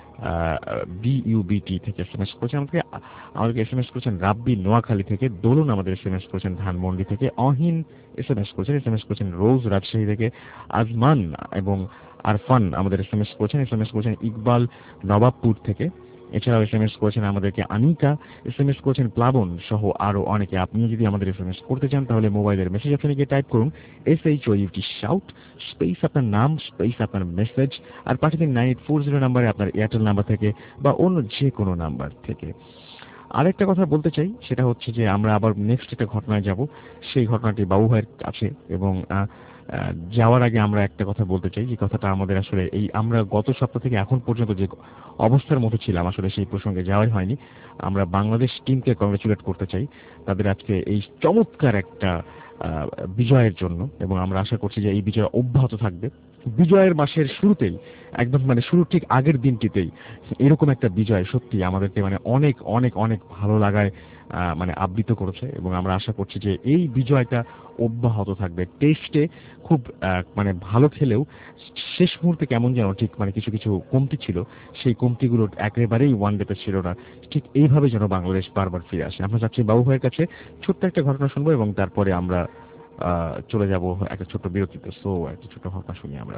BUBT থেকে এসএমএস করেছেন আমাদেরকে এসএমএস করেছেন। রাব্বি নোয়াখালী থেকে, দোলন আমাদের এসএমএস করেছেন ধানমন্ডি থেকে, অহিন এসএমএস করেছেন রোজ রাজশাহী থেকে, আজমান এবং আরফান আমাদের এসএমএস করেছেন ইকবাল নবাবপুর থেকে। এছাড়াও এসএমএস করেছেন আমাদেরকে আনিকা, এসএমএস করেছেন প্লাবন সহ আরো অনেকে। আপনিও যদি আমাদের এসএমএস করতে চান তাহলে মোবাইলের মেসেজ অপশনে গিয়ে টাইপ করুন SHOUT শাউট, স্পেস আপনার নাম, স্পেস আপনার মেসেজ, আর পাঠিয়ে দিন 9840 নাম্বারে আপনার এয়ারটেল নাম্বার থেকে বা অন্য যে কোনো নাম্বার থেকে। আরেকটা কথা বলতে চাই, সেটা হচ্ছে যে আমরা আবার নেক্সট একটা ঘটনায় যাব, সেই ঘটনাটি বাবু ভাইয়ের কাছে, এবং যাওয়ার আগে আমরা একটা কথা বলতে চাই, যে কথাটা আমাদের আসলে আমরা গত সপ্তাহ থেকে এখন পর্যন্ত যে অবস্থার মধ্যে ছিলাম আসলে সেই প্রসঙ্গে যাওয়াই হয়নি। আমরা বাংলাদেশ টিমকে কংগ্রেচুলেট করতে চাই তাদের আজকে এই চমৎকার একটা বিজয়ের জন্য, এবং আমরা আশা করছি যে এই বিজয় অব্যাহত থাকবে। বিজয়ের মাসের শুরুতেই, একদম শুরুর ঠিক আগের দিনটিতেই এরকম একটা বিজয় সত্যি আমাদেরকে অনেক অনেক অনেক ভালো লাগায় আবৃত করেছে, এবং আমরা আশা করছি যে এই বিজয়টা অব্যাহত থাকবে। টেস্টে খুব ভালো খেলেও শেষ মুহূর্তে কেমন যেন ঠিক কিছু কিছু কমতি ছিল, সেই কমতিগুলো একেবারেই ওয়ান ডেতে ছিল না। ঠিক এইভাবে যেন বাংলাদেশ বারবার ফিরে আসে। আমরা চাচ্ছি বাবু ভাইয়ের কাছে ছোট্ট একটা ঘটনা শুনবো এবং তারপরে আমরা চলে যাব একটা ছোট্ট বিরতিতে। সো একটা ছোট্ট ঘটনা শুনি আমরা।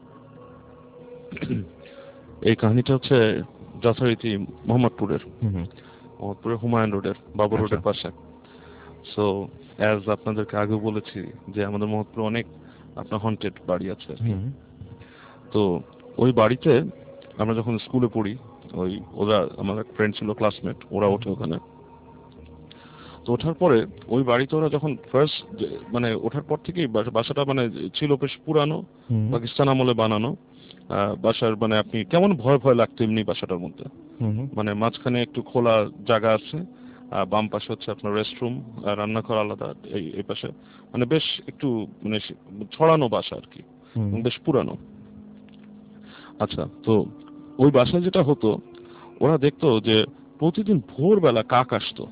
এই কাহিনীটা হচ্ছে যথারীতি মোহাম্মদপুরের হুমায়ুন রোডের, বাবর রোডের পাশে। সো অ্যাজ আপনাদেরকে আগে বলেছি যে আমাদের মোহাম্মদপুরে অনেক আপনার হন্টেড বাড়ি আছে। তো ওই বাড়িতে আমরা যখন স্কুলে পড়ি, ওরা আমার এক ফ্রেন্ড ছিল, ক্লাসমেট, ওরা ওঠে ওখানে। তো ওঠার পরে ওই বাড়িতে ওরা যখন ফার্স্ট ওঠার পর থেকেই বাসাটা ছিল বেশ পুরানো, পাকিস্তান আমলে বানানো বাসার। আপনি কেমন ভয় ভয় লাগতো এমনি বাসাটার মধ্যে। মাঝখানে একটু খোলা জায়গা আছে, বাম পাশে হচ্ছে আপনার রেস্টরুম, রান্নাঘর আলাদা, এই পাশে বেশ একটু ছড়ানো বাসা আর কি, বেশ পুরানো। আচ্ছা, তো ওই বাসায় যেটা হতো, ওরা দেখতো যে প্রতিদিন ভোরবেলা কাক আসতো।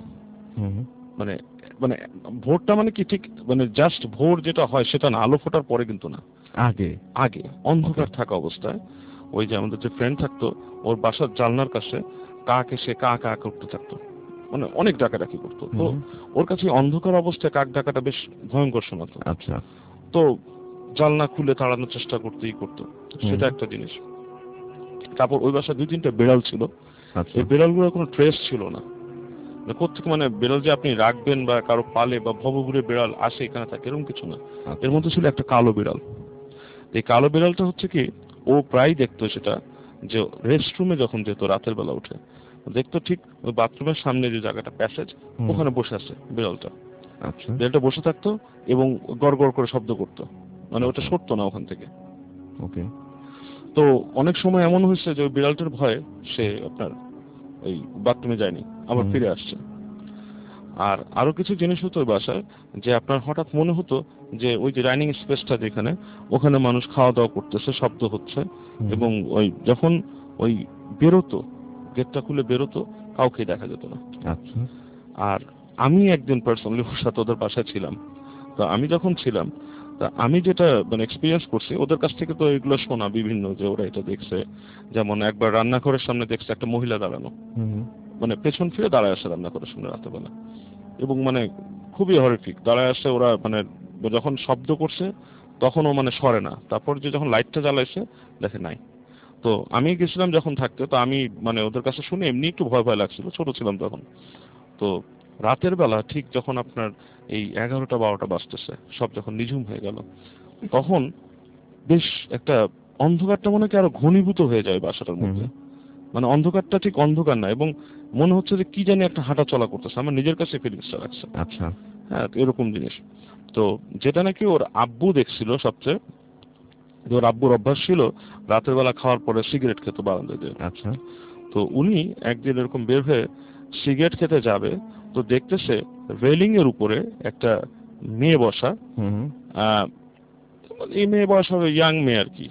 ভোরটা কি ঠিক জাস্ট ভোর যেটা হয় সেটা না, আলো ফোটার পরে কিন্তু না, আগে অন্ধকার থাকা অবস্থায় ওই যে আমাদের যে ফ্রেন্ড থাকতো ওর বাসার জানলার কাছে কাক এসে কা কা করতে থাকতো, অনেক ডাকাডাকি করতো। তো ওর কাছে অন্ধকার অবস্থায় কাক ডাকাটা বেশ ভয়ঙ্কর শোনাতো। আচ্ছা, তো জানলা খুলে তাড়ানোর চেষ্টা করতো, সেটা একটা জিনিস। তারপর ওই বাসায় 2-3টা বিড়াল ছিল, এই বিড়ালগুলোর কোনো ট্রেস ছিল না, কোথেকে মানে বিড়াল যে আপনি রাখবেন বা কারো পালে বা ভবঘুরে বিড়াল আসে এখানে থাকে এরকম কিছু না। এর মধ্যে ছিল একটা কালো বিড়াল। এই কালো বিড়ালটা হচ্ছে কি, ও প্রায় দেখতো সেটা যে রেস্টরুমে যখন যেত রাতের বেলা উঠে দেখতো ঠিক ওই বাথরুমের সামনে যে জায়গাটা প্যাসেজ, ওখানে বসে আছে বিড়ালটা। আচ্ছা, বিড়ালটা বসে থাকতো এবং গড় গড় করে শব্দ করতো, মানে ওটা সরতো না ওখান থেকে। ওকে। তো অনেক সময় এমন হয়েছে যে ওই বিড়ালটার ভয়ে সে আপনার ওই বাথরুমে যায়নি, আবার ফিরে আসছে। আর আরো কিছু জিনিস হতো ওই বাসায়, যে আপনার হঠাৎ মনে হতো যে ওই যে ডাইনিং স্পেসটা যেখানে, ওখানে মানুষ খাওয়া দাওয়া করতেছে, শব্দ হচ্ছে, এবং ওই যখন ওই বেরোতো, গেটটা খুলে বেরোতো, কাউকে দেখা যেত না। আচ্ছা, আর আমি একদিন পার্সোনালি ওর সাথে ওদের বাসায় ছিলাম। তো আমি যখন ছিলাম, তা আমি যেটা মানে এক্সপিরিয়েন্স করছি, ওদের কাছ থেকে তো এগুলো শোনা বিভিন্ন, যে ওরা এটা দেখছে। যেমন একবার রান্নাঘরের সামনে দেখছে একটা মহিলা দাঁড়ানো, মানে পেছন ফিরে দাঁড়ায় আসে রান্নাঘরের সামনে রাতেবেলা, এবং মানে খুবই হরিফিক দাঁড়ায় আসে ওরা, মানে যখন শব্দ করছে তখনও মানে সরে না, তারপর যে যখন লাইটটা জ্বালাইছে দেখে নাই। তো আমি গেছিলাম যখন থাকতে, তো আমি মানে ওদের কাছে শুনে এমনি একটু ভয় ভয় লাগছিল, ছোট ছিলাম তখন। তো রাতের বেলা ঠিক যখন আপনার এই 11টা-12টা বাজতেছে, সব যখন নিঝুম হয়ে গেল, তখন বেশ একটা অন্ধকারটা মনে হয় আরো ঘনীভূত হয়ে যায় বাসাটার মধ্যে। মানে অন্ধকারটা ঠিক অন্ধকার না, এবং মনে হচ্ছে যে কি জানি একটা হাঁটা চলা করতেছে, আমার নিজের কাছে ফিলিংসটা লাগছে। আচ্ছা, হ্যাঁ, এরকম জিনিস। তো যেটা নাকি ওর আব্বু দেখছিল সবচেয়ে, যে ওর আব্বুর অভ্যাস ছিল রাতের বেলা খাওয়ার পরে সিগারেট খেত বারান্দায় দিয়ে। আচ্ছা, তো উনি একদিন এরকম বের হয়ে সিগারেট খেতে যাবে, তো দেখতেছে রেলিং এর উপরে একটা মেয়ে বসা। এই মেয়ে বয়স হবে ইয়াং মেয়ে আর কি,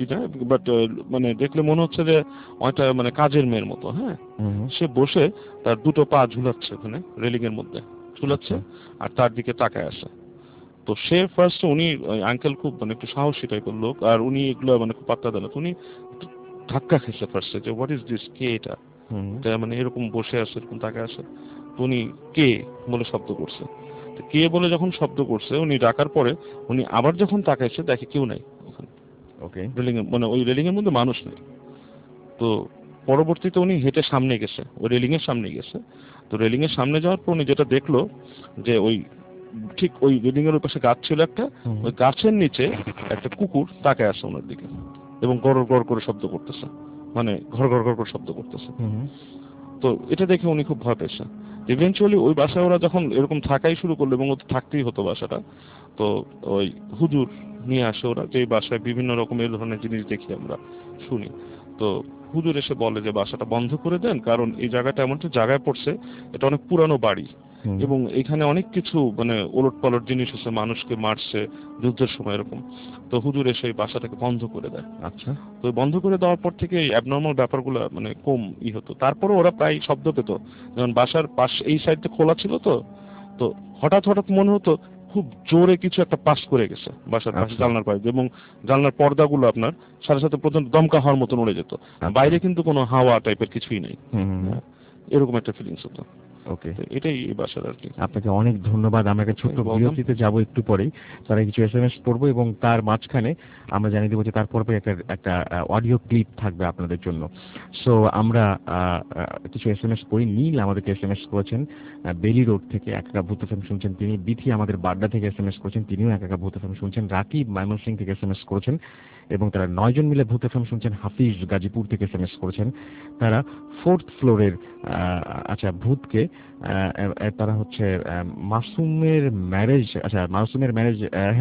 বাট মানে দেখলে মনে হচ্ছে যে অনেকটা মানে কাজের মেয়ের মতো। হ্যাঁ, সে বসে তার দুটো পা ঝুলাচ্ছে ওখানে রেলিং এর মধ্যে ঝুলাচ্ছে, আর তার দিকে তাকায় আসে। তো সে ফার্স্ট, উনি আঙ্কেল খুব মানে একটু সাহসী টাইপের লোক, আর উনি এগুলো মানে খুব পাত্তা দেন না। উনি একটু ধাক্কা খেয়েছে ফার্স্টে, যে হোয়াট ইজ দিস, কে এটা, মানে এরকম বসে আছে, এরকম তাকায় আসে। তো উনি কে বলে শব্দ করছে। কে বলে যখন শব্দ করছে, উনি ডাকার পরে উনি আবার যখন তাকাইছে দেখে কেউ নাই ওখানে। ওকে, রেলিং এর মানে ওই রেলিং এর মধ্যে মানুষ নেই। তো পরবর্তীতে উনি হেঁটে সামনে গেছে, ওই রেলিং এর সামনে গেছে। তো রেলিং এর সামনে যাওয়ার পর উনি যেটা দেখলো, যে ওই ঠিক ওই রেলিং এর পাশে গাছ ছিল একটা, ওই গাছের নিচে একটা কুকুর তাকায় আসছে ওনার দিকে, এবং গড় গড় করে শব্দ করতেছে, মানে ঘর ঘর ঘর করে শব্দ করতেছে। তো এটা দেখে উনি খুব ভয় পেয়েছে। ইভেনচুয়ালি ওই বাসায় ওরা যখন এরকম থাকাই শুরু করলো, এবং ওদের থাকতেই হতো বাসাটা, তো ওই হুজুর নিয়ে আসে ওরা, যে বাসায় বিভিন্ন রকম এই ধরনের জিনিস দেখি আমরা, শুনি। তো হুজুর এসে বলে যে বাসাটা বন্ধ করে দেন, কারণ এই জায়গাটা এমন একটা জায়গায় পড়ছে, এটা অনেক পুরানো বাড়ি, এবং এখানে অনেক কিছু মানে ওলট পালট জিনিস আছে, মানুষকে মারছে যুদ্ধের সময় এরকম। তো হুজুর এসে এই বাসাটাকে বন্ধ করে দেয়। আচ্ছা, তো বন্ধ করে দেওয়ার পর থেকে এই অ্যাবনর্মাল ব্যাপারগুলো মানে কম হতো। তারপরে ওরা প্রায় শব্দ পেত, যেমন বাসার পাশ এই সাইডটা খোলা ছিল, তো তো হঠাৎ হঠাৎ মনে হতো খুব জোরে কিছু একটা পাস করে গেছে বাসার পাশে জানলার পাশে, এবং জানলার পর্দাগুলো আপনার সাথে সাথে প্রথম দমকা হওয়ার মতন উড়ে যেত। বাইরে কিন্তু কোনো হাওয়া টাইপের কিছুই নেই, এরকম একটা ফিলিংস হতো। ওকে, এটাই এই বাসার আর কি। আপনাকে অনেক ধন্যবাদ। আমরা একটা ছোট্ট বিরতিতে যাব একটু পরেই, তারা কিছু এসএমএস পড়বো, এবং তার মাঝখানে আমরা জানিয়ে দেবো যে তারপর একটা অডিও ক্লিপ থাকবে আপনাদের জন্য। সো আমরা কিছু এসএমএস পড়ি। নীল আমাদেরকে এসএমএস করেছেন বেলি রোড থেকে, একা ভূত এফএম শুনছেন তিনি। বিথি আমাদের বাড্ডা থেকে এসএমএস করেছেন, তিনিও একা ভূত এফএম শুনছেন। রাকিব ময়মনসিংহ থেকে এসএমএস করেছেন, এবং তারা 9 জন মিলে ভূত এফএম শুনছেন। হাফিজ গাজীপুর থেকে এসএমএস করেছেন, তারা 4th ফ্লোরের আচ্ছা ভূতকে তারা হচ্ছে মাসুমের ম্যারেজ, আচ্ছা মাসুমের ম্যারেজ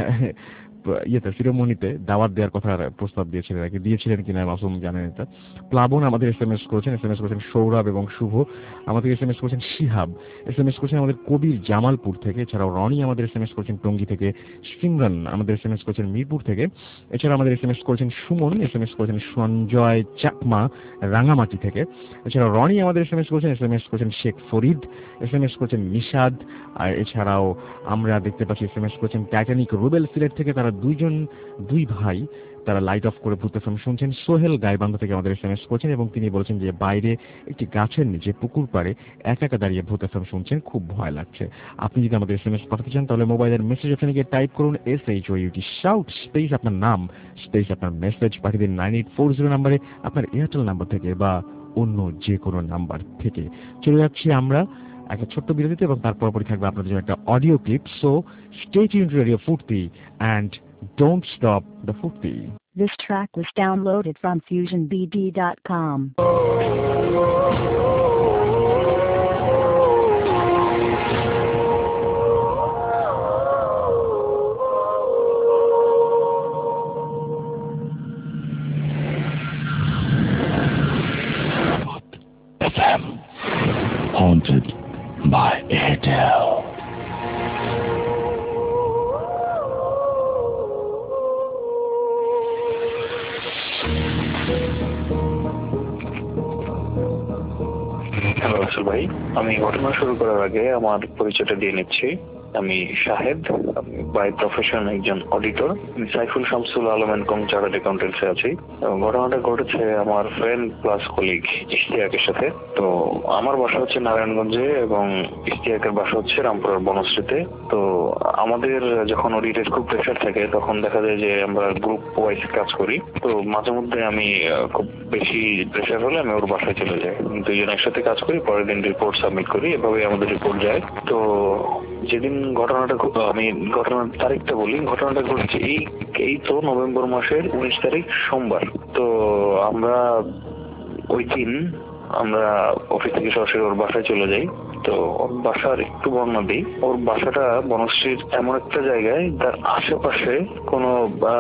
ইয়েতে সিরিমনিতে দাওয়াত দেওয়ার কথা প্রস্তাব দিয়েছিলেন, নাকি দিয়েছিলেন কিনা মাসুম জানেন এটা। প্লাবন আমাদের এসএমএস করেছেন, সৌরভ এবং শুভ আমাদের এসএমএস করেছেন। শিহাব এসএমএস করেছেন আমাদের কবির জামালপুর থেকে। এছাড়াও রনি আমাদের এসএমএস করেছেন টঙ্গী থেকে। সিমরান আমাদের এসএমএস করেছেন মিরপুর থেকে। এছাড়া আমাদের এসএমএস করেছেন সুমন, এসএমএস করেছেন সঞ্জয় চাকমা রাঙামাটি থেকে। এছাড়াও রনি আমাদের এসএমএস করেছেন শেখ ফরিদ, এসএমএস করেছেন নিশাদ। আর এছাড়াও আমরা দেখতে পাচ্ছি এসএমএস করেছেন টাইটানিক রুবেল সিলেট থেকে, তারা দুই ভাই, তারা লাইট অফ করে ভূত এফএম শুনছেন। সোহেল গাইবান্ধা থেকে আমাদের এসএমএস করেছেন, এবং তিনি বলেছেন যে বাইরে একটি গাছের নিচে পুকুর পাড়ে একা একা দাঁড়িয়ে ভূত এফএম শুনছেন, খুব ভয় লাগছে। আপনি যদি আমাদের এসএমএস পাঠাতে চান, তাহলে মোবাইলের মেসেজ অপশনে গিয়ে টাইপ করুন SHOUT শাউট স্পেস আপনার নাম স্পেস আপনার মেসেজ পাঠিয়ে দিন 9840 নম্বরে, আপনার এয়ারটেল নাম্বার থেকে বা অন্য যে কোনো নাম্বার থেকে। চলে যাচ্ছি আমরা একটা ছোট্ট বিরতিতে, এবং তারপর থাকবে আপনাদের জন্য একটা audio clip. So stay tuned radio Foorti and don't stop the Foorti. This track was downloaded from FusionBD.com. FM, haunted by Airtel. Hello Rasel ভাই, আমি ঘটনা শুরু করার আগে আমার পরিচয়টা দিয়ে নিচ্ছি। আমি শাহেদ, বাই প্রফেশন একজন অডিটর। আমি Saiful Shamsul Alam and co chartered অ্যাকাউন্টেন্টসে আছি। ঘটনাটা ঘটেছে আমার ফ্রেন্ড প্লাস কলিগ ইশতিয়াকের সাথে। তো আমার বাসা হচ্ছে নারায়ণগঞ্জে এবং ইশতিয়াকের বাসা হচ্ছে রামপুরার বনশ্রীতে। তো আমাদের যখন অডিটের খুব প্রেশার থাকে তখন দেখা যায় যে আমরা গ্রুপ ওয়াইজ কাজ করি। তো মাঝে মধ্যে আমি খুব বেশি প্রেশার হলে আমি ওর বাসায় চলে যাই, দুইজন একসাথে কাজ করি, পরের দিন রিপোর্ট সাবমিট করি, এভাবে আমাদের রিপোর্ট যায়। তো যেদিন ঘটনাটা, আমি ঘটনার তারিখটা বলি, ঘটনাটা ঘটেছে এই তো নভেম্বর মাসের 19 তারিখ সোমবার। তো আমরা ওই দিন আমরা অফিস থেকে সরাসরি ওর বাসায় চলে যাই। তো ওর বাসার একটু বর্ণনা দিই। ওর বাসাটা বনশ্রীর এমন একটা জায়গায় যার আশেপাশে কোনো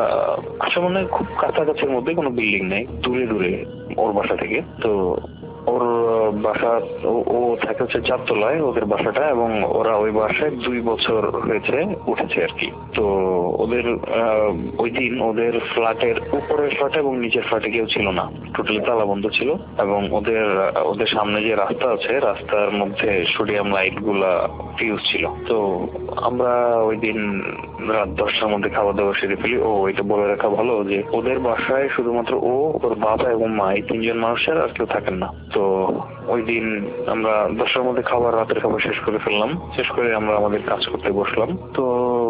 মানে খুব কাছাকাছির মধ্যে কোনো বিল্ডিং নেই, দূরে দূরে ওর বাসা থেকে। তো ওর বাসা, ও থাকে হচ্ছে 4 তলায় ওদের বাসাটা, এবং ওরা ওই বাসায় 2 বছর হয়েছে উঠেছে আর কি। তো ওদের ওই দিন ওদের ফ্ল্যাটের উপরের ফ্ল্যাটে এবং নিচের ফ্ল্যাটে কেউ ছিল না, টোটালি তালা বন্ধ ছিল। এবং ওদের সামনে যে রাস্তা আছে, রাস্তার মধ্যে সোডিয়াম লাইট গুলা ফিউজ ছিল। তো আমরা ওই দিন রাত 10টার মধ্যে খাওয়া দাওয়া সেরে ফেলি। এটা বলে রাখা ভালো যে ওদের বাসায় শুধুমাত্র ওর বাবা এবং মা, এই 3 জন মানুষের আর কেউ থাকেন না। তো ওই দিন আমরা 10টার মধ্যে রাতের খাবার শেষ করে ফেললাম। শেষ করে আমরা আমাদের কাজ করতে বসলাম। তো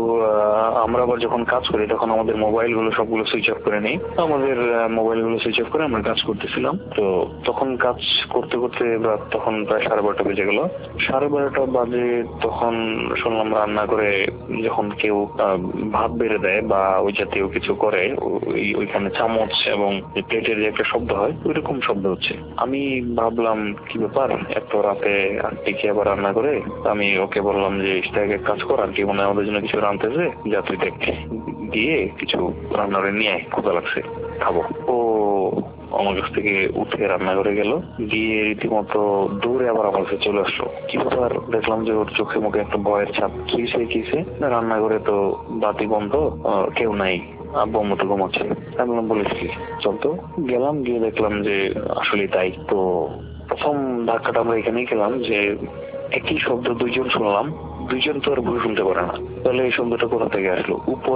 আমরা আবার যখন কাজ করি তখন আমাদের মোবাইল গুলো সবগুলো সুইচ অফ করে নেই। আমাদের মোবাইল গুলো সুইচ অফ করে আমরা কাজ করতেছিলাম। তো তখন কাজ করতে করতে রাত তখন প্রায় 12:30 বেজে গেল। 12:30 বাজে তখন শুনলাম রান্না করে যখন কেউ ভাত বেড়ে দেয় বা ওই জাতীয় কিছু করে, ওইখানে চামচ এবং প্লেটের যে একটা শব্দ হয়, ওইরকম শব্দ হচ্ছে। আমি ভাবলাম কি ব্যাপার, এত রাতে আন্টি কি আবার রান্না করে? আমি ওকে বললাম যে ইশতিয়াক এক কাজ কর, আন্টি মনে হয় আমাদের জন্য কিছু রান্নাতেছে, যা তুই দেখ, গিয়ে কিছু রান্না করে নিয়ে আয়, ক্ষুধা লাগছে, খাবো। ও আমার কাছ থেকে উঠে রান্নাঘরে গেল, গিয়ে রীতিমতো দৌড়ে আবার আমার কাছে চলে আসলো। কি ব্যাপার দেখলাম যে ওর চোখে মুখে একটা ভয়ের ছাপ। কিসে? রান্নাঘরে তো বাতি বন্ধ, কেউ নাই, আব্বু মতো ঘুমাচ্ছে। আমি বলিস কি, চল তো। গেলাম, গিয়ে দেখলাম যে আসলে তাই। তো প্রথম ধাক্কাটা আমরা এখানেই খেলাম যে একই শব্দ 2 জন শুনলাম, 2 জন তো আর ভুল শুনতে পারে না। তাহলে এই শব্দটা কোথা থেকে আসলো?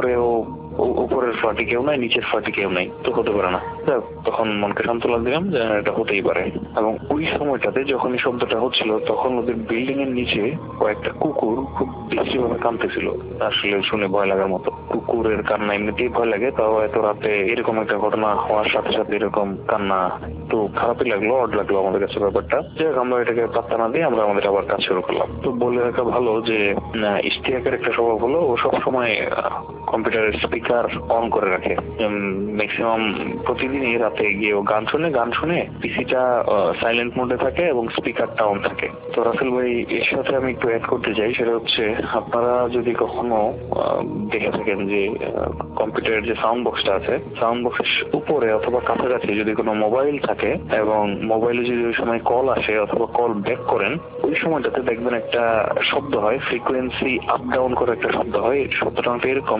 উপরের ফ্ল্যাটে কেউ নাই, নিচের ফ্ল্যাটে কেউ নাই, তো হতে পারে না। তখন মনকে শান্ত লাগলাম যে এটা হতেই পারে। এবং ওই সময়টাতে যখন এই শব্দটা হচ্ছিল তখন ওদের বিল্ডিং এর নিচে কয়েকটা কুকুর খুব বেশি ভাবে কাঁদতেছিল। আসলে শুনে ভয় লাগার মতো। কুকুরের কান্না এমনিতেই ভয় লাগে, তাও এত রাতে এরকম একটা ঘটনা হওয়ার সাথে সাথে এরকম কান্না, তো খারাপই লাগলো, অড লাগলো আমাদের কাছে ব্যাপারটা। যাই হোক, আমরা এটাকে পাত্তা না দিয়ে আমরা আমাদের আবার কাজ শুরু করলাম। তো বলে রাখা ভালো যে ইশতিয়াকের একটা স্বভাব হলো, ও সবসময় কম্পিউটারের স্পিকার অন করে রাখে। ম্যাক্সিমাম প্রতিদিনই রাতে গিয়ে ও গান শুনে পিসিটা সাইলেন্ট মোডে থাকে এবং স্পিকারটা অন থাকে। তো রাসেল ভাই, এর সাথে আমি একটু অ্যাড করতে চাই, সেটা হচ্ছে আপনারা যদি কখনো দেখে থাকেন যে কম্পিউটারের যে সাউন্ড বক্সটা আছে, সাউন্ড বক্সের উপরে অথবা কাছাকাছি যদি কোনো মোবাইল থাকে এবং মোবাইলে যদি ওই সময় কল আসে অথবা কল ব্যাক করেন, ওই সময়টাতে দেখবেন একটা শব্দ হয়, ফ্রিকোয়েন্সি আপ ডাউন করে একটা শব্দ হয়। শব্দটা এরকম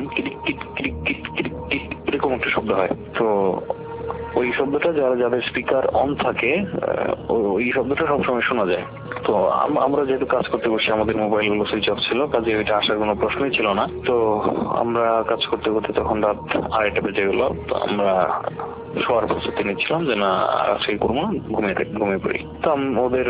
এরকম একটা শব্দ হয়। তো ওই শব্দটা যাদের স্পিকার অন থাকে, ওই শব্দটা সবসময় শোনা যায়। তো আমরা যেহেতু কাজ করতে বসছি, আমাদের মোবাইল গুলো সুইচ অফ ছিল, কাজে ওইটা আসার কোনো প্রশ্নই ছিল না। তো আমরা কাজ করতে করতে তখন রাত 2:30 বেজে গেল। তো আমরা শোয়ার প্রস্তুতি নিচ্ছিলাম যে না আজকে করবো না, ঘুমিয়ে পড়ি। তো ওদের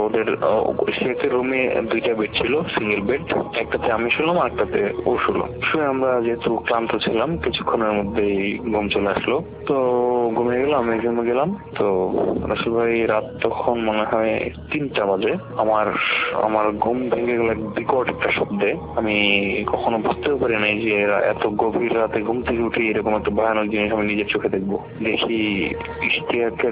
রুমে 2টা বেড ছিল, সিঙ্গেল বেড। একটাতে আমি শুলাম আর একটাতে ও শুলো। শুয়ে আমরা যেহেতু ক্লান্ত ছিলাম, কিছুক্ষণের মধ্যেই ঘুম চলে আসলো। তো ঘুমিয়ে গেলাম। করলাম, মিউজিয়ামে গেলাম। তো রাসেল ভাই রাত তখন মনে হয় 3টা বাজে। আমার আমার ঘুম ভেঙে গেল বিকট একটা শব্দে। আমি কখনো বুঝতেও পারি নাই যে এত গভীর রাতে ঘুম থেকে উঠে এরকম একটা ভয়ানক জিনিস আমি নিজের চোখে দেখবো। দেখি ইশতিয়াকের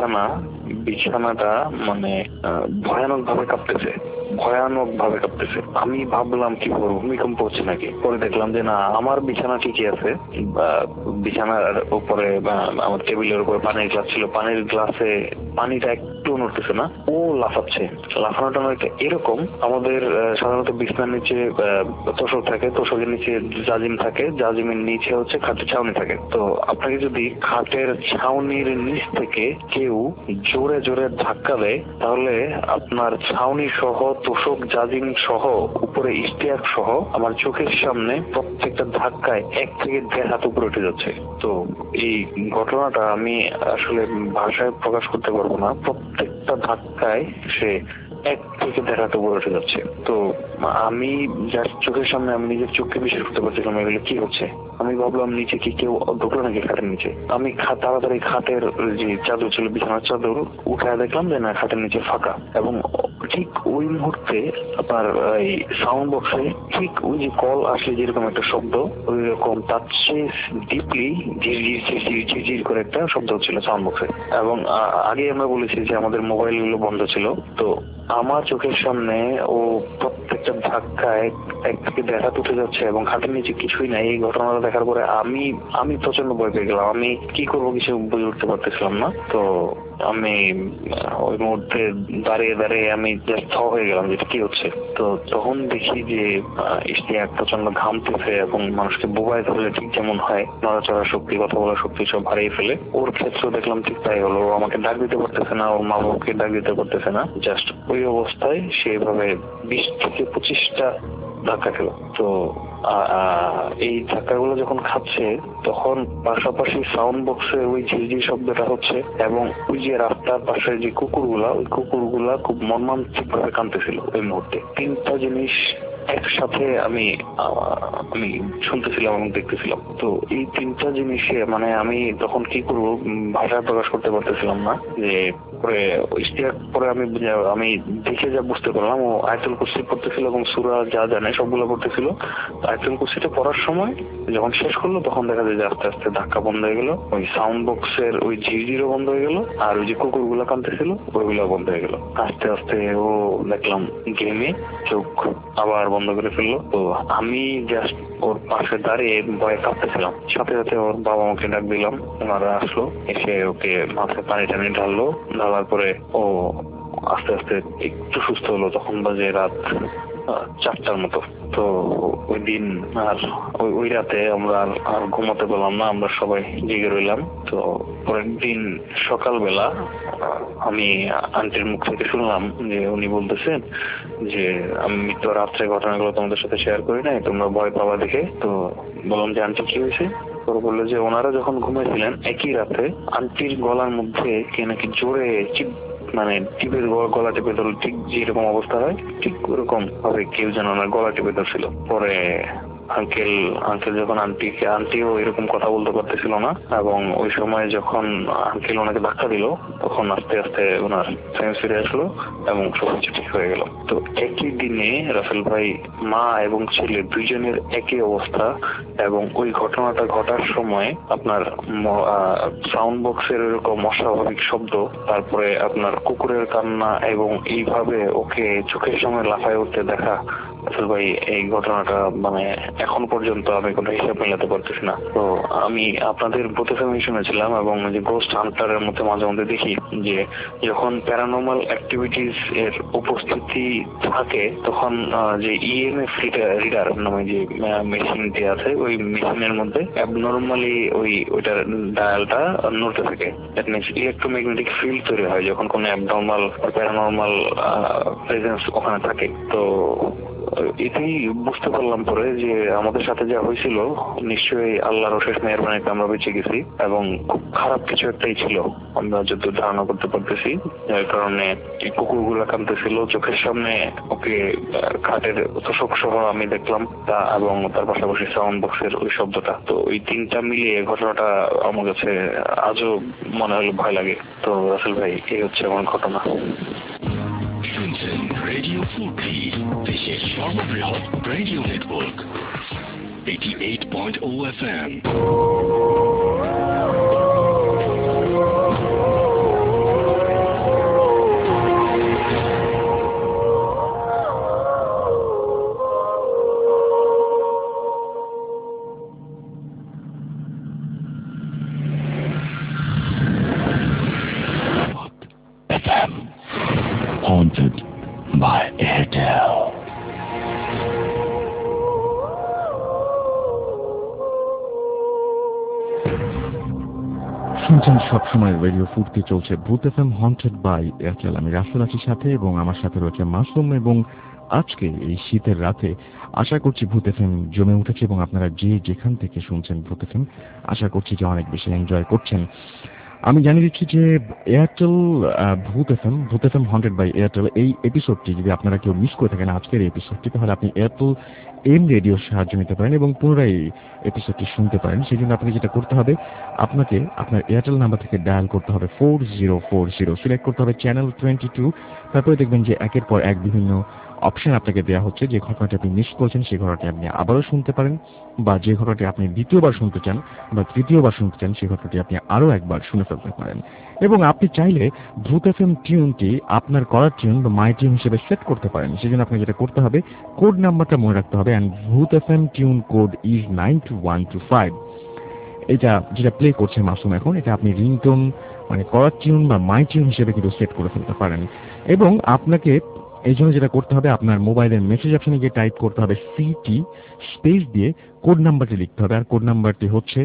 বিছানাটা মানে ভয়ানক ভাবে কাঁপতেছে, ভয়ানক ভাবে কাঁপতেছে। আমি ভাবলাম কি করবো, ভূমিকম্প হচ্ছে নাকি। পরে দেখলাম যে না, আমার বিছানা ঠিকই আছে। বিছানার উপরে আমার টেবিলের উপরে পানির গ্লাস ছিল, পানির গ্লাসে পানিটা একটু নড়তেছে না, ও লাফাচ্ছে। লাফানোটা নয়টা এরকম, আমাদের সাধারণত বিছানার নিচে তোষক থাকে, তোষকের নিচে জাজিম থাকে, জাজিমের নিচে হচ্ছে খাটের ছাউনি থাকে। তো আপনাকে যদি খাটের ছাউনির নিচ থেকে কেউ জোরে জোরে ধাক্কা দেয়, তাহলে আপনার ছাউনি সহ, তোষক, জাজিম সহ, উপরে ইশতিয়াক সহ আমার চোখের সামনে প্রত্যেকটা ধাক্কায় 1 থেকে 1.5 হাত উপরে উঠে যাচ্ছে। তো এই ঘটনাটা আমি আসলে ভাষায় প্রকাশ করতে পারবো না। প্রত্যেকটা ধাক্কায় সে 1 থেকে 1.5 হাত উপরে উঠে যাচ্ছে। তো আমি যার চোখের সামনে, আমি নিজের চোখকে বিশ্বাস করতে পারছিলাম এগুলো কি হচ্ছে। আমি ভাবলাম নিচে কি কেউ ঢুকলো নাকি খাটের নিচে। আমি তাড়াতাড়ি খাটের যে চাদর ছিল, বিছানার চাদর উঠায় দেখলাম যে না, খাটের নিচে ফাঁকা। এবং ঠিক ওই মুহূর্তে আপনার এই সাউন্ড বক্সে ঠিক ওই যে কল আসলে যেরকম একটা শব্দ, ওই রকম তার চেয়ে ডিপলি ঝিরঝির করে একটা শব্দ হচ্ছিল সাউন্ড বক্সে। এবং আগে আমরা বলেছি যে আমাদের মোবাইল গুলো বন্ধ ছিল। তো আমার চোখের সামনে ও প্রত্যেকটা ধাক্কায় 1 থেকে 1.5 হাত উঠে যাচ্ছে এবং খাটের নিচে কিছুই নাই। এই ঘটনাটা দেখার পরে আমি প্রচন্ড ভয় পেয়ে গেলাম। আমি কি করবো কিছু বুঝে উঠতে পারতেছিলাম না। তো আমি ওই মুহূর্তে দাঁড়িয়ে আমি জাস্ট হয়ে গেলাম যে কি হচ্ছে। তো তখন দেখি যে ইশতিয়াক প্রচন্ড ঘামতেছে এবং মানুষকে বোবায় ধরলে ঠিক যেমন হয়, নড়াচড়া শক্তি, কথা বলার শক্তি সব হারিয়ে ফেলে, ওর ক্ষেত্রে দেখলাম ঠিক তাই হলো। ও আমাকে ডাক দিতে পারতেছে না, ওর মা বাবাকে ডাক দিতে পারতেছে না। জাস্ট ওই অবস্থায় সেভাবে 20 থেকে 25টা ধাক্কা খেলো। তো এই ধাক্কাগুলো যখন খাচ্ছে তখন পাশাপাশি সাউন্ড বক্সে ওই ঝিরঝির শব্দটা হচ্ছে এবং ওই যে রাস্তার পাশে যে কুকুরগুলা, ওই কুকুরগুলা খুব মর্মান্তিক ভাবে কাঁদতেছিল ওই মুহূর্তে। 3টা জিনিস একসাথে আমি শুনতেছিলাম এবং দেখতেছিলাম। তো এই 3টা জিনিসে মানে আমি তখন কি করবো ভাষায় প্রকাশ করতে পারতেছিলাম না। যে পরে ইশতিয়াক পরে আমি দেখে যা বুঝতে পারলাম, ও আয়াতুল কুরসি পড়তেছিল এবং সূরা যা জানে সবগুলো পড়তেছিল। আয়াতুল কুরসিটা পড়ার সময় যখন শেষ করলো তখন দেখা যায় যে আস্তে আস্তে ধাক্কা বন্ধ হয়ে গেল, ওই সাউন্ড বক্সের ওই ঝিরঝিরও বন্ধ হয়ে গেল, আর ওই যে কুকুরগুলো কাঁদতেছিল ওইগুলো বন্ধ হয়ে গেল। আস্তে আস্তে ও দেখলাম ঘেমে চোখ আবার বন্ধ করে ফেললো। তো আমি জাস্ট ওর পাশে দাঁড়িয়ে ভয়ে কাঁপতেছিলাম। সাথে সাথে ওর বাবা মাকে ডাক দিলাম, ওনারা আসলো, এসে ওকে মাথায় পানি টানি ঢাললো। ঢালার পরে ও আস্তে আস্তে একটু সুস্থ হলো। তখন বাজে রাত 4টার মতো। তো ওই দিন আর ওই রাতে আমরা আর ঘুমাতে পারলাম না, আমরা সবাই জেগে রইলাম। তো পরের দিন সকালবেলা আমি আন্টির মুখ থেকে শুনলাম যে উনি বলতেছেন যে আমি তো রাত্রে ঘটনাগুলো তোমাদের সাথে শেয়ার করি নাই, তোমরা ভয় পাওয়া দেখে। তো বললাম যে আন্টি কি হয়েছে। তো বললো যে ওনারা যখন ঘুমাইছিলেন একই রাতে আন্টির গলার মধ্যে কে নাকি জোরে মানে টিপের গলা টিপে ধরল, ঠিক যেরকম অবস্থা হয় ঠিক ওরকম ভাবে কেউ যেন ওনার গলা টিপে ধরছিল। পরে আঙ্কেল যখন আন্টিও এরকম কথা বলতে পারতেছিল না, এবং ওই সময় যখন আঙ্কেল ওনাকে ধাক্কা দিল তখন আস্তে আস্তে ওনার সেন্স ফিরে আসলো এবং সবকিছু ঠিক হয়ে গেল। তো একই দিনে রাসেল ভাই মা এবং ছেলে দুইজনের একই অবস্থা। এবং ওই ঘটনাটা ঘটার সময় আপনার সাউন্ড বক্সের এরকম অস্বাভাবিক শব্দ, তারপরে আপনার কুকুরের কান্না এবং এইভাবে ওকে চোখের সামনে লাফায় উঠতে দেখা, আসলে ভাই এই ঘটনাটা মানে এখন পর্যন্ত আমি কোনো হিসাব মেলাতে পারতেছি না। তো আমি আপনাদের প্রতিফলন শুনেছিলাম এবং যে গোস্ট হান্টারের মধ্যে মাঝে মধ্যে দেখি যে যখন প্যারানর্মাল অ্যাক্টিভিটিস এর উপস্থিতি থাকে তখন যে ইএমএফ রিডার নামে যে মেশিনটি আছে, ওই মেশিনের মধ্যে অ্যাবনর্মালি ওইটার ডায়ালটা নড়তে থাকে। দ্যাট মিনস ইলেকট্রোম্যাগনেটিক ফিল্ড তৈরি হয় যখন কোনো অ্যাবনর্মাল প্যারানর্মাল প্রেজেন্স ওখানে থাকে। তো এটাই বুঝতে পারলাম পরে যে আমাদের সাথে যা হয়েছিল নিশ্চয়ই আল্লাহর অশেষ মেহেরবানিতে আমরা বেঁচে গেছি, এবং খুব খারাপ কিছু একটাই ছিল আমরা যত ধারণা করতে পারতেছি। যার কারণে কুকুরগুলা কাঁদতেছিল চোখের সামনে, ওকে খাটের তোষক সহ আমি দেখলাম তা, এবং তার পাশাপাশি সাউন্ড বক্সের ওই শব্দটা। তো ওই তিনটা মিলিয়ে ঘটনাটা আমার কাছে আজও মনে হলো ভয় লাগে। তো রাসেল ভাই, এই হচ্ছে আমার ঘটনা। শুনছেন রেডিও ফুর্তি, দেশের সর্ববৃহৎ radio network 88.0 FM। FM, haunted by Airtel. শুনছেন সবসময় রেডিও ফুর্তি, চলছে Bhoot FM haunted by Airtel. আমি রাসেল আছি সাথে, এবং আমার সাথে রয়েছে মাসুম। এবং আজকে এই শীতের রাতে আশা করছি ভূত এফএম জমে উঠেছে, এবং আপনারা যে যেখান থেকে শুনছেন ভূত এফএম আশা করছি যে অনেক বেশি এনজয় করছেন। আমি জানিয়ে দিচ্ছি যে এয়ারটেল ভূত এফএম হন্টেড বাই এয়ারটেল এই এপিসোডটি যদি আপনারা কেউ মিস করে থাকেন আজকের এই এপিসোডটি, তাহলে আপনি এয়ারটেল এম রেডিওর সাহায্য নিতে পারেন এবং পুনরায় এপিসোডটি শুনতে পারেন। সেই জন্য আপনাকে যেটা করতে হবে, আপনাকে আপনার এয়ারটেল নাম্বার থেকে ডায়াল করতে হবে 4040, সিলেক্ট করতে হবে চ্যানেল 22। তারপরে দেখবেন যে একের পর এক বিভিন্ন অপশন আপনাকে দেওয়া হচ্ছে। যে ঘটনাটি আপনি মিস করেছেন সেই ঘটনাটি আপনি আবারও শুনতে পারেন, বা যে ঘটনাটি আপনি দ্বিতীয়বার শুনতে চান বা তৃতীয়বার শুনতে চান সেই ঘটনাটি আপনি আরও একবার শুনে ফেলতে পারেন। এবং আপনি চাইলে ভূত এফএম টিউনটি আপনার করার টিউন বা মাই টিউন হিসেবে সেট করতে পারেন। সেই জন্য আপনাকে যেটা করতে হবে, কোড নাম্বারটা মনে রাখতে হবে, অ্যান্ড ভূত এফএম টিউন কোড ইজ 92125। এটা যেটা প্লে করছে মাসুম এখন, এটা আপনি রিংটোন মানে করার টিউন বা মাই টিউন হিসেবে কিন্তু সেট করে ফেলতে পারেন। এবং আপনাকে এই জন্য যেটা করতে হবে, আপনার মোবাইলের মেসেজ অপশনে গিয়ে টাইপ করতে হবে সিটি স্পেস দিয়ে কোড নাম্বারটি লিখতে হবে, আর কোড নাম্বারটি হচ্ছে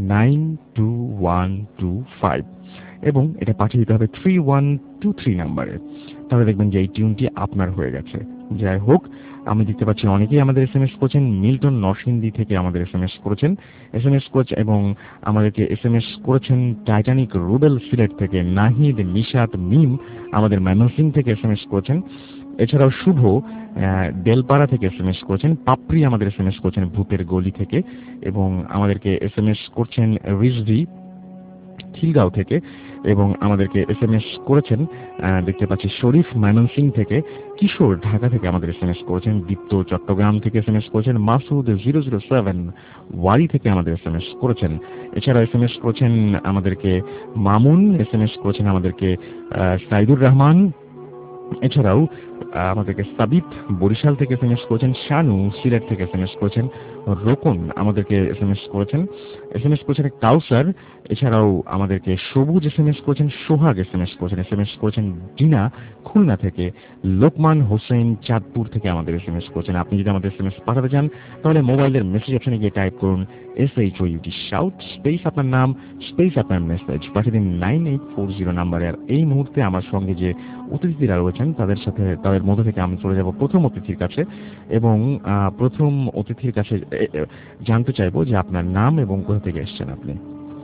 92125, এবং এটা পাঠিয়ে দিতে হবে 3123 নাম্বারে। তাহলে দেখবেন যে এই টিউনটি আপনার হয়ে গেছে। যাই হোক, আমি দেখতে পাচ্ছি অনেকেই আমাদের এসএমএস করেছেন। মিল্টন নরসিংদী থেকে আমাদের এসএমএস করেছেন এবং আমাদেরকে এসএমএস করেছেন টাইটানিক রুবেল সিলেট থেকে, নাহিদ, নিশাত, মিম আমাদের ময়মনসিংহ থেকে এসএমএস করেছেন। এছাড়াও শুভ বেলপাড়া থেকে এসএমএস করেছেন, পাপড়ি আমাদের এসএমএস করেছেন ভূতের গলি থেকে, এবং আমাদেরকে এসএমএস করছেন রিজভি খিলগাঁও থেকে, এবং আমাদেরকে এসএমএস করেছেন দেখতে পাচ্ছি শরীফ ময়মনসিংহ থেকে, কিশোর ঢাকা থেকে আমাদের এসএমএস করেছেন, দীপ্ত চট্টগ্রাম থেকে এসএমএস করেছেন, মাসুদ 007 ওয়ারি থেকে আমাদের এসএমএস করেছেন। এছাড়া এসএমএস করেছেন আমাদেরকে মামুন, এসএমএস করেছেন আমাদেরকে সাইদুর রহমান। এছাড়াও আমাদেরকে সাবিত বরিশাল থেকে এসএমএস করেছেন, শানু সিলেট থেকে এসএমএস করেছেন, রোকন আমাদেরকে এসএমএস করেছেন কাউসার। এছাড়াও আমাদেরকে সবুজ এসএমএস করেছেন, সোহাগ এসএমএস করেছেন ডিনা খুলনা থেকে, লোকমান হোসেন চাঁদপুর থেকে আমাদের এসএমএস করেছেন। আপনি যদি আমাদের এসএমএস পাঠাতে চান তাহলে মোবাইলের মেসেজ অপশনে গিয়ে টাইপ করুন SHOUT শাউট স্পেস আপনার নাম স্পেস আপনার মেসেজ, পাঠিয়ে দিন 9840 নাম্বারে। আর এই মুহূর্তে আমার সঙ্গে যে অতিথিরা রয়েছেন তাদের মধ্যে থেকে আমি চলে যাব প্রথম অতিথির কাছে, এবং প্রথম অতিথির কাছে জানতে চাইবো যে আপনার নাম এবং কোথা থেকে এসেছেন আপনি।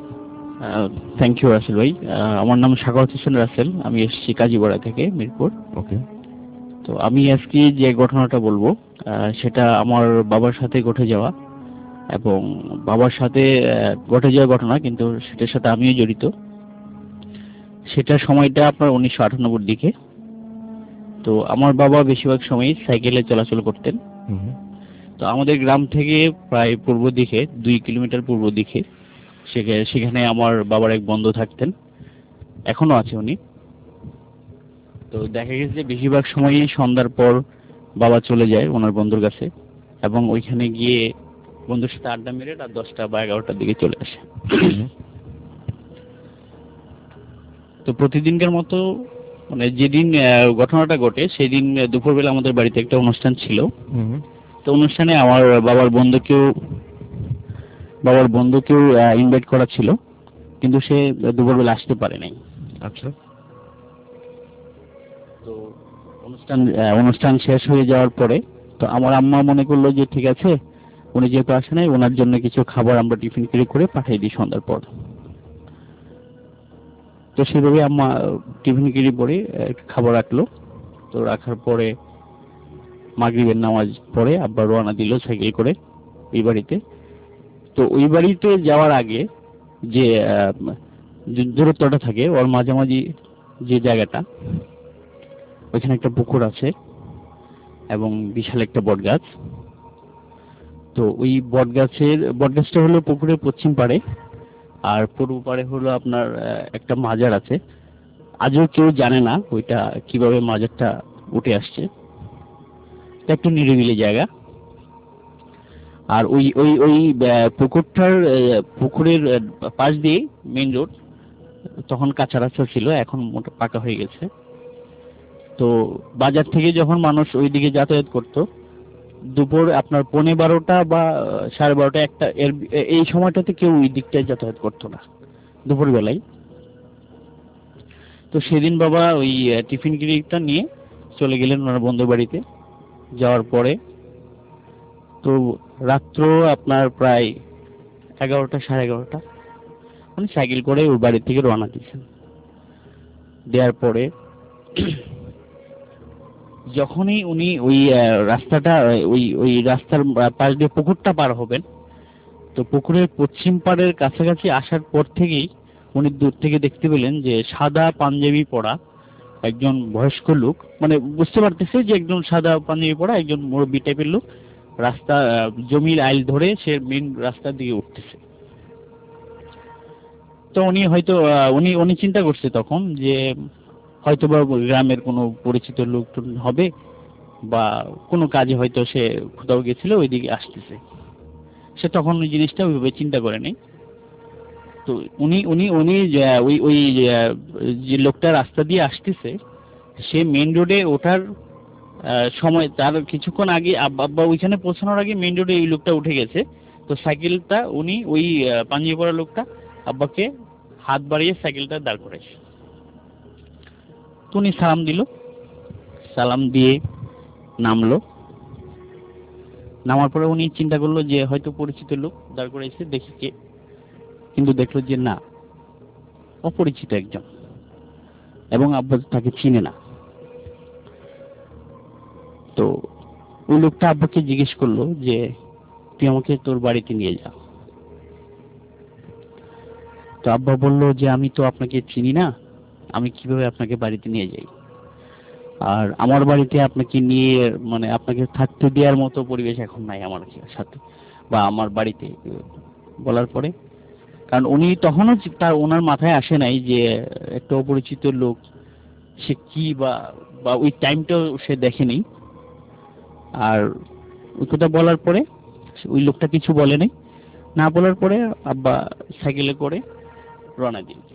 থ্যাংক ইউ রাসেল ভাই। আমার নাম সাগর হোসেন রাসেল, আমি এসেছি কাজীপাড়া থেকে, মিরপুর। ওকে। তো আমি আজকে যে ঘটনাটা বলবো সেটা আমার বাবার সাথে ঘটে যাওয়া, এবং বাবার সাথে ঘটে যাওয়া ঘটনা, কিন্তু সেটার সাথে আমিও জড়িত। সেটা সময়টা আপনার 1998 দিকে। তো আমার বাবা বেশিরভাগ সময় সাইকেলে চলাচল করতেন। তো আমাদের গ্রাম থেকে প্রায় পূর্ব দিকে 2 কিলোমিটার পূর্ব দিকে সেখানে আমার বাবার এক বন্ধু থাকতেন, এখনো আছে উনি। তো দেখা গেছে বেশিরভাগ সময়ই সন্ধ্যার পর বাবা চলে যায় ওনার বন্ধুর কাছে, এবং ওইখানে গিয়ে বন্ধুর সাথে আড্ডা মেরে রাত 10টা বা 11টার দিকে চলে আসে। তো প্রতিদিনকার মতো মানে যেদিন ঘটনাটা ঘটে সেদিন দুপুরবেলা আমাদের বাড়িতে একটা অনুষ্ঠান ছিল। তো অনুষ্ঠানে আমার বাবার বন্ধুকেও ইনভাইট করা ছিল, কিন্তু সে দুপুরবেলা আসতে পারে নাই। আচ্ছা। তো অনুষ্ঠান শেষ হয়ে যাওয়ার পরে তো আমার আম্মা মনে করলো যে ঠিক আছে, উনি যেহেতু আসে নাই, ওনার জন্য কিছু খাবার আমরা টিফিন করে পাঠিয়ে দিই সন্ধ্যার পর। তো সেভাবে আম্মা টিফিন পরে খাবার রাখলো। তো রাখার পরে মাগরিবের নামাজ পড়ে আব্বা রওনা দিল সাইকেল করে ওই বাড়িতে। তো ওই বাড়িতে যাওয়ার আগে যে দূরত্বটা থাকে, ওর মাঝামাঝি যে জায়গাটা, ওইখানে একটা পুকুর আছে এবং বিশাল একটা বট গাছ। তো ওই বটগাছটা হলো পুকুরের পশ্চিম পাড়ে, আর পূর্ব পাড়ে হলো আপনার একটা মাজার আছে। আজও কেউ জানে না ওইটা কিভাবে মাজারটা উঠে আসছে। এটা একটু নিরিবিলি জায়গা। আর ওই ওই ওই পুকুরের পাশ দিয়ে মেইন রোড, তখন কাঁচা রাস্তা ছিল, এখন মোটা পাকা হয়ে গেছে। তো বাজার থেকে যখন মানুষ ওই দিকে যাতায়াত করতো, দুপুর আপনার 12:15 বা 12:30 একটা এই সময়টাতে কেউ ওই দিকটায় যাতায়াত করতো না দুপুর বেলায়। তো সেদিন বাবা ওই টিফিন কিরিটা নিয়ে চলে গেলেন ওনার বন্ধু বাড়িতে। যাওয়ার পরে তো রাত্র আপনার প্রায় 11টা 11:30 উনি সাইকেল করে ওই বাড়ি থেকে রওনা দিয়েছেন। দেওয়ার পরে যখনই উনি ওই রাস্তাটা ওই রাস্তার পাশ দিয়ে পুকুরটা পার হবেন, তো পুকুরের পশ্চিম পাড়ের কাছাকাছি আসার পর থেকেই উনি দূর থেকে দেখতে পেলেন যে সাদা পাঞ্জাবি পরা একজন বয়স্ক লোক, মানে বুঝতে পারতেছে যে একজন সাদা পাঞ্জাবি পরা একজন মুরব্বী টাইপের লোক রাস্তা জমির আইল ধরে সে মেন রাস্তার দিকে উঠতেছে। তো উনি হয়তো উনি চিন্তা করছে তখন যে হয়তো বা গ্রামের কোনো পরিচিত লোক হবে, বা কোনো কাজে হয়তো সে কোথাও গেছিল ওইদিকে আসতেছে। সে তখন ওই জিনিসটা ওইভাবে চিন্তা করে নেই। তো উনি উনি উনি ওই যে লোকটা রাস্তা দিয়ে আসতেছে, সে মেইন রোডে ওঠার সময় তার কিছুক্ষণ আগে আব্বা ওইখানে পৌঁছানোর আগে মেইন রোডে এই লোকটা উঠে গেছে। তো সাইকেলটা উনি ওই পাঞ্জাবি পরা লোকটা আব্বাকে হাত বাড়িয়ে সাইকেলটা দাঁড় করেছে। তো উনি সালাম দিল, সালাম দিয়ে নামলো। নামার পরে উনি চিন্তা করলো যে হয়তো পরিচিত লোক দাঁড় করেছে, দেখি কে, কিন্তু দেখলো যে না, অপরিচিত একজন, এবং আব্বা তাকে চিনে না। তো ওই লোকটা আব্বাকে জিজ্ঞেস করলো যে তুই আমাকে তোর বাড়িতে নিয়ে যা। তো আব্বা বলল যে আমি তো আপনাকে চিনি না, আমি কিভাবে আপনাকে বাড়িতে নিয়ে যাই, আর আমার বাড়িতে আপনাকে নিয়ে মানে আপনাকে থাকতে দেওয়ার মতো পরিবেশ এখন নাই আমার সাথে বা আমার বাড়িতে। বলার পরে, কারণ উনি তখনও ওনার মাথায় আসে নাই যে একটা অপরিচিত লোক সে কি, বা ওই টাইমটাও সে দেখেনি। আর ওই কথা বলার পরে ওই লোকটা কিছু বলে নাই। না বলার পরে আব্বা সাইকেলে করে রওনা দিয়েছে।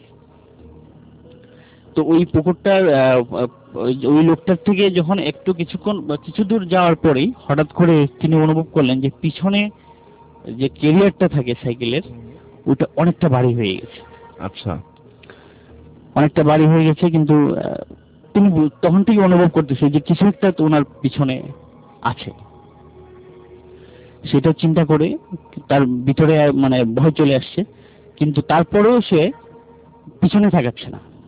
তো ওই পুকুরটার ওই লোকটার থেকে যখন একটু কিছু দূর যাওয়ার পরেই হঠাৎ করে তিনি অনুভব করলেন যে পিছনে যে ক্যারিয়ারটা থাকে সাইকেলের, ওটা অনেকটা ভারী হয়ে গেছে। আচ্ছা, অনেকটা ভারী হয়ে গেছে, কিন্তু তিনি তখন থেকে অনুভব করতেছে যে কিছু একটা তো ওনার পিছনে আছে। সেটা চিন্তা করে তার ভিতরে মানে ভয় চলে আসছে, কিন্তু তারপরেও সে পিছনে থাকাচ্ছে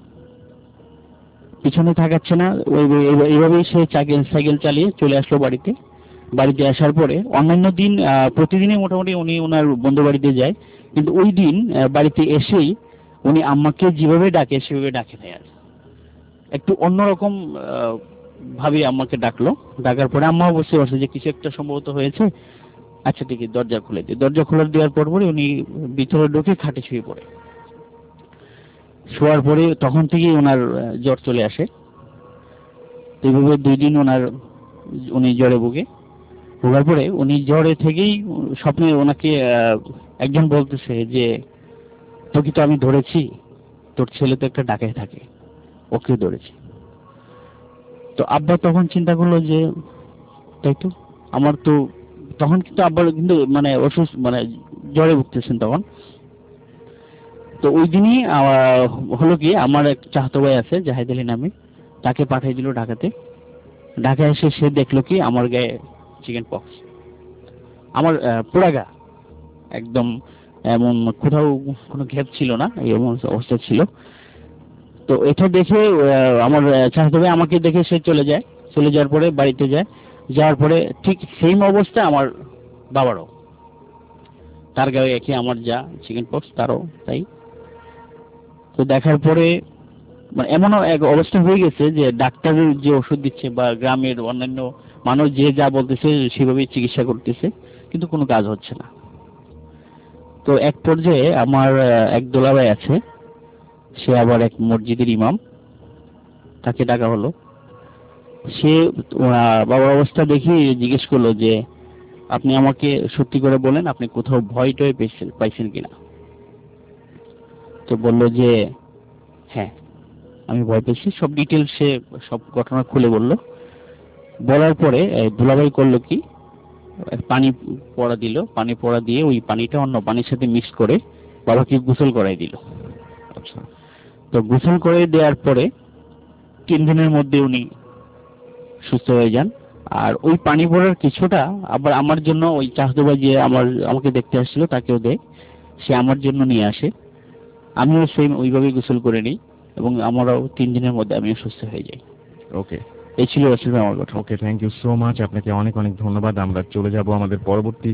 না। এইভাবেই সে সাইকেল চালিয়ে চলে আসলো বাড়িতে। বাড়িতে আসার পরে অন্যান্য দিন প্রতিদিনই মোটামুটি উনি ওনার বন্ধু বাড়িতে যায়, কিন্তু ওই দিন বাড়িতে এসেই উনি আম্মাকে যেভাবে ডাকে সেভাবে ডাকে নেয়। আর একটু অন্যরকম ভাবে আম্মাকে ডাকলো। ডাকার পরে আম্মা বুঝতে পারছে যে কিছু একটা সম্ভবত হয়েছে। আচ্ছা ঠিক আছে, দরজা খুলে দিই। দরজা খোলা দেওয়ার পর উনি ভিতরে ঢুকে খাটে শুয়ে পড়ে। শোয়ার পরে তখন থেকেই ওনার জ্বর চলে আসে। এইভাবে 2 দিন উনি জ্বরে ভোগার পরে উনি জ্বরে থেকেই স্বপ্নে ওনাকে একজন বলতেছে যে তোকে তো আমি ধরেছি, তোর ছেলে তো একটা ডাকায় থাকে, ওকে ধরেছি। তো আব্বা তখন চিন্তা করলো যে তাই তো, আমার তো তখন কিন্তু আব্বার কিন্তু মানে অসুস্থ, মানে জ্বরে ভুগতেছেন তখন। তো ওই দিনই হলো কি, আমার এক চাচাতো ভাই আছে জাহিদ আলী নামে, তাকে পাঠিয়ে দিল ঢাকাতে। ঢাকায় এসে সে দেখলো কি আমার গায়ে চিকেন পক্স। আমার পুরা গা একদম, এমন কোথাও কোনো গ্যাপ ছিল না, এই অবস্থা ছিল। তো এটা দেখে আমার চাচাতো ভাই আমাকে দেখে সে চলে যায়। চলে যাওয়ার পরে বাড়িতে যায়, যাওয়ার পরে ঠিক সেম অবস্থা আমার বাবারও, তার গায়ে একই আমার যা চিকেন পক্স তারও তাই। তো দেখার পরে মানে এমনও এক অবস্থা হয়ে গেছে যে ডাক্তারের যে ওষুধ দিচ্ছে বা গ্রামের অন্যান্য মানুষ যে যা বলতেছে সেভাবেই চিকিৎসা করতেছে, কিন্তু কোনো কাজ হচ্ছে না। তো এক পর্যায়ে আমার এক দোলাভাই আছে, সে আবার এক মসজিদের ইমাম, তাকে ডাকা হলো। সে বাবার অবস্থা দেখি জিজ্ঞেস করলো যে আপনি আমাকে সত্যি করে বলেন আপনি কোথাও ভয় টয় পাইছেন কিনা। তো বললো যে হ্যাঁ আমি ভয় পেয়েছি, সব ডিটেলস সে সব ঘটনা খুলে বললো। বলার পরে দুলাভাই করলো কি, পানি পড়া দিল, পানি পড়া দিয়ে ওই পানিটা অন্য পানির সাথে মিক্স করে বাবাকে গোসল করাই দিল। আচ্ছা, তো গোসল করে দেওয়ার পরে 3 দিনের মধ্যে উনি সুস্থ হয়ে যান। আর ওই পানি পড়ার কিছুটা আবার আমার জন্য ওই চাচাতো ভাই যে আমাকে দেখতে আসছিল তাকেও দেয়, সে আমার জন্য নিয়ে আসে। আমিও সেম ওইভাবেই গোসল করে নিই এবং আমারও 3 দিনের মধ্যে আমিও সুস্থ হয়ে যাই। ওকে, এই ছিল আসলে আমার কথা। Okay, thank you so much, আপনাকে অনেক অনেক ধন্যবাদ। আমরা চলে যাব আমাদের পরবর্তী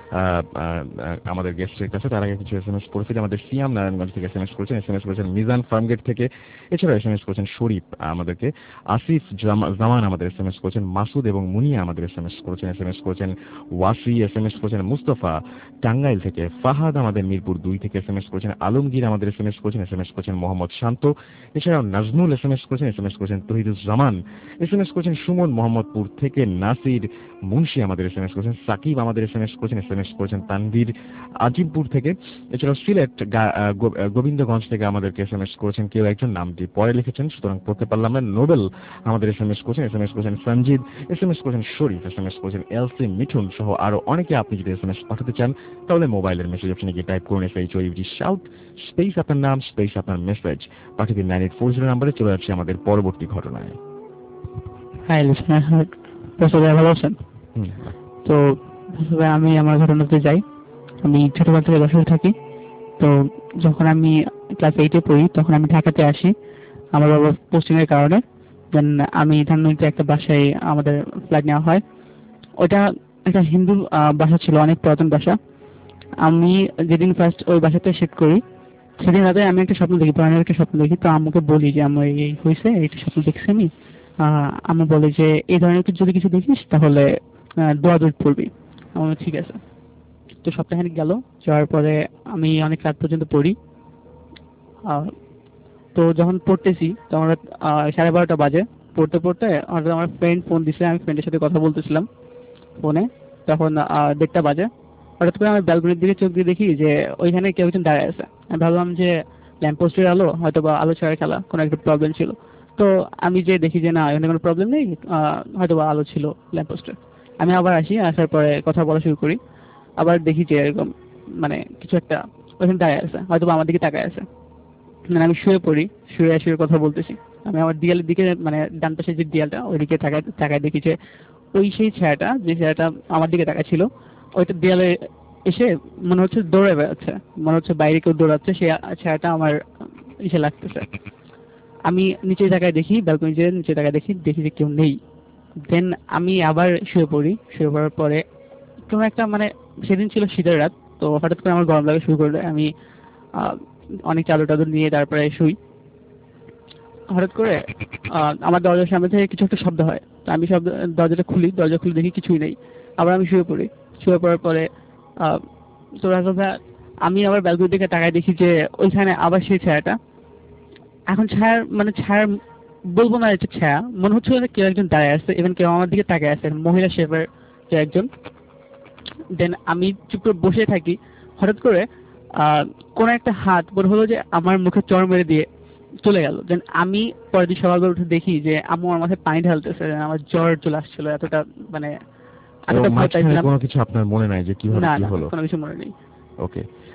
আমাদের গেস্টের কাছে। তার আগে কিছু SMS করেছিল আমাদের সিয়াম নারায়ণগঞ্জ থেকে SMS করেছেন মিজান ফার্মগেট থেকে, এছাড়াও SMS করেছেন শরীফ আমাদেরকে, আসিফ জামান আমাদের SMS করেছেন, মাসুদ এবং মুনিয়া আমাদের SMS করেছেন ওয়াসি, SMS করেছেন মুস্তফা টাঙ্গাইল থেকে, ফাহাদ আমাদের মিরপুর 2 থেকে SMS করেছেন, আলমগীর আমাদের SMS করেছেন মোহাম্মদ শান্ত, এছাড়াও নাজমুল SMS করেছেন তহিদুজ্জামান, SMS করেছেন সুমন মোহাম্মদপুর থেকে, নাসির মুন্সি আমাদের SMS করেছেন, সাকিব আমাদের SMS করেছেন তানভীর আজিমপুর থেকে, এছাড়াও সিলেট গোবিন্দগঞ্জ থেকে আমাদেরকে SMS করেছেন কেউ একজন, নামটি পরে লিখেছেন সুতরাং পড়তে পারলাম না। নোবেল আমাদের SMS করেছেন সঞ্জিদ, SMS করেছেন শরীফ, SMS করেছেন এলসি মিঠুন সহ আরো অনেকে। আপনি যদি SMS পাঠাতে চান তাহলে মোবাইলের মেসেজ অপশনে গিয়ে টাইপ করুন SHOUT শাউট স্পেস আপনার নাম স্পেস আপনার মেসেজ পাঠিয়ে দিন 9840 নম্বরে। চলে যাচ্ছি আমাদের পরবর্তী ঘটনায়। হাই লিসনার, ভালো আছেন? তো আমি আমার ঘটনাতে যাই। আমি ছোটবেলা থেকে যশোরে থাকি। তো যখন আমি ক্লাস 8-এ পড়ি তখন আমি ঢাকাতে আসি আমার বাবার পোস্টিং এর কারণে। দেন আমি ধানমন্ডিতে একটা বাসায় আমাদের ফ্ল্যাট নেওয়া হয়। ওটা একটা হিন্দু বাসা ছিল, অনেক পুরাতন বাসা। আমি যেদিন ফার্স্ট ওই বাসাতে শিফট করি সেদিন রাতে আমি একটা স্বপ্ন দেখি, ভয়ানক একটা স্বপ্ন দেখি। তো আম্মুকে বলি যে আমার এই হয়েছে, এইটা স্বপ্ন দেখছি আমি। আম্মু বলে যে এই ধরনের যদি কিছু দেখিস তাহলে দোয়া দূর পড়বি। আমার ঠিক আছে। তো সপ্তাহখানিক গেল, যাওয়ার পরে আমি অনেক রাত পর্যন্ত পড়ি। তো যখন পড়তেছি তখন 12:30 বাজে। পড়তে পড়তে হঠাৎ আমার ফ্রেন্ড ফোন দিছে, আমি ফ্রেন্ডের সাথে কথা বলতেছিলাম ফোনে। তখন 1:30 বাজে। হঠাৎ করে আমি ব্যালকনির দিকে চোখ দিয়ে দেখি যে ওইখানে কেউ একজন দাঁড়ায় আছে। আমি ভাবলাম যে ল্যাম্পপোস্টের আলো, হয়তো বা আলো ছাড়া খেলা, কোনো একটা প্রবলেম ছিল। তো আমি যে দেখি যে না, এখানে কোনো প্রবলেম নেই, হয়তো বা আলো ছিল ল্যাম্পপোস্টের। আমি আবার আসি, আসার পরে কথা বলা শুরু করি। আবার দেখি যে এরকম মানে কিছু একটা ওইখানে দাঁড়ায় আছে, হয়তো বা আমার দিকে তাকায় আছে। মানে আমি শুয়ে পড়ি, শুয়ে কথা বলতেছি। আমি আমার দেয়ালের দিকে, মানে ডান পাশে যে দেয়ালটা ওইদিকে তাকায় দেখি যে ওই সেই ছায়াটা, যে ছায়াটা আমার দিকে তাকায় ছিল, ওইটা দেয়ালে এসে মনে হচ্ছে দৌড়ে বেড়াচ্ছে, মনে হচ্ছে বাইরে কেউ দৌড়াচ্ছে। সেই ছায়াটা আমার ইসে লাগতেছে। আমি নিচে তাকায় দেখি, ব্যালকনি যে নিচে তাকায় দেখি যে কেউ নেই। দেন আমি আবার শুয়ে পড়ি। শুয়ে পড়ার পরে কোনো একটা, মানে সেদিন ছিল শীতের রাত, তো হঠাৎ করে আমার গরম লাগা শুরু করলো। আমি অনেক চাদর টাদর নিয়ে তারপরে শুই। হঠাৎ করে আমার দরজার সামনে থেকে কিছু একটা শব্দ হয়। তো আমি দরজা খুলে দেখি কিছুই নেই। আবার আমি শুয়ে পড়ি। শুয়ে পড়ার পরে তো আমি আবার ব্যালকনি দিকে তাকায় দেখি যে ওইখানে আবার সেই ছায়াটা। এখন ছায়ার বলবো না, এটা ছায়া মনে হচ্ছে কেউ একজন দাঁড়ায় আছে, ইভেন কেউ আমার দিকে তাকায় আছে, মহিলা শেফার কেউ একজন। দেন আমি চুপ করে বসে থাকি। হঠাৎ করে কোন একটা হাত মনে হলো যে আমার মুখে চড় মেরে দিয়ে চলে গেল। দেন আমি পরের দিন সকালবেলা উঠে দেখি যে আম্মু আমার মাথায় পানি ঢালতেছে। আমার জ্বর চলে আসছিল, এতটা মানে কোনো কিছু আপনার মনে নাই যে কিভাবে কি হলো? কোনো কিছু মনে নেই। ওকে,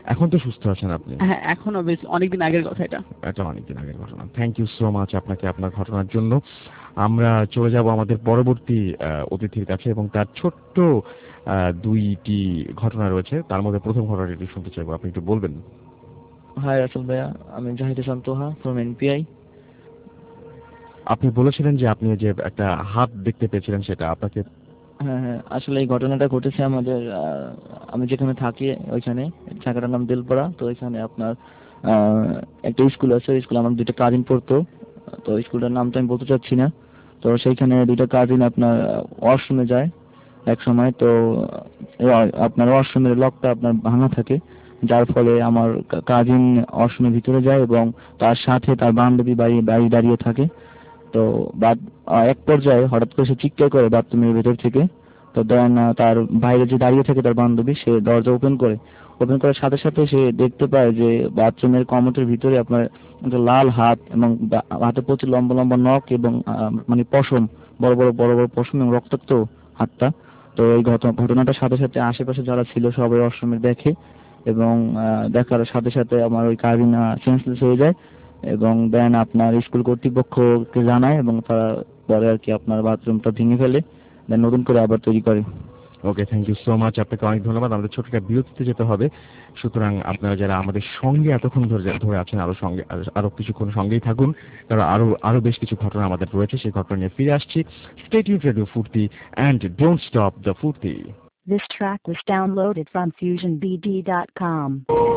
এখন তো সুস্থ আছেন আপনি? হ্যাঁ, এখনো বেশ অনেকদিন আগের কথা এটা। এটা অনেকদিন আগের ঘটনা। থ্যাংক ইউ সো মাচ আপনাকে আপনার ঘটনার জন্য। আমরা চলে যাব আমাদের পরবর্তী অতিথির কাছে এবং তার ছোট্ট দুইটি ঘটনা রয়েছে, তার মধ্যে প্রথম ঘটনাটি একটু শুনতে চাইবো, আপনি একটু বলবেন? হাই রাসেল ভাইয়া, আমি জাহিদ হাসান তোহা ফ্রম এনপিআই। আপনি বলেছিলেন যে আপনি যে একটা হাত দেখতে পেয়েছিলেন, সেটা আপনাকে? হ্যাঁ হ্যাঁ, আসলে এই ঘটনাটা ঘটেছে আমাদের আমি যেখানে থাকি ওইখানে, জায়গাটার নাম দিলপাড়া। তো ওইখানে আপনার একটা স্কুল আছে, ওই স্কুলে আমার দুইটা কাজিন পড়তো। তো স্কুলটার নাম তো আমি বলতে চাচ্ছি না। তো সেইখানে দুইটা কাজিন আপনার ওয়াশরুমে যায় এক সময়। তো আপনার ওয়াশরুমের লকটা আপনার ভাঙা থাকে, যার ফলে আমার কাজিন ওয়াশরুমের ভিতরে যায় এবং তার সাথে তার বান্ধবী বাড়ি দাঁড়িয়ে থাকে। তো এক পর্যায়ে হঠাৎ করে সে চিৎকার করে বাথরুমের ভেতর থেকে। তো দেন তার বাইরে যে দাঁড়িয়ে থাকে তার বান্ধবী, সে দরজা ওপেন করার সাথে সাথে সে দেখতে পায় যে বাথরুমের কমোটের ভিতরে আপনার একটা লাল হাত এবং হাতে প্রচুর লম্বা লম্বা নখ এবং মানে পশম, বড় বড় পশম এবং রক্তাক্ত হাতটা। তো এই ঘটনাটার সাথে সাথে আশেপাশে যারা ছিল সবাই ওয়াশরুমে দেখে এবং দেখার সাথে সাথে আমার ওই কাজিন সেন্সলেস হয়ে যায় এবং দেন আপনার স্কুল কর্তৃপক্ষকে জানায় এবং তারা পরে আর কি আপনার বাথরুমটা ভেঙে ফেলে, দেন নতুন করে আবার তৈরি করে। Okay, thank you so much, আপনাকে অনেক ধন্যবাদ। আমাদের ছোট একটা বিরতিতে যেতে হবে, সুতরাং আপনারা যারা আমাদের সঙ্গে এতক্ষণ ধরে আছেন আরো কিছুক্ষণ সঙ্গেই থাকুন, কারণ আরো বেশ কিছু ঘটনা আমাদের রয়েছে, সেই ঘটনা নিয়ে ফিরে আসছি। Stay tuned radio Foorti and don't stop the ফুর্তি। This track was downloaded from FusionBD.com.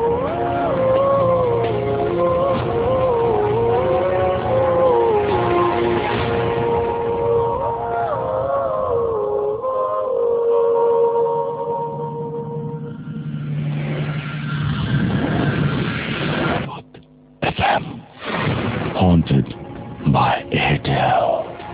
FM, haunted by Airtel.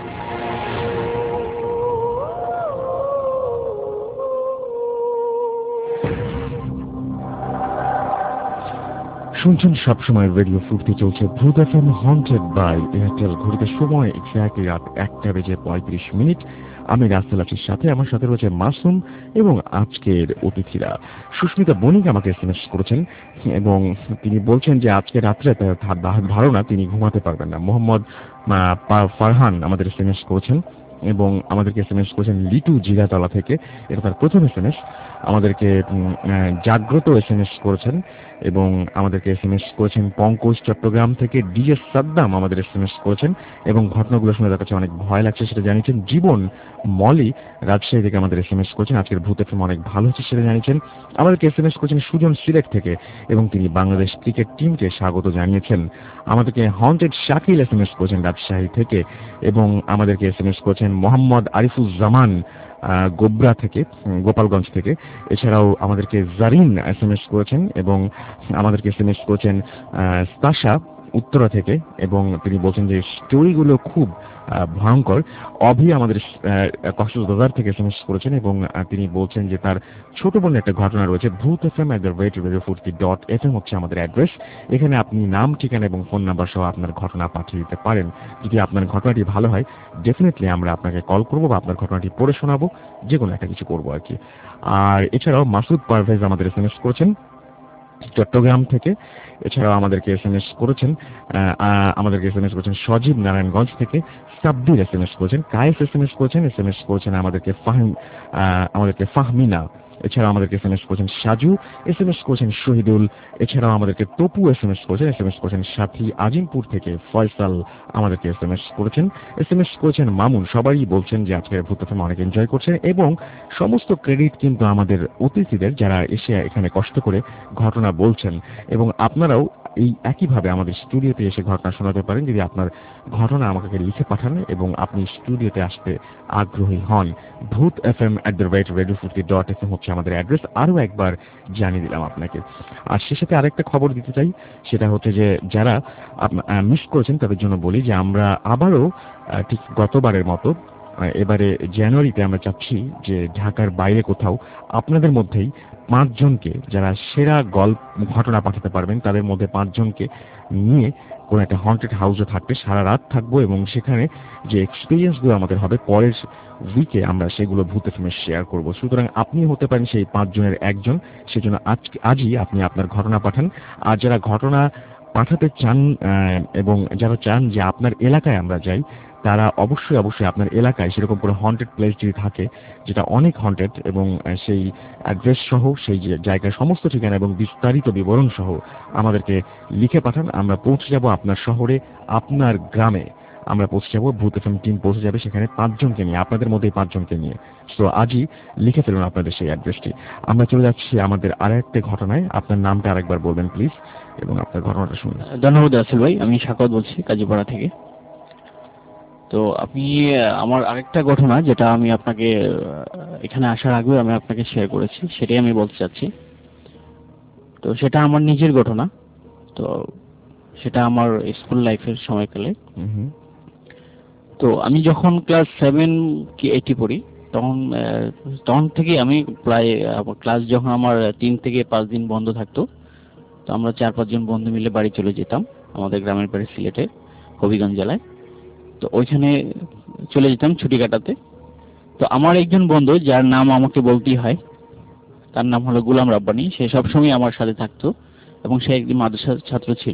শুনছেন সবসময় রেডিও ফুর্তি, চলছে Bhoot FM haunted by Airtel. ঘড়িতে সময় এক্স্যাক্টলি রাত 1:35। আমি রাসেল আছির সাথে, আমার সাথে রয়েছে মাসুম এবং আজকের অতিথিরা। সুস্মিতা বণিক আমাকে এসএমএস করেছেন এবং তিনি বলছেন যে আজকে রাত্রে তার ধারণা তিনি ঘুমাতে পারবেন না। মোহাম্মদ ফারহান আমাদের এসএমএস করেছেন এবং আমাদেরকে এসএমএস করেছেন লিটু জিরাতলা থেকে, এটা তার প্রথম এসএমএস। আমাদেরকে জাগ্রত এসএমএস করেছেন এবং আমাদেরকে এসএমএস করেছেন পঙ্কজ চট্টগ্রাম থেকে। ডিএস সাদ্দাম আমাদের এসএমএস করেছেন এবং ঘটনাগুলো শুনে তার কাছে অনেক ভয় লাগছে সেটা জানিয়েছেন। জীবন মলি রাজশাহী থেকে আমাদের এসএমএস করেছেন, আজকের ভূত এফএম অনেক ভালো হচ্ছে সেটা জানিয়েছেন। আমাদেরকে এসএমএস করেছেন সুজন সিলেট থেকে এবং তিনি বাংলাদেশ ক্রিকেট টিমকে স্বাগত জানিয়েছেন। আমাদেরকে হন্টেড শাকিল এসএমএস করেছেন রাজশাহী থেকে এবং আমাদেরকে এসএমএস করেছেন মোহাম্মদ আরিফুজ্জামান গোবরা থেকে, গোপালগঞ্জ থেকে। এছাড়াও আমাদেরকে জারিন এসএমএস করেছেন এবং আমাদেরকে এসএমএস করেছেন স্তাশা উত্তরা থেকে এবং তিনি বলছেন যে স্টোরিগুলো খুব ভয়ঙ্কর। অভি আমাদের কক্সবাজার থেকে এসএমএস করেছেন এবং তিনি বলছেন যে তার ছোট বোনের একটা ঘটনা রয়েছে। bhuthfm@radiofurti.fm হচ্ছে আমাদের অ্যাড্রেস। এখানে আপনি নাম, ঠিকানা এবং ফোন নাম্বার সহ আপনার ঘটনা পাঠিয়ে দিতে পারেন। যদি আপনার ঘটনাটি ভালো হয় ডেফিনেটলি আমরা আপনাকে কল করবো বা আপনার ঘটনাটি পড়ে শোনাবো, যে কোনো একটা কিছু করবো আর কি। আর এছাড়াও মাসুদ পারভেজ আমাদের এসএমএস করেছেন চট্টগ্রাম থেকে। এছাড়াও আমাদেরকে এসএমএস করেছেন সজীব নারায়ণগঞ্জ থেকে। সাব্বির এসএমএস করেছেন, কায়েস এসএমএস করেছেন আমাদেরকে ফাহমিনা। এছাড়াও আমাদেরকে এসএমএস করেছেন সাজু, এসএমএস করেছেন শহীদুল। এছাড়াও আমাদেরকে তপু এসএমএস করেছেন সাথী আজিমপুর থেকে। ফয়সাল আমাদেরকে এসএমএস করেছেন মামুন। সবাই বলছেন যে আজকে ভূত এফএম অনেক এনজয় করছে এবং সমস্ত ক্রেডিট কিন্তু আমাদের অতিথিদের, যারা এসে এখানে কষ্ট করে ঘটনা বলছেন। এবং আপনারাও এই একইভাবে আমাদের স্টুডিওতে এসে ঘটনা শোনাতে পারেন যদি আপনার ঘটনা আমাকে লিখে পাঠান এবং আপনি স্টুডিওতে আসতে আগ্রহী হন। bhuthfm@radiofurti.fm হচ্ছে আমাদের অ্যাড্রেস। আরো একবার জানিয়ে দিলাম আপনাকে। আর সে সাথে আরেকটা খবর দিতে চাই, সেটা হচ্ছে যে যারা মিস করেছেন তাদের জন্য বলি যে আমরা আবারও ঠিক গতবারের মতো এবারে জানুয়ারিতে আমরা চাচ্ছি যে ঢাকার বাইরে কোথাও আপনাদের মধ্যেই 5 জনকে যারা সেরা গল্প ঘটনা পাঠাতে পারবেন তাদের মধ্যে 5 জনকে নিয়ে কোনো একটা হন্টেড হাউসে থাকবে, সারা রাত থাকবো এবং সেখানে যে এক্সপিরিয়েন্সগুলো আমাদের হবে পরের উইকে আমরা সেগুলো ভূত এফএমে শেয়ার করব। সুতরাং আপনি হতে পারেন সেই 5 জনের একজন, সেজন্য আজই আপনি আপনার ঘটনা পাঠান। আর যারা ঘটনা পাঠাতে চান এবং যারা চান যে আপনার এলাকায় আমরা যাই, তারা অবশ্যই আপনার এলাকায় সেরকম কোনো হন্টেড প্লেস যদি থাকে যেটা অনেক হন্টেড এবং সেই অ্যাড্রেস সহ সেই জায়গার সমস্ত ঠিকানা এবং বিস্তারিত বিবরণ সহ আমাদেরকে লিখে পাঠান। আমরা পৌঁছে যাব আপনার শহরে, আপনার গ্রামে আমরা পৌঁছে যাব, ভূত এফএম টিম পৌঁছে যাবে সেখানে 5 জনকে নিয়ে, আপনাদের মধ্যেই 5 জনকে নিয়ে। তো আজই লিখে ফেলুন আপনাদের সেই অ্যাড্রেসটি। আমরা চলে যাচ্ছি আমাদের আরেকটা ঘটনায়। আপনার নামটা আরেকবার বলবেন প্লিজ এবং আপনার ঘটনাটা শুনুন। ধন্যবাদ রাসেল ভাই, আমি সাকাওয়াত বলছি কাজীপাড়া থেকে। তো আপনি আমার আরেকটা ঘটনা যেটা আমি আপনাকে এখানে আসার আগেও আমি আপনাকে শেয়ার করেছি, সেটাই আমি বলতে চাচ্ছি। তো সেটা আমার নিজের ঘটনা। তো সেটা আমার স্কুল লাইফের সময়কালে। তো আমি যখন ক্লাস 7 কি 8 পড়ি তখন থেকে আমি প্রায় ক্লাস যখন আমার 3 থেকে 5 দিন বন্ধ থাকতো, তো আমরা 4-5 জন বন্ধু মিলে বাড়ি চলে যেতাম। আমাদের গ্রামের বাড়ি সিলেটে হবিগঞ্জ জেলায়। তো ওইখানে চলে যেতাম ছুটি কাটাতে। তো আমার একজন বন্ধু যার নাম আমাকে বলতেই হয়, তার নাম হলো গোলাম রাব্বানি। সে সবসময় আমার সাথে থাকতো এবং সে একজন মাদ্রাসার ছাত্র ছিল।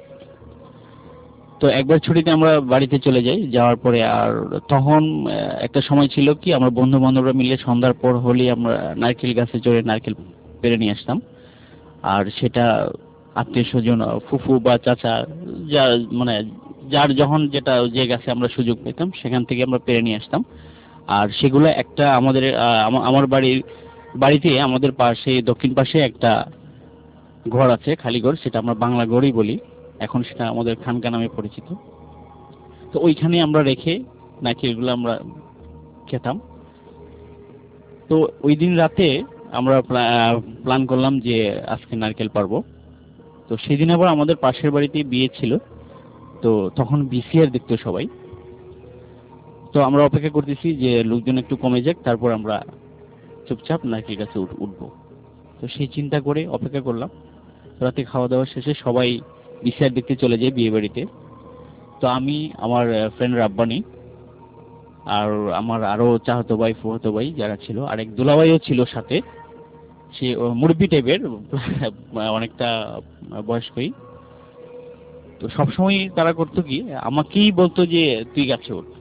তো একবার ছুটিতে আমরা বাড়িতে চলে যাই, যাওয়ার পরে আর তখন একটা সময় ছিল কি আমরা বন্ধু বান্ধবরা মিলে সন্ধ্যার পর হলেই আমরা নারকেল গাছে চড়ে নারকেল পেড়ে নিয়ে আসতাম। আর সেটা আত্মীয় স্বজন, ফুফু বা চাচা, যার যখন যেটা যে গাছে আমরা সুযোগ পেতাম সেখান থেকে আমরা পেরে নিয়ে আসতাম। আর সেগুলো একটা আমাদের আমার বাড়িতে আমাদের পাশে দক্ষিণ পাশে একটা ঘর আছে, খালি ঘর, সেটা আমরা বাংলা ঘরই বলি, এখন সেটা আমাদের খানকা নামে পরিচিত। তো ওইখানে আমরা রেখে নারকেলগুলো আমরা খেতাম। তো ওই দিন রাতে আমরা প্ল্যান করলাম যে আজকে নারকেল পারবো। তো সেদিন আবার আমাদের পাশের বাড়িতে বিয়ে ছিল, তো তখন ভিসিআর দেখতো সবাই। তো আমরা অপেক্ষা করতেছি যে লোকজন একটু কমে যাক, তারপর আমরা চুপচাপ নারকেল গাছে উঠবো। তো সেই চিন্তা করে অপেক্ষা করলাম। রাতে খাওয়া দাওয়া শেষে সবাই ভিসিআর দেখতে চলে যায় বিয়ে বাড়িতে। তো আমি, আমার ফ্রেন্ড রাব্বানি, আর আমার আরো চাহতো ভাই ফুফাতো ভাই যারা ছিল, আর এক দুলাভাইও ছিল সাথে। সে মুরব্বি টাইপের, অনেকটা বয়স্কই। তো সবসময় তারা করতো কি, আমাকেই বলতো যে তুই গাছে ওঠ।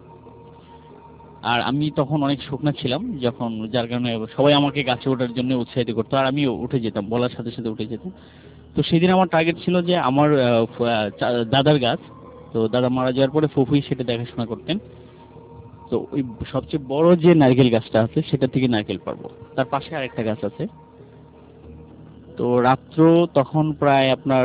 আর আমি তখন অনেক শুকনা ছিলাম যখন, যার কারণে সবাই আমাকে গাছে ওঠার জন্য উৎসাহিত করতো, আর আমি উঠে যেতাম, বলার সাথে সাথে উঠে যেতাম। তো সেদিন আমার টার্গেট ছিল যে আমার দাদার গাছ, তো দাদা মারা যাওয়ার পরে ফুফুই সেটা দেখাশোনা করতেন। তো ওই সবচেয়ে বড় যে নারকেল গাছটা আছে সেটা থেকে নারকেল পারবো। তার পাশে আরেকটা গাছ আছে। তো রাত্র তখন প্রায় আপনার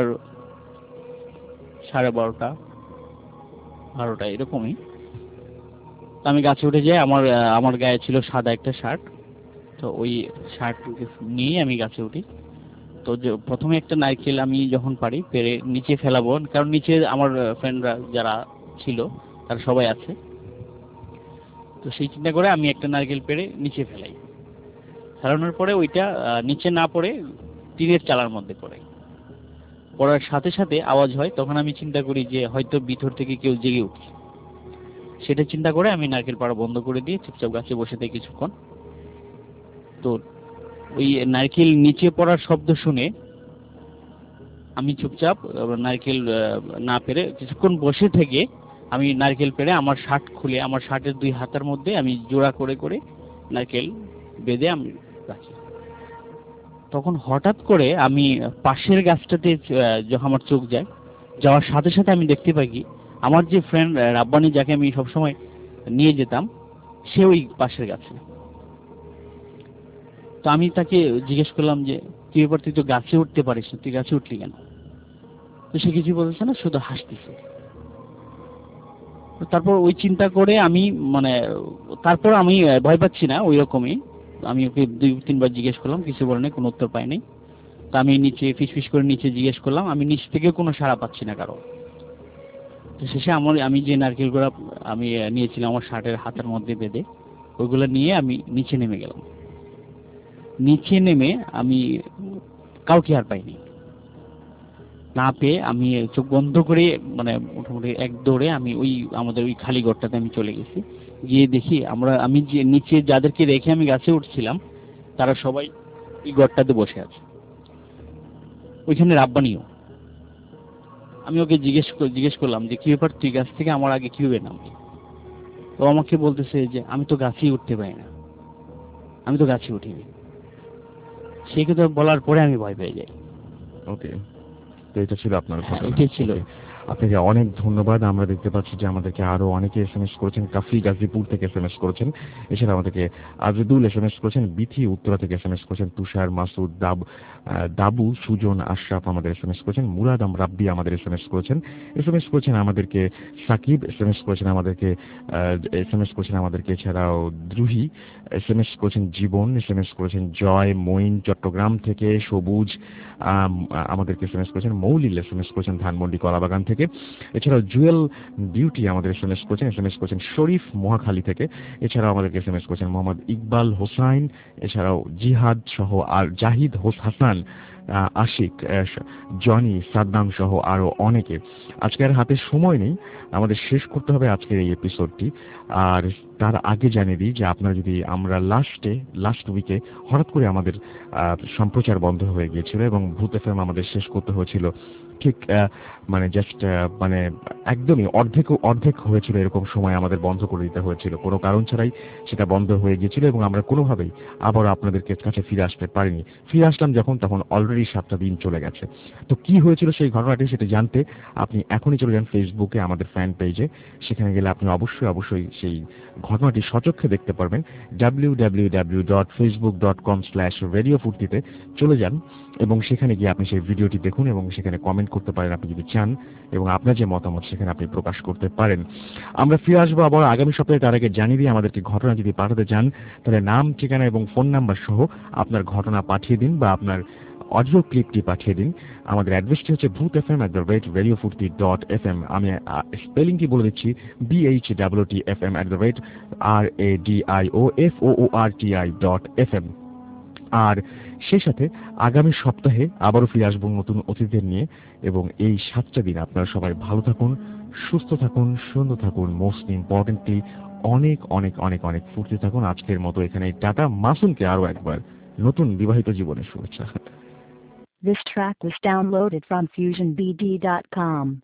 12:30 12টা এরকমই। আমি গাছে উঠে যাই, আমার গায়ে ছিল সাদা একটা শার্ট। তো ওই শার্ট নিয়ে আমি গাছে উঠি। তো প্রথমে একটা নারকেল আমি যখন পারি পেরে নিচে ফেলাবো, কারণ নিচে আমার ফ্রেন্ডরা যারা ছিল তারা সবাই আছে। তো সেই চিন্তা করে আমি একটা নারকেল পেরে নিচে ফেলাই। ফেলানোর পরে ওইটা নিচে না পড়ে টিনের চালার মধ্যে পড়ার সাথে সাথে আওয়াজ হয়। তখন আমি চিন্তা করি যে হয়তো ভিতর থেকে কেউ জেগে উঠছে। সেটা চিন্তা করে আমি নারকেল পাড়া বন্ধ করে দিয়ে চুপচাপ গাছে বসে থাকি কিছুক্ষণ। তো ওই নারকেল নিচে পড়ার শব্দ শুনে আমি চুপচাপ নারকেল না পেরে কিছুক্ষণ বসে থেকে আমি নারকেল পেরে আমার শার্ট খুলে আমার শার্টের 2 হাতের মধ্যে আমি জোড়া করে করে নারকেল বেঁধে আমি রাখি। তখন হঠাৎ করে আমি পাশের গাছটাতে যখন আমার চোখ যায়, যাওয়ার সাথে সাথে আমি দেখতে পাই কি আমার যে ফ্রেন্ড রাব্বানি, যাকে আমি সবসময় নিয়ে যেতাম, সে ওই পাশের গাছে। তো আমি তাকে জিজ্ঞেস করলাম যে তুই তো গাছে উঠতে পারিস না, তুই গাছে উঠলি কেন? তো সে কিছু বলছে না, শুধু হাসতেছে। তারপর ওই চিন্তা করে আমি তারপর আমি ভয় পাচ্ছি না ওই রকমই। আমি ওকে 2-3 বার জিজ্ঞেস করলাম, কিছু বলেনি, কোনো উত্তর পাইনি। তা আমি নিচে ফিসফিস করে নিচে জিজ্ঞেস করলাম, আমি নিচ থেকে কোনো সাড়া পাচ্ছি না কারো। তো শেষে আমি যে নারকেলগুলো আমি নিয়েছিলাম আমার শার্টের হাতের মধ্যে বেঁধে, ওইগুলো নিয়ে আমি নিচে নেমে গেলাম। নিচে নেমে আমি কাউকে আর পাইনি। না পেয়ে আমি চোখ বন্ধ করে মানে মোটামুটি এক দৌড়ে আমি আমাদের ওই খালি ঘরটাতে আমি চলে গেছি। গিয়ে দেখি আমি যে নিচে যাদেরকে রেখে আমি গাছে উঠছিলাম তারা সবাই ওই ঘরটাতে বসে আছে। ওইখানে রাব্বানিও। আমি ওকে জিজ্ঞেস করলাম যে কি ব্যাপার, তুই গাছ থেকে আমার আগে কিভাবে নামলি? ও আমাকে বলতেছে যে আমি তো গাছেই উঠতে পারি না, আমি তো গাছে উঠিনি। সে কথা বলার পরে আমি ভয় পেয়ে যাই। ওকে, তো এটা ছিল আপনার ঘটনা। এটাই ছিল। আপনাকে অনেক ধন্যবাদ। আমরা দেখতে পাচ্ছি যে আমাদেরকে আরো অনেকে এসএমএস করেছেন। কাফি গাজীপুর থেকে এসএমএস করেছেন, এছাড়া আমাদেরকে আজিদুল এসএমএস করেছেন, বিথি উত্তরা থেকে এসএমএস করেছেন, তুষার, মাসুদ, দাবু, সুজন, আশরাফ আমাদের এসএমএস করেছেন, মুরাদ রাব্বি আমাদের এসএমএস করেছেন আমাদেরকে, সাকিব এসএমএস করেছেন আমাদেরকে, এছাড়াও দ্রুহি এসএমএস করেছেন, জীবন এসএমএস করেছেন, জয়, মঈন চট্টগ্রাম থেকে, সবুজ আমাদেরকে এসএমএস করেছেন, মৌলিল এসএমএস করেছেন ধানমন্ডি কলাবাগান থেকে, এছাড়াও জুয়েল বিউটি আমাদের এসএমএস করেছেন শরীফ মহাখালী থেকে, এছাড়াও আমাদেরকে এসএমএস করেছেন মোহাম্মদ ইকবাল হোসাইন, এছাড়াও জিহাদ সহ আর জাহিদ হাসান, আশিক, জনি, সাদ্দাম সহ আরো অনেকে। আজকে আর হাতে সময় নেই, আমাদের শেষ করতে হবে আজকের এই এপিসোডটি। আর তার আগে জানিয়ে দিই যে আপনারা যদি আমরা লাস্ট উইকে হঠাৎ করে আমাদের সম্প্রচার বন্ধ হয়ে গিয়েছিল এবং ভূত এফএম আমাদের শেষ করতে হয়েছিল ঠিক মানে জাস্ট মানে একদমই অর্ধেক হয়েছিল, এরকম সময় আমাদের বন্ধ করে দিতে হয়েছিল, কোনো কারণ ছাড়াই সেটা বন্ধ হয়ে গিয়েছিল এবং আমরা কোনোভাবেই আবার আপনাদের কাছে ফিরে আসতে পারিনি। ফিরে আসলাম যখন, তখন অলরেডি 7টা দিন চলে গেছে। তো কি হয়েছিল সেই ঘটনাটি সেটা জানতে আপনি এখনই চলে যান ফেসবুকে আমাদের ফ্যান পেজে। সেখানে গেলে আপনি অবশ্যই সেই ঘটনাটি সচক্ষে দেখতে পারবেন। www.facebook.com/radiofurti-তে চলে যান এবং সেখানে গিয়ে আপনি সেই ভিডিওটি দেখুন এবং সেখানে কমেন্ট করতে পারেন আপনি যদি চান, এবং আপনার যে মতামত সেখানে আপনি প্রকাশ করতে পারেন। আমরা ফিরে আসবো আবার আগামী সপ্তাহে। তার আগে জানিয়ে দিয়ে আমাদেরকে ঘটনা যদি পাঠাতে চান তাহলে নাম, ঠিকানা এবং ফোন নাম্বার সহ আপনার ঘটনা পাঠিয়ে দিন বা আপনার অডিও ক্লিপটি পাঠিয়ে দিন। আমাদের অ্যাড্রেসটি হচ্ছে bhutfm@radiofurti.fm। আমি স্পেলিংটি বলে দিচ্ছি, BHWTFM@radioforti.fm। আর সেই সাথে আগামী সপ্তাহে আবারও ফিরে আসবো নতুন অতিথিদের নিয়ে, এবং এই 7টা দিন আপনারা সবাই ভালো থাকুন, সুস্থ থাকুন, সুন্দর থাকুন, মোস্ট ইম্পর্টেন্টলি অনেক অনেক অনেক অনেক ফুর্তি থাকুন। আজকের মতো এখানে টাটা। মাসুমকে আরো একবার নতুন বিবাহিত জীবনের শুভেচ্ছা। This track was downloaded from FusionBD.com.